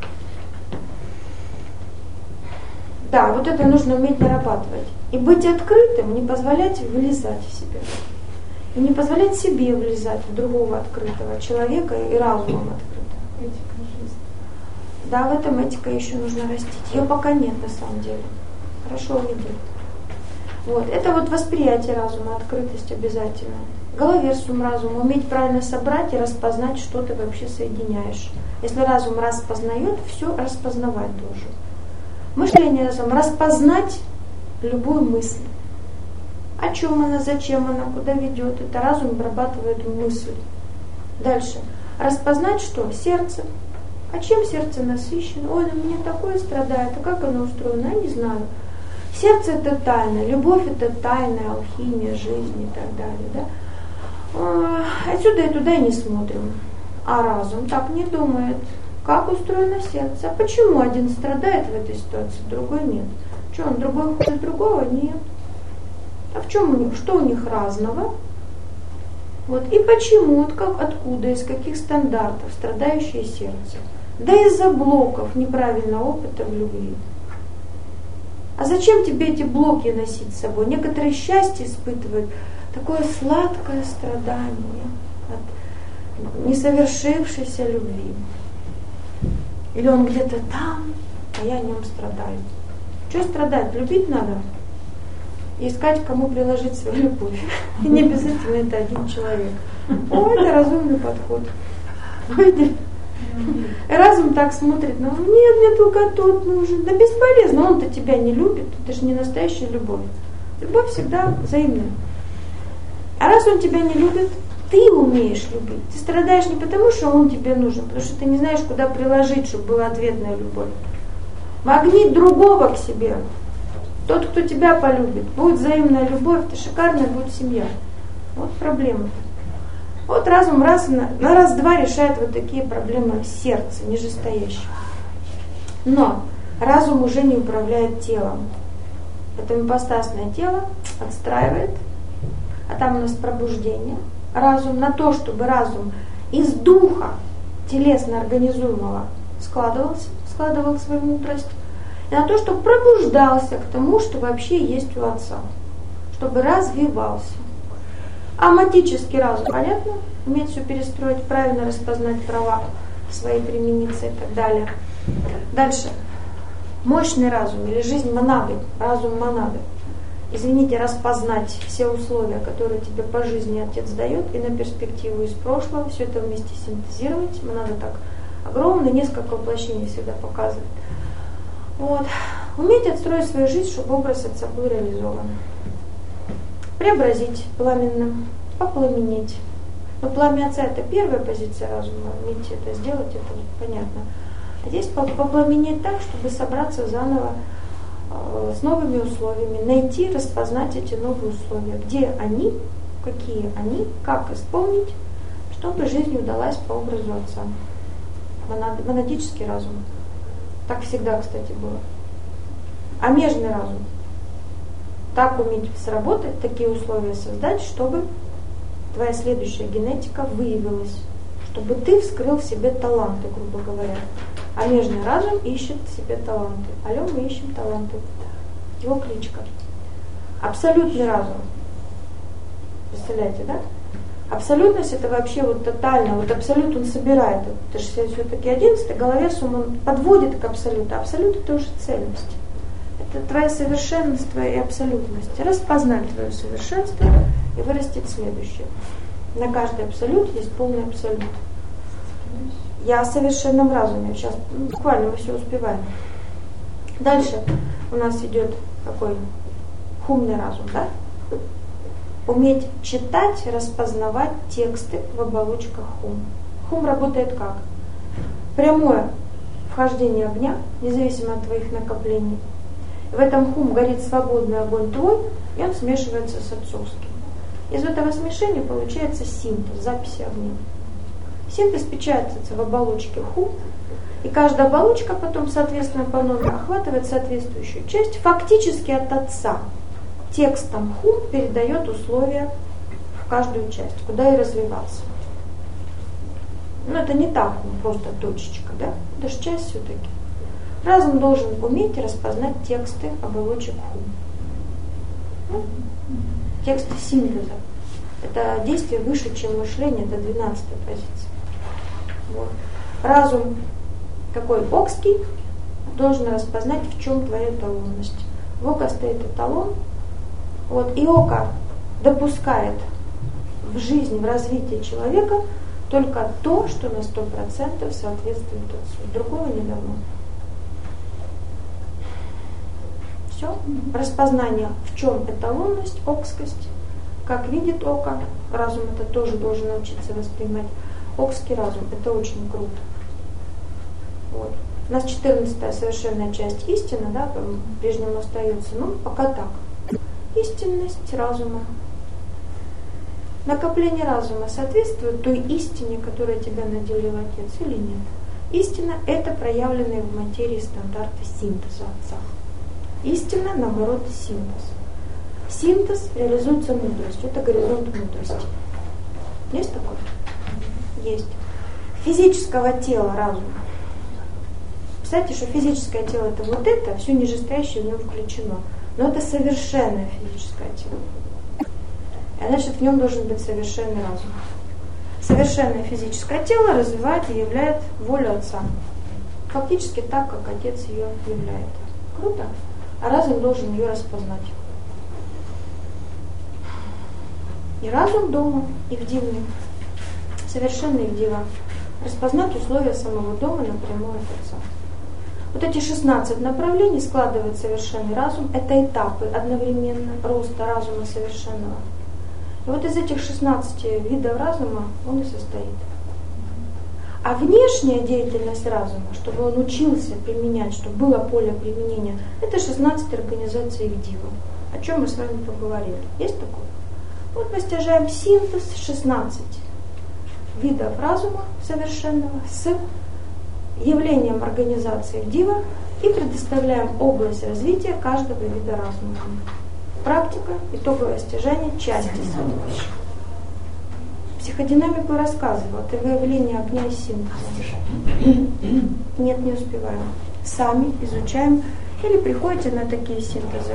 Да, вот это нужно уметь нарабатывать. И быть открытым, не позволять влезать в себя. И не позволять себе влезать в другого открытого человека и разумом открытого. Этика жизни. Да, в этом этика еще нужно растить. Ее пока нет на самом деле. Хорошо увидели. Вот. Это вот восприятие разума, открытость обязательно. Головерсум разума, уметь правильно собрать и распознать, что ты вообще соединяешь. Если разум распознает, все распознавать должен. Мышление разума, распознать любую мысль. О чем она, зачем она, куда ведет. Это разум обрабатывает мысль. Дальше. Распознать что? Сердце. А чем сердце насыщено? Ой, на меня такое страдает, а как оно устроено? Я не знаю. Сердце это тайна, любовь это тайна, алхимия, жизнь и так далее. Да? Отсюда и туда и не смотрим. А разум так не думает. Как устроено сердце? А почему один страдает в этой ситуации, другой нет? Что, он другой хуже другого? Нет. А в чем у них, что у них разного? Вот. И почему, как, откуда, из каких стандартов страдающее сердце? Да из-за блоков неправильного опыта в любви. А зачем тебе эти блоки носить с собой? Некоторые счастье испытывают, такое сладкое страдание от несовершившейся любви. Или он где-то там, а я о нем страдаю. Что страдать? Любить надо. И искать, кому приложить свою любовь. И не обязательно это один человек. О, это разумный подход. Видите? Разум так смотрит, ну нет, мне только тот нужен. Да бесполезно, он-то тебя не любит, это же не настоящая любовь. Любовь всегда взаимная. А раз он тебя не любит, ты умеешь любить. Ты страдаешь не потому, что он тебе нужен, потому что ты не знаешь, куда приложить, чтобы была ответная любовь. Магнит другого к себе. Тот, кто тебя полюбит. Будет взаимная любовь, ты шикарная будет семья. Вот проблема. Вот разум на раз-два решает вот такие проблемы сердца, нижестоящие. Но разум уже не управляет телом. Это ипостасное тело отстраивает, а там у нас пробуждение. Разум на то, чтобы разум из духа телесно организуемого складывал свою мудрость, и на то, чтобы пробуждался к тому, что вообще есть у Отца, чтобы развивался. Аматический разум, понятно? Уметь все перестроить, правильно распознать права свои, примениться и так далее. Дальше. Мощный разум или жизнь монады, разум монады. Извините, распознать все условия, которые тебе по жизни Отец дает, и на перспективу из прошлого, все это вместе синтезировать. Монада так огромно, несколько воплощений всегда показывает. Вот. Уметь отстроить свою жизнь, чтобы образ Отца был реализован. Преобразить пламенным, попламенеть. Но пламя Отца — это первая позиция разума. Уметь это сделать, это понятно. А здесь попламенеть так, чтобы собраться заново с новыми условиями, найти, распознать эти новые условия. Где они, какие они, как исполнить, чтобы жизнь удалась по образу Отца. Монадический разум. Так всегда, кстати, было. А межный разум. Так уметь сработать, такие условия создать, чтобы твоя следующая генетика выявилась, чтобы ты вскрыл в себе таланты, грубо говоря. А межный разум ищет в себе таланты. Алло, мы ищем таланты. Его кличка. Абсолютный разум. Представляете, да? Абсолютность — это вообще вот тотально. Вот абсолют он собирает. Это же все-таки 11-й голове сумма, он подводит к абсолюту. Абсолют — это уже цельность. Это твоя совершенность, твоя абсолютность. Распознать твое совершенство и вырастить следующее. На каждый абсолют есть полный абсолют. Я о совершенном разуме. Сейчас буквально мы все успеваем. Дальше у нас идет такой умный разум, да? Уметь читать, распознавать тексты в оболочках хум. Хум работает как? Прямое вхождение огня, независимо от твоих накоплений. В этом хум горит свободный огонь твой, и он смешивается с отцовским. Из этого смешения получается синтез, записи огня. Синтез печатается в оболочке хум, и каждая оболочка потом, соответственно, по номеру охватывает соответствующую часть, фактически от отца. Текстом хум передает условия в каждую часть, куда и развивался. Но это не так, просто точечка, да? Это же часть все-таки. Разум должен уметь распознать тексты оболочек хум. Ну, тексты синтеза. Это действие выше, чем мышление, это 12-я позиция. Вот. Разум такой окский должен распознать, в чем твоя эталонность. В око стоит эталон. Вот, и око допускает в жизнь, в развитие человека только то, что на 100% соответствует отцу. Другого не дано. Все. Распознание, в чем эталонность, окскость, как видит око. Разум это тоже должен научиться воспринимать. Окский разум, это очень круто. Вот. У нас 14-я совершенная часть истина, да, по-прежнему остается. Ну, пока так. Истинность разума. Накопление разума соответствует той истине, которая тебя наделил Отец, или нет? Истина – это проявленные в материи стандарты синтеза Отца. Истина, наоборот, синтез. Синтез реализуется мудростью. Это горизонт мудрости. Есть такое? Есть. Физического тела разума. Представьте, что физическое тело – это вот это, все нижестоящее в нем включено. Но это совершенное физическое тело. А значит, в нем должен быть совершенный разум. Совершенное физическое тело развивает и являет волю Отца. Фактически так, как Отец ее являет. Круто? А разум должен ее распознать. И разум дома, и в дивный. Совершенно и в дива. Распознать условия самого дома напрямую от Отца. Вот эти 16 направлений складывает совершенный разум. Это этапы одновременно роста разума совершенного. И вот из этих 16 видов разума он и состоит. А внешняя деятельность разума, чтобы он учился применять, чтобы было поле применения, это 16 организаций Дива, о чем мы с вами поговорили. Есть такое? Вот мы стяжаем синтез 16 видов разума совершенного с явлением организации Дива и предоставляем область развития каждого вида разума. Практика, итоговое стяжание, части. Психодинамику рассказывала, это выявление огня и синтеза. Нет, не успеваем. Сами изучаем или приходите на такие синтезы.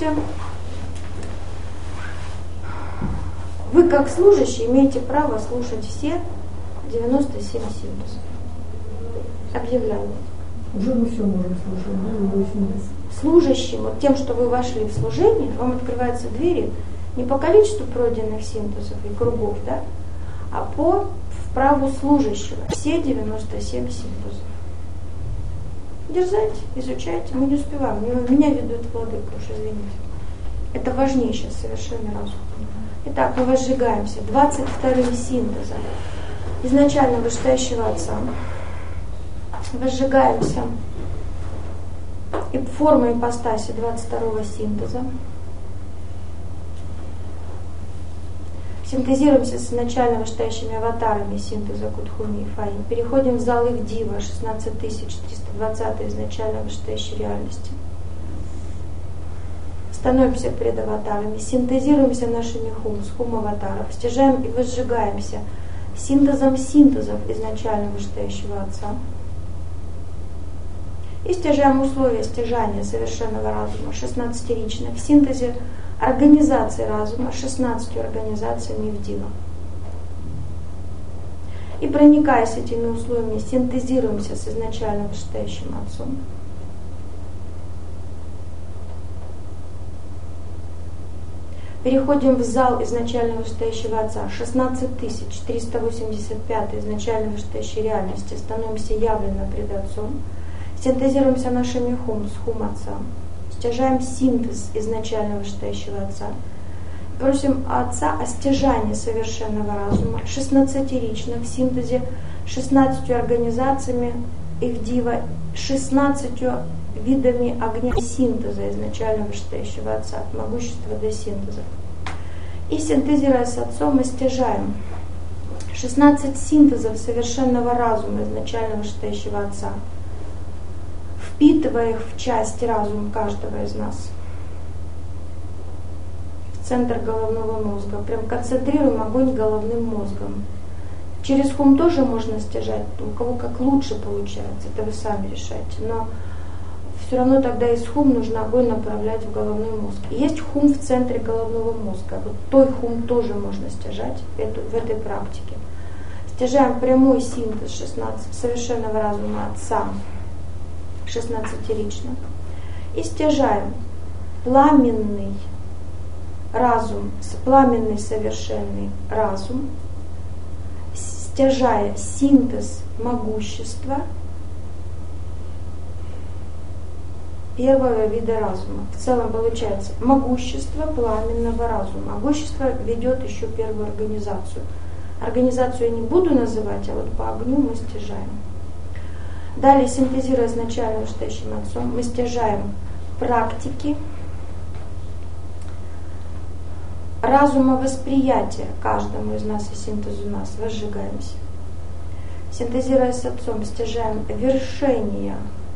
Вы как служащий имеете право слушать все 97 синтезов. Объявляю. Уже мы все можем слушать, да, любой синтез. Служащим, вот тем, что вы вошли в служение, вам открываются двери не по количеству пройденных синтезов и кругов, да, а по праву служащего. Все 97 синтезов. Дерзайте, изучайте. Мы не успеваем. Меня ведут владыка, уж извините. Это важнее сейчас совершенно разум. Итак, мы возжигаемся 22-м синтезом изначально вышестоящего Отца. Возжигаемся и формой ипостаси 22-го синтеза. Синтезируемся с изначально вышестоящими аватарами синтеза Кудхуми и Фаи. Переходим в зал их Дива, 16320 изначально вышестоящей реальности. Становимся перед аватарами, синтезируемся нашими с хум-аватаров, стяжаем и возжигаемся синтезом синтезов изначально вышестоящего Отца. И стяжаем условия стяжания совершенного разума 16-рично в синтезе организации разума 16 организациями в Дива. И проникаясь этими условиями, синтезируемся с изначально вышестоящим Отцом. Переходим в зал изначально вышестоящего Отца, 16385 изначально вышестоящей реальности, становимся явленно пред Отцом, синтезируемся нашими с хум Отца, стяжаем синтез изначально вышестоящего Отца, просим Отца о стяжании совершенного разума, 16-рично в синтезе 16 организациями их Дива, 16 видами огня синтеза изначально вышестоящего Отца, от могущества до синтеза. И синтезируя с Отцом, мы стяжаем 16 синтезов совершенного разума изначально вышестоящего Отца, впитывая их в часть разума каждого из нас, в центр головного мозга. Прям концентрируем огонь головным мозгом. Через хум тоже можно стяжать, у кого как лучше получается, это вы сами решаете. Но все равно тогда из хум нужно огонь направлять в головной мозг. И есть хум в центре головного мозга. Вот той хум тоже можно стяжать в этой практике. Стяжаем прямой синтез 16 совершенного разума Отца, 16-рично. И стяжаем пламенный разум, пламенный совершенный разум, стяжая синтез могущества первого вида разума. В целом получается могущество пламенного разума. Могущество ведет еще первую организацию. Организацию я не буду называть, а вот по огню мы стяжаем. Далее, синтезируя изначально вышестоящим Отцом, мы стяжаем практики разума восприятия каждому из нас и синтезу нас, возжигаемся. Синтезируя с Отцом, стяжаем вершения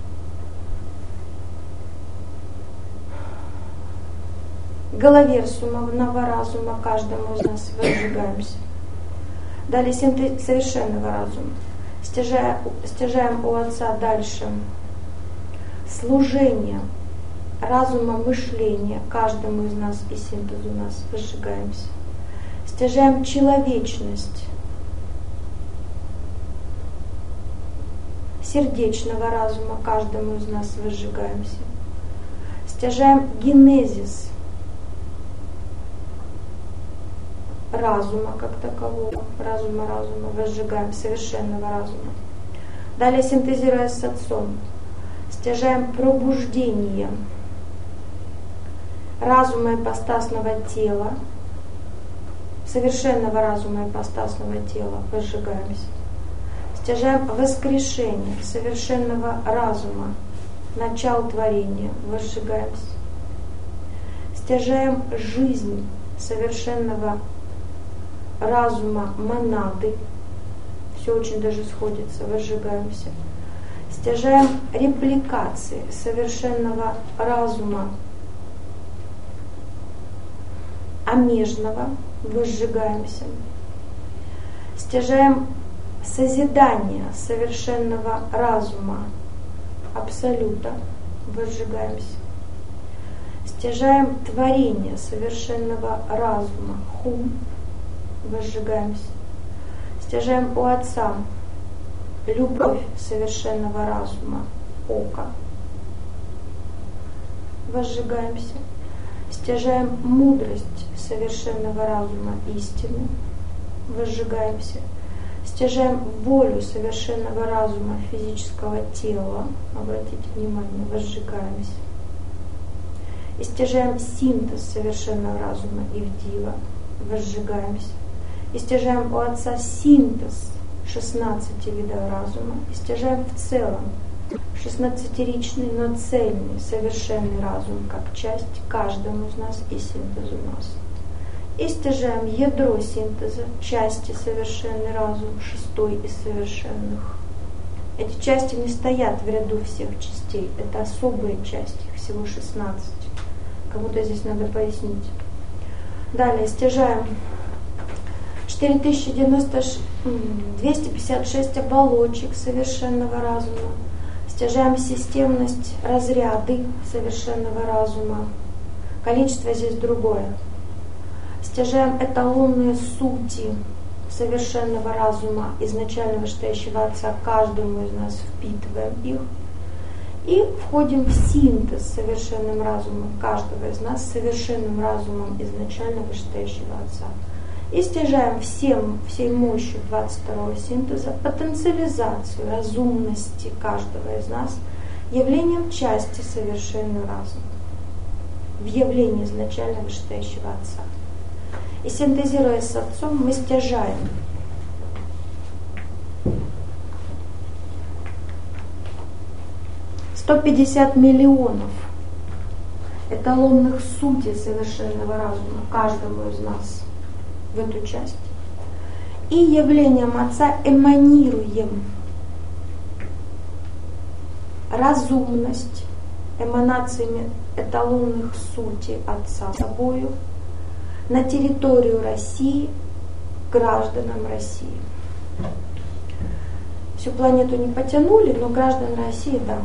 головерсумного разума каждому из нас, возжигаемся. Далее синтез совершенного разума. Стяжаем у Отца дальше служение разума мышления каждому из нас и синтезу нас, возжигаемся. Стяжаем человечность сердечного разума каждому из нас, возжигаемся. Стяжаем генезис разума как такового, разума, возжигаем совершенного разума. Далее, синтезируя с Отцом, Стяжаем пробуждение разума ипостасного тела, совершенного разума ипостасного тела, возжигаемся. Стяжаем воскрешение совершенного разума, начало творения, возжигаемся. Стяжаем жизнь совершенного разума монады, все очень даже сходится, возжигаемся. Стяжаем репликации совершенного разума омежного, возжигаемся. Стяжаем созидание совершенного разума абсолюта, возжигаемся. Стяжаем творение совершенного разума хум, возжигаемся. Стяжаем у Отца любовь совершенного разума ока, возжигаемся. Стяжаем мудрость совершенного разума истины, возжигаемся. Стяжаем волю совершенного разума физического тела, обратите внимание, возжигаемся. И стяжаем синтез совершенного разума Ивдива, возжигаемся. И стяжаем у Отца синтез 16 видов разума, и стяжаем в целом 16-ричный, но цельный, совершенный разум, как часть каждому из нас и синтез у нас. И стяжаем ядро синтеза, части совершенный разум, 6-й из совершенных. Эти части не стоят в ряду всех частей, это особые части, их всего 16. Кому-то здесь надо пояснить. Далее стяжаем 256 оболочек совершенного разума. Стяжаем системность, разряды совершенного разума. Количество здесь другое. Стяжаем эталонные сути совершенного разума, изначально вышестоящего Отца, каждому из нас впитываем их. И входим в синтез совершенным разумом каждого из нас, совершенным разумом изначально вышестоящего Отца. И стяжаем всей мощью 22-го синтеза потенциализацию разумности каждого из нас явлением части совершенный разум, в явлении изначально вышестоящего Отца. И синтезируя с Отцом, мы стяжаем $150 миллионов эталонных сутей совершенного разума каждому из нас в эту часть. И явлением Отца эманируем разумность эманациями эталонных сутей Отца собою на территорию России, гражданам России. Всю планету не потянули, но граждан России, да.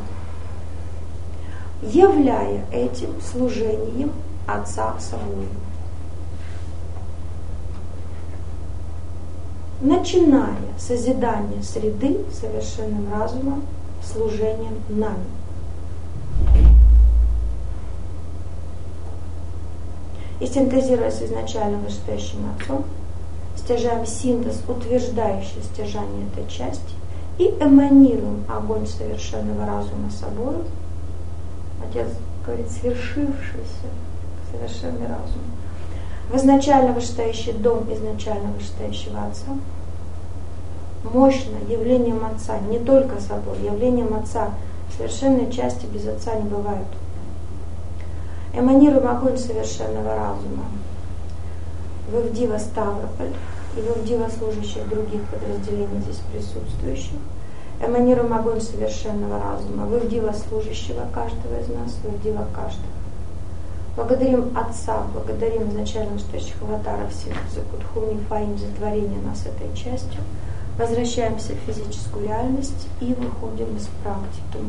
Являя этим служением Отца собою. Начиная созидание среды совершенным разумом, служением нами. И синтезируя с изначально вышестоящим Отцом, стяжаем синтез, утверждающий стяжание этой части, и эманируем огонь совершенного разума собою. Отец говорит, свершившийся совершенный разум. В изначально вышестоящий дом изначально вышестоящего Отца. Мощно явлением Отца, не только собой, явлением Отца. Совершенной части без Отца не бывает. Эманируем огонь совершенного разума в Ивдива Ставрополь и в Ивдива служащих других подразделений здесь присутствующих. Эманируем огонь совершенного разума в Ивдива служащего каждого из нас, в Ивдива каждого. Благодарим Отца, благодарим изначально вышестоящих аватаров всех за Кутхуни Фаим, за творение нас этой частью. Возвращаемся в физическую реальность и выходим из практики.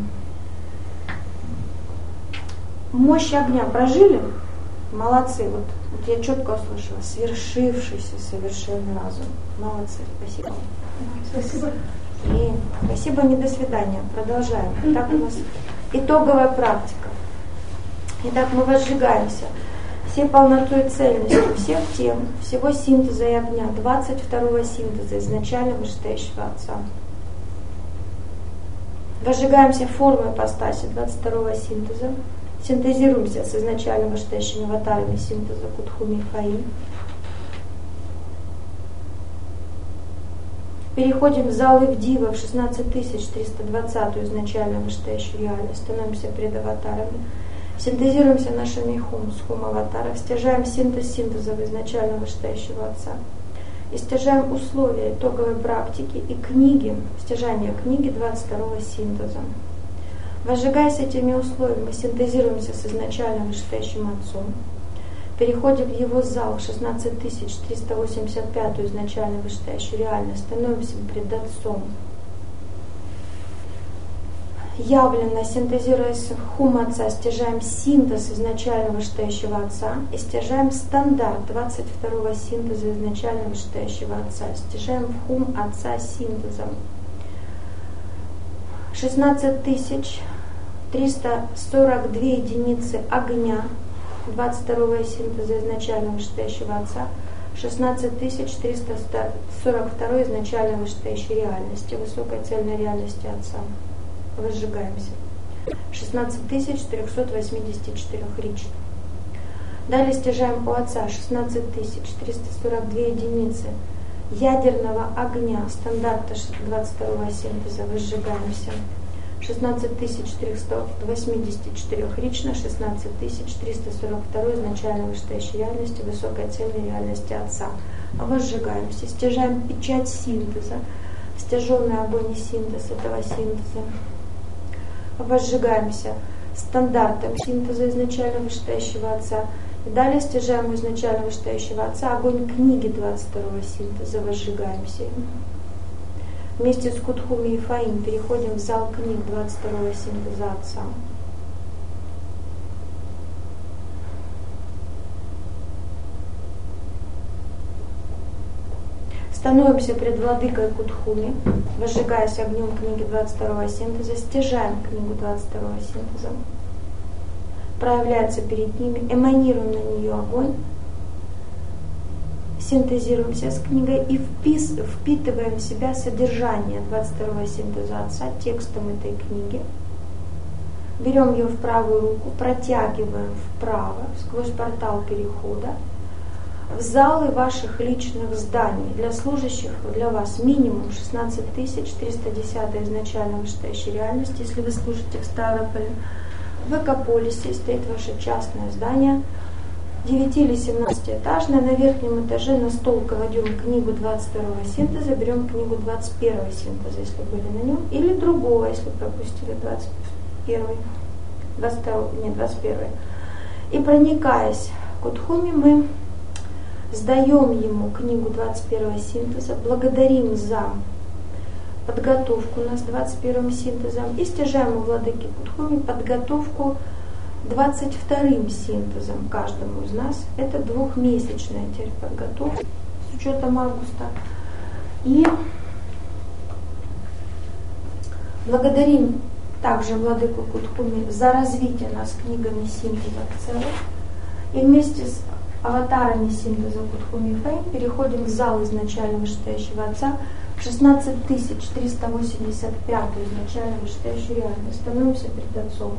Мощь огня прожили? Молодцы. Вот я четко услышала. Свершившийся совершенный разум. Молодцы. Спасибо. Спасибо. И спасибо, не до свидания. Продолжаем. Итак, у нас итоговая практика. Итак, мы возжигаемся всей полнотой цельностью всех тем, всего синтеза и огня, 22-го синтеза изначально вышестоящего Отца. Возжигаемся формой ипостаси 22-го синтеза. Синтезируемся с изначально вышестоящими аватарами синтеза Кутхуми и Фаи. Переходим в зал Ивдива в 16320 изначально вышестоящую реальность. Становимся пред аватарами. Синтезируемся нашими хум с хум аватаров. Стяжаем синтез синтеза изначально вышестоящего Отца. И стяжаем условия итоговой практики и книги, стяжание книги 22-го синтеза. Возжигаясь этими условиями, мы синтезируемся с изначально вышестоящим Отцом. Переходим в его зал 16385 изначально вышестоящую реальность. Становимся пред Отцом. Явленно, синтезируясь в хум Отца, стяжаем синтез изначально вышестоящего Отца и стяжаем стандарт 22-го синтеза изначально вышестоящего Отца. Стяжаем в хум Отца синтезом. 16342 единицы огня 22-го синтеза изначально вышестоящего Отца. 16342 изначально вышестоящей реальности, высокой цельной реальности Отца. Возжигаемся. 16384 рич. Далее стяжаем у Отца 16342 единицы ядерного огня стандарта 22-го синтеза. Возжигаемся. 16384 рично, 16342 изначально вышестоящей реальности, высокой цельной реальности Отца. Возжигаемся. Стяжаем печать синтеза, стяженный огонь и синтез этого синтеза. Возжигаемся стандартом синтеза изначально вышестоящего Отца. И далее стяжаем у изначально вышестоящего Отца огонь книги 22-го синтеза. Возжигаемся. Вместе с Кутхуми и Фаим переходим в зал книг 22-го синтеза Отца. Становимся пред владыкой Кутхуми, возжигаясь огнем книги 22-го синтеза, стяжаем книгу 22-го синтеза, проявляется перед ними, эманируем на нее огонь, синтезируемся с книгой и впитываем в себя содержание 22-го синтеза Отца текстом этой книги. Берем ее в правую руку, протягиваем вправо сквозь портал перехода в залы ваших личных зданий. Для служащих, для вас минимум 16310 изначально вышестоящей реальности, если вы служите в Ставрополе. В Экополисе стоит ваше частное здание, 9 или 17-этажное. На верхнем этаже на стол кладем книгу 22-го синтеза, берем книгу 21-го синтеза, если были на нем, или другого, если пропустили 21-й. И проникаясь к Кутхуми, мы сдаем ему книгу 21-го синтеза, благодарим за подготовку нас 21-м синтезом и стяжаем у владыки Кутхуми подготовку 22-м синтезом каждому из нас. Это двухмесячная теперь подготовка с учетом августа. И благодарим также владыку Кутхуми за развитие нас книгами синтеза в целом. И вместе с аватарами синтеза Кутхуми и Фаим переходим в зал изначально вышестоящего Отца, 16385 изначально вышестоящую реальность. Становимся перед Отцом.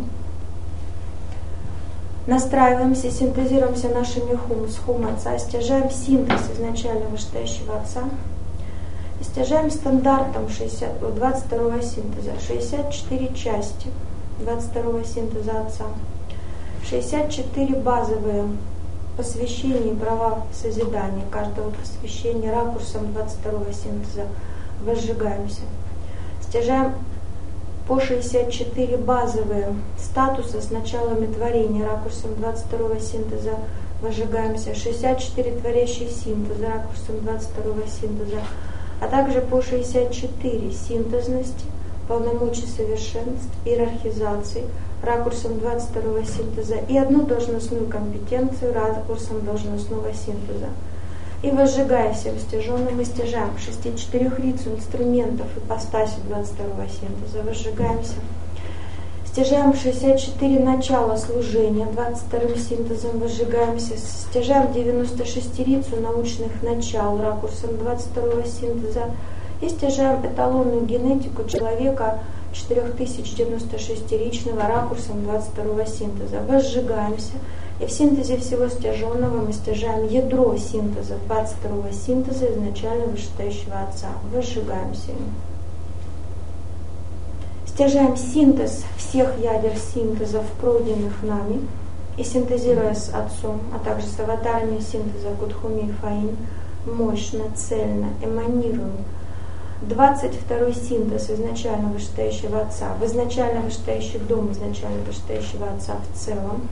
Настраиваемся, синтезируемся нашими хум с хум Отца, стяжаем синтез изначально вышестоящего Отца. И стяжаем стандартом 22-го синтеза 64 части 22-го синтеза Отца. 64 базовые посвящения и права созидания каждого посвящения ракурсом 22-го синтеза. Возжигаемся. Стяжаем по 64 базовые статуса с началами творения ракурсом 22-го синтеза. Возжигаемся. 64 творящие синтеза ракурсом 22-го синтеза. А также по 64 синтезности, полномочий совершенств, иерархизации ракурсом 22-го синтеза и одну должностную компетенцию ракурсом должностного синтеза. И возжигая всем стяженным, мы стяжаем 64 рицу инструментов ипостаси 22-го синтеза. Возжигаемся. Стяжаем 64 начала служения 22-м синтезом. Возжигаемся. Стяжаем 96 рицу научных начал ракурсом 22-го синтеза. И стяжаем эталонную генетику человека 4096-ричного ракурсом 22-го синтеза. Возжигаемся. И в синтезе всего стяженного мы стяжаем ядро синтеза 22-го синтеза изначально вышестоящего Отца. Возжигаемся им. Стяжаем синтез всех ядер синтезов, пройденных нами, и синтезируя с Отцом, а также с аватарами синтеза Кудхуми и Фаин, мощно, цельно эманируем 22-й синтез изначально вышестоящего Отца, в изначально вышестоящий дом изначально вышестоящего Отца в целом.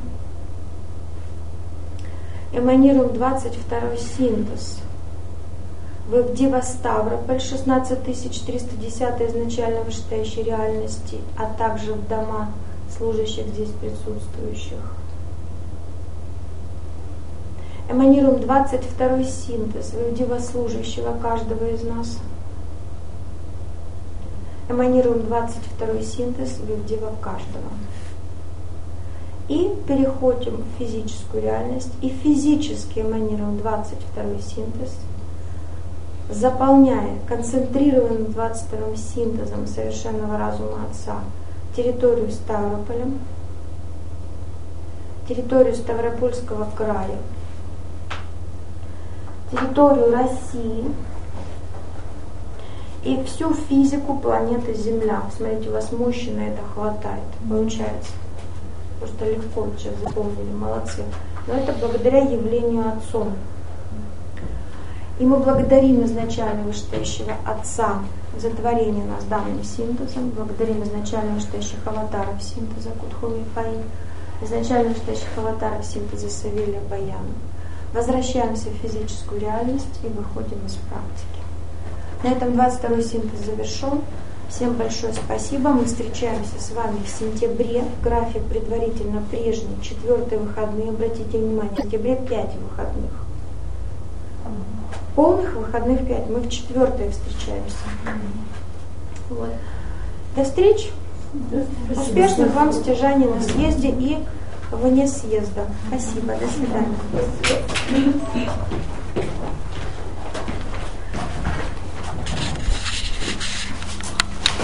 Эманируем 22-й синтез в Дива Ставрополь, 16310 изначально вышестоящей реальности, а также в дома служащих здесь присутствующих. Эманируем 22-й синтез в Дива служащего каждого из нас. Эманируем 22-й синтез в Дива каждого. И переходим в физическую реальность и физически эманируем 22-й синтез, заполняя концентрированным 22-м синтезом совершенного разума Отца территорию Ставрополя, территорию Ставропольского края, территорию России и всю физику планеты Земля. Смотрите, у вас мощи на это хватает, получается. Просто легко сейчас заполнили, молодцы. Но это благодаря явлению Отцом. И мы благодарим изначально вышестоящего Отца за творение нас данным синтезом, благодарим изначально вышестоящих аватаров синтеза Кудхуми Фаин, изначально вышестоящих аватаров синтеза Савелия Баяна. Возвращаемся в физическую реальность и выходим из практики. На этом 22-й синтез завершен. Всем большое спасибо. Мы встречаемся с вами в сентябре. График предварительно прежний. 4-е выходные. Обратите внимание, в сентябре 5 выходных. Полных выходных 5. Мы в 4-е встречаемся. Вот. До встречи. Успешных вам стяжаний на съезде и вне съезда. Спасибо. До свидания.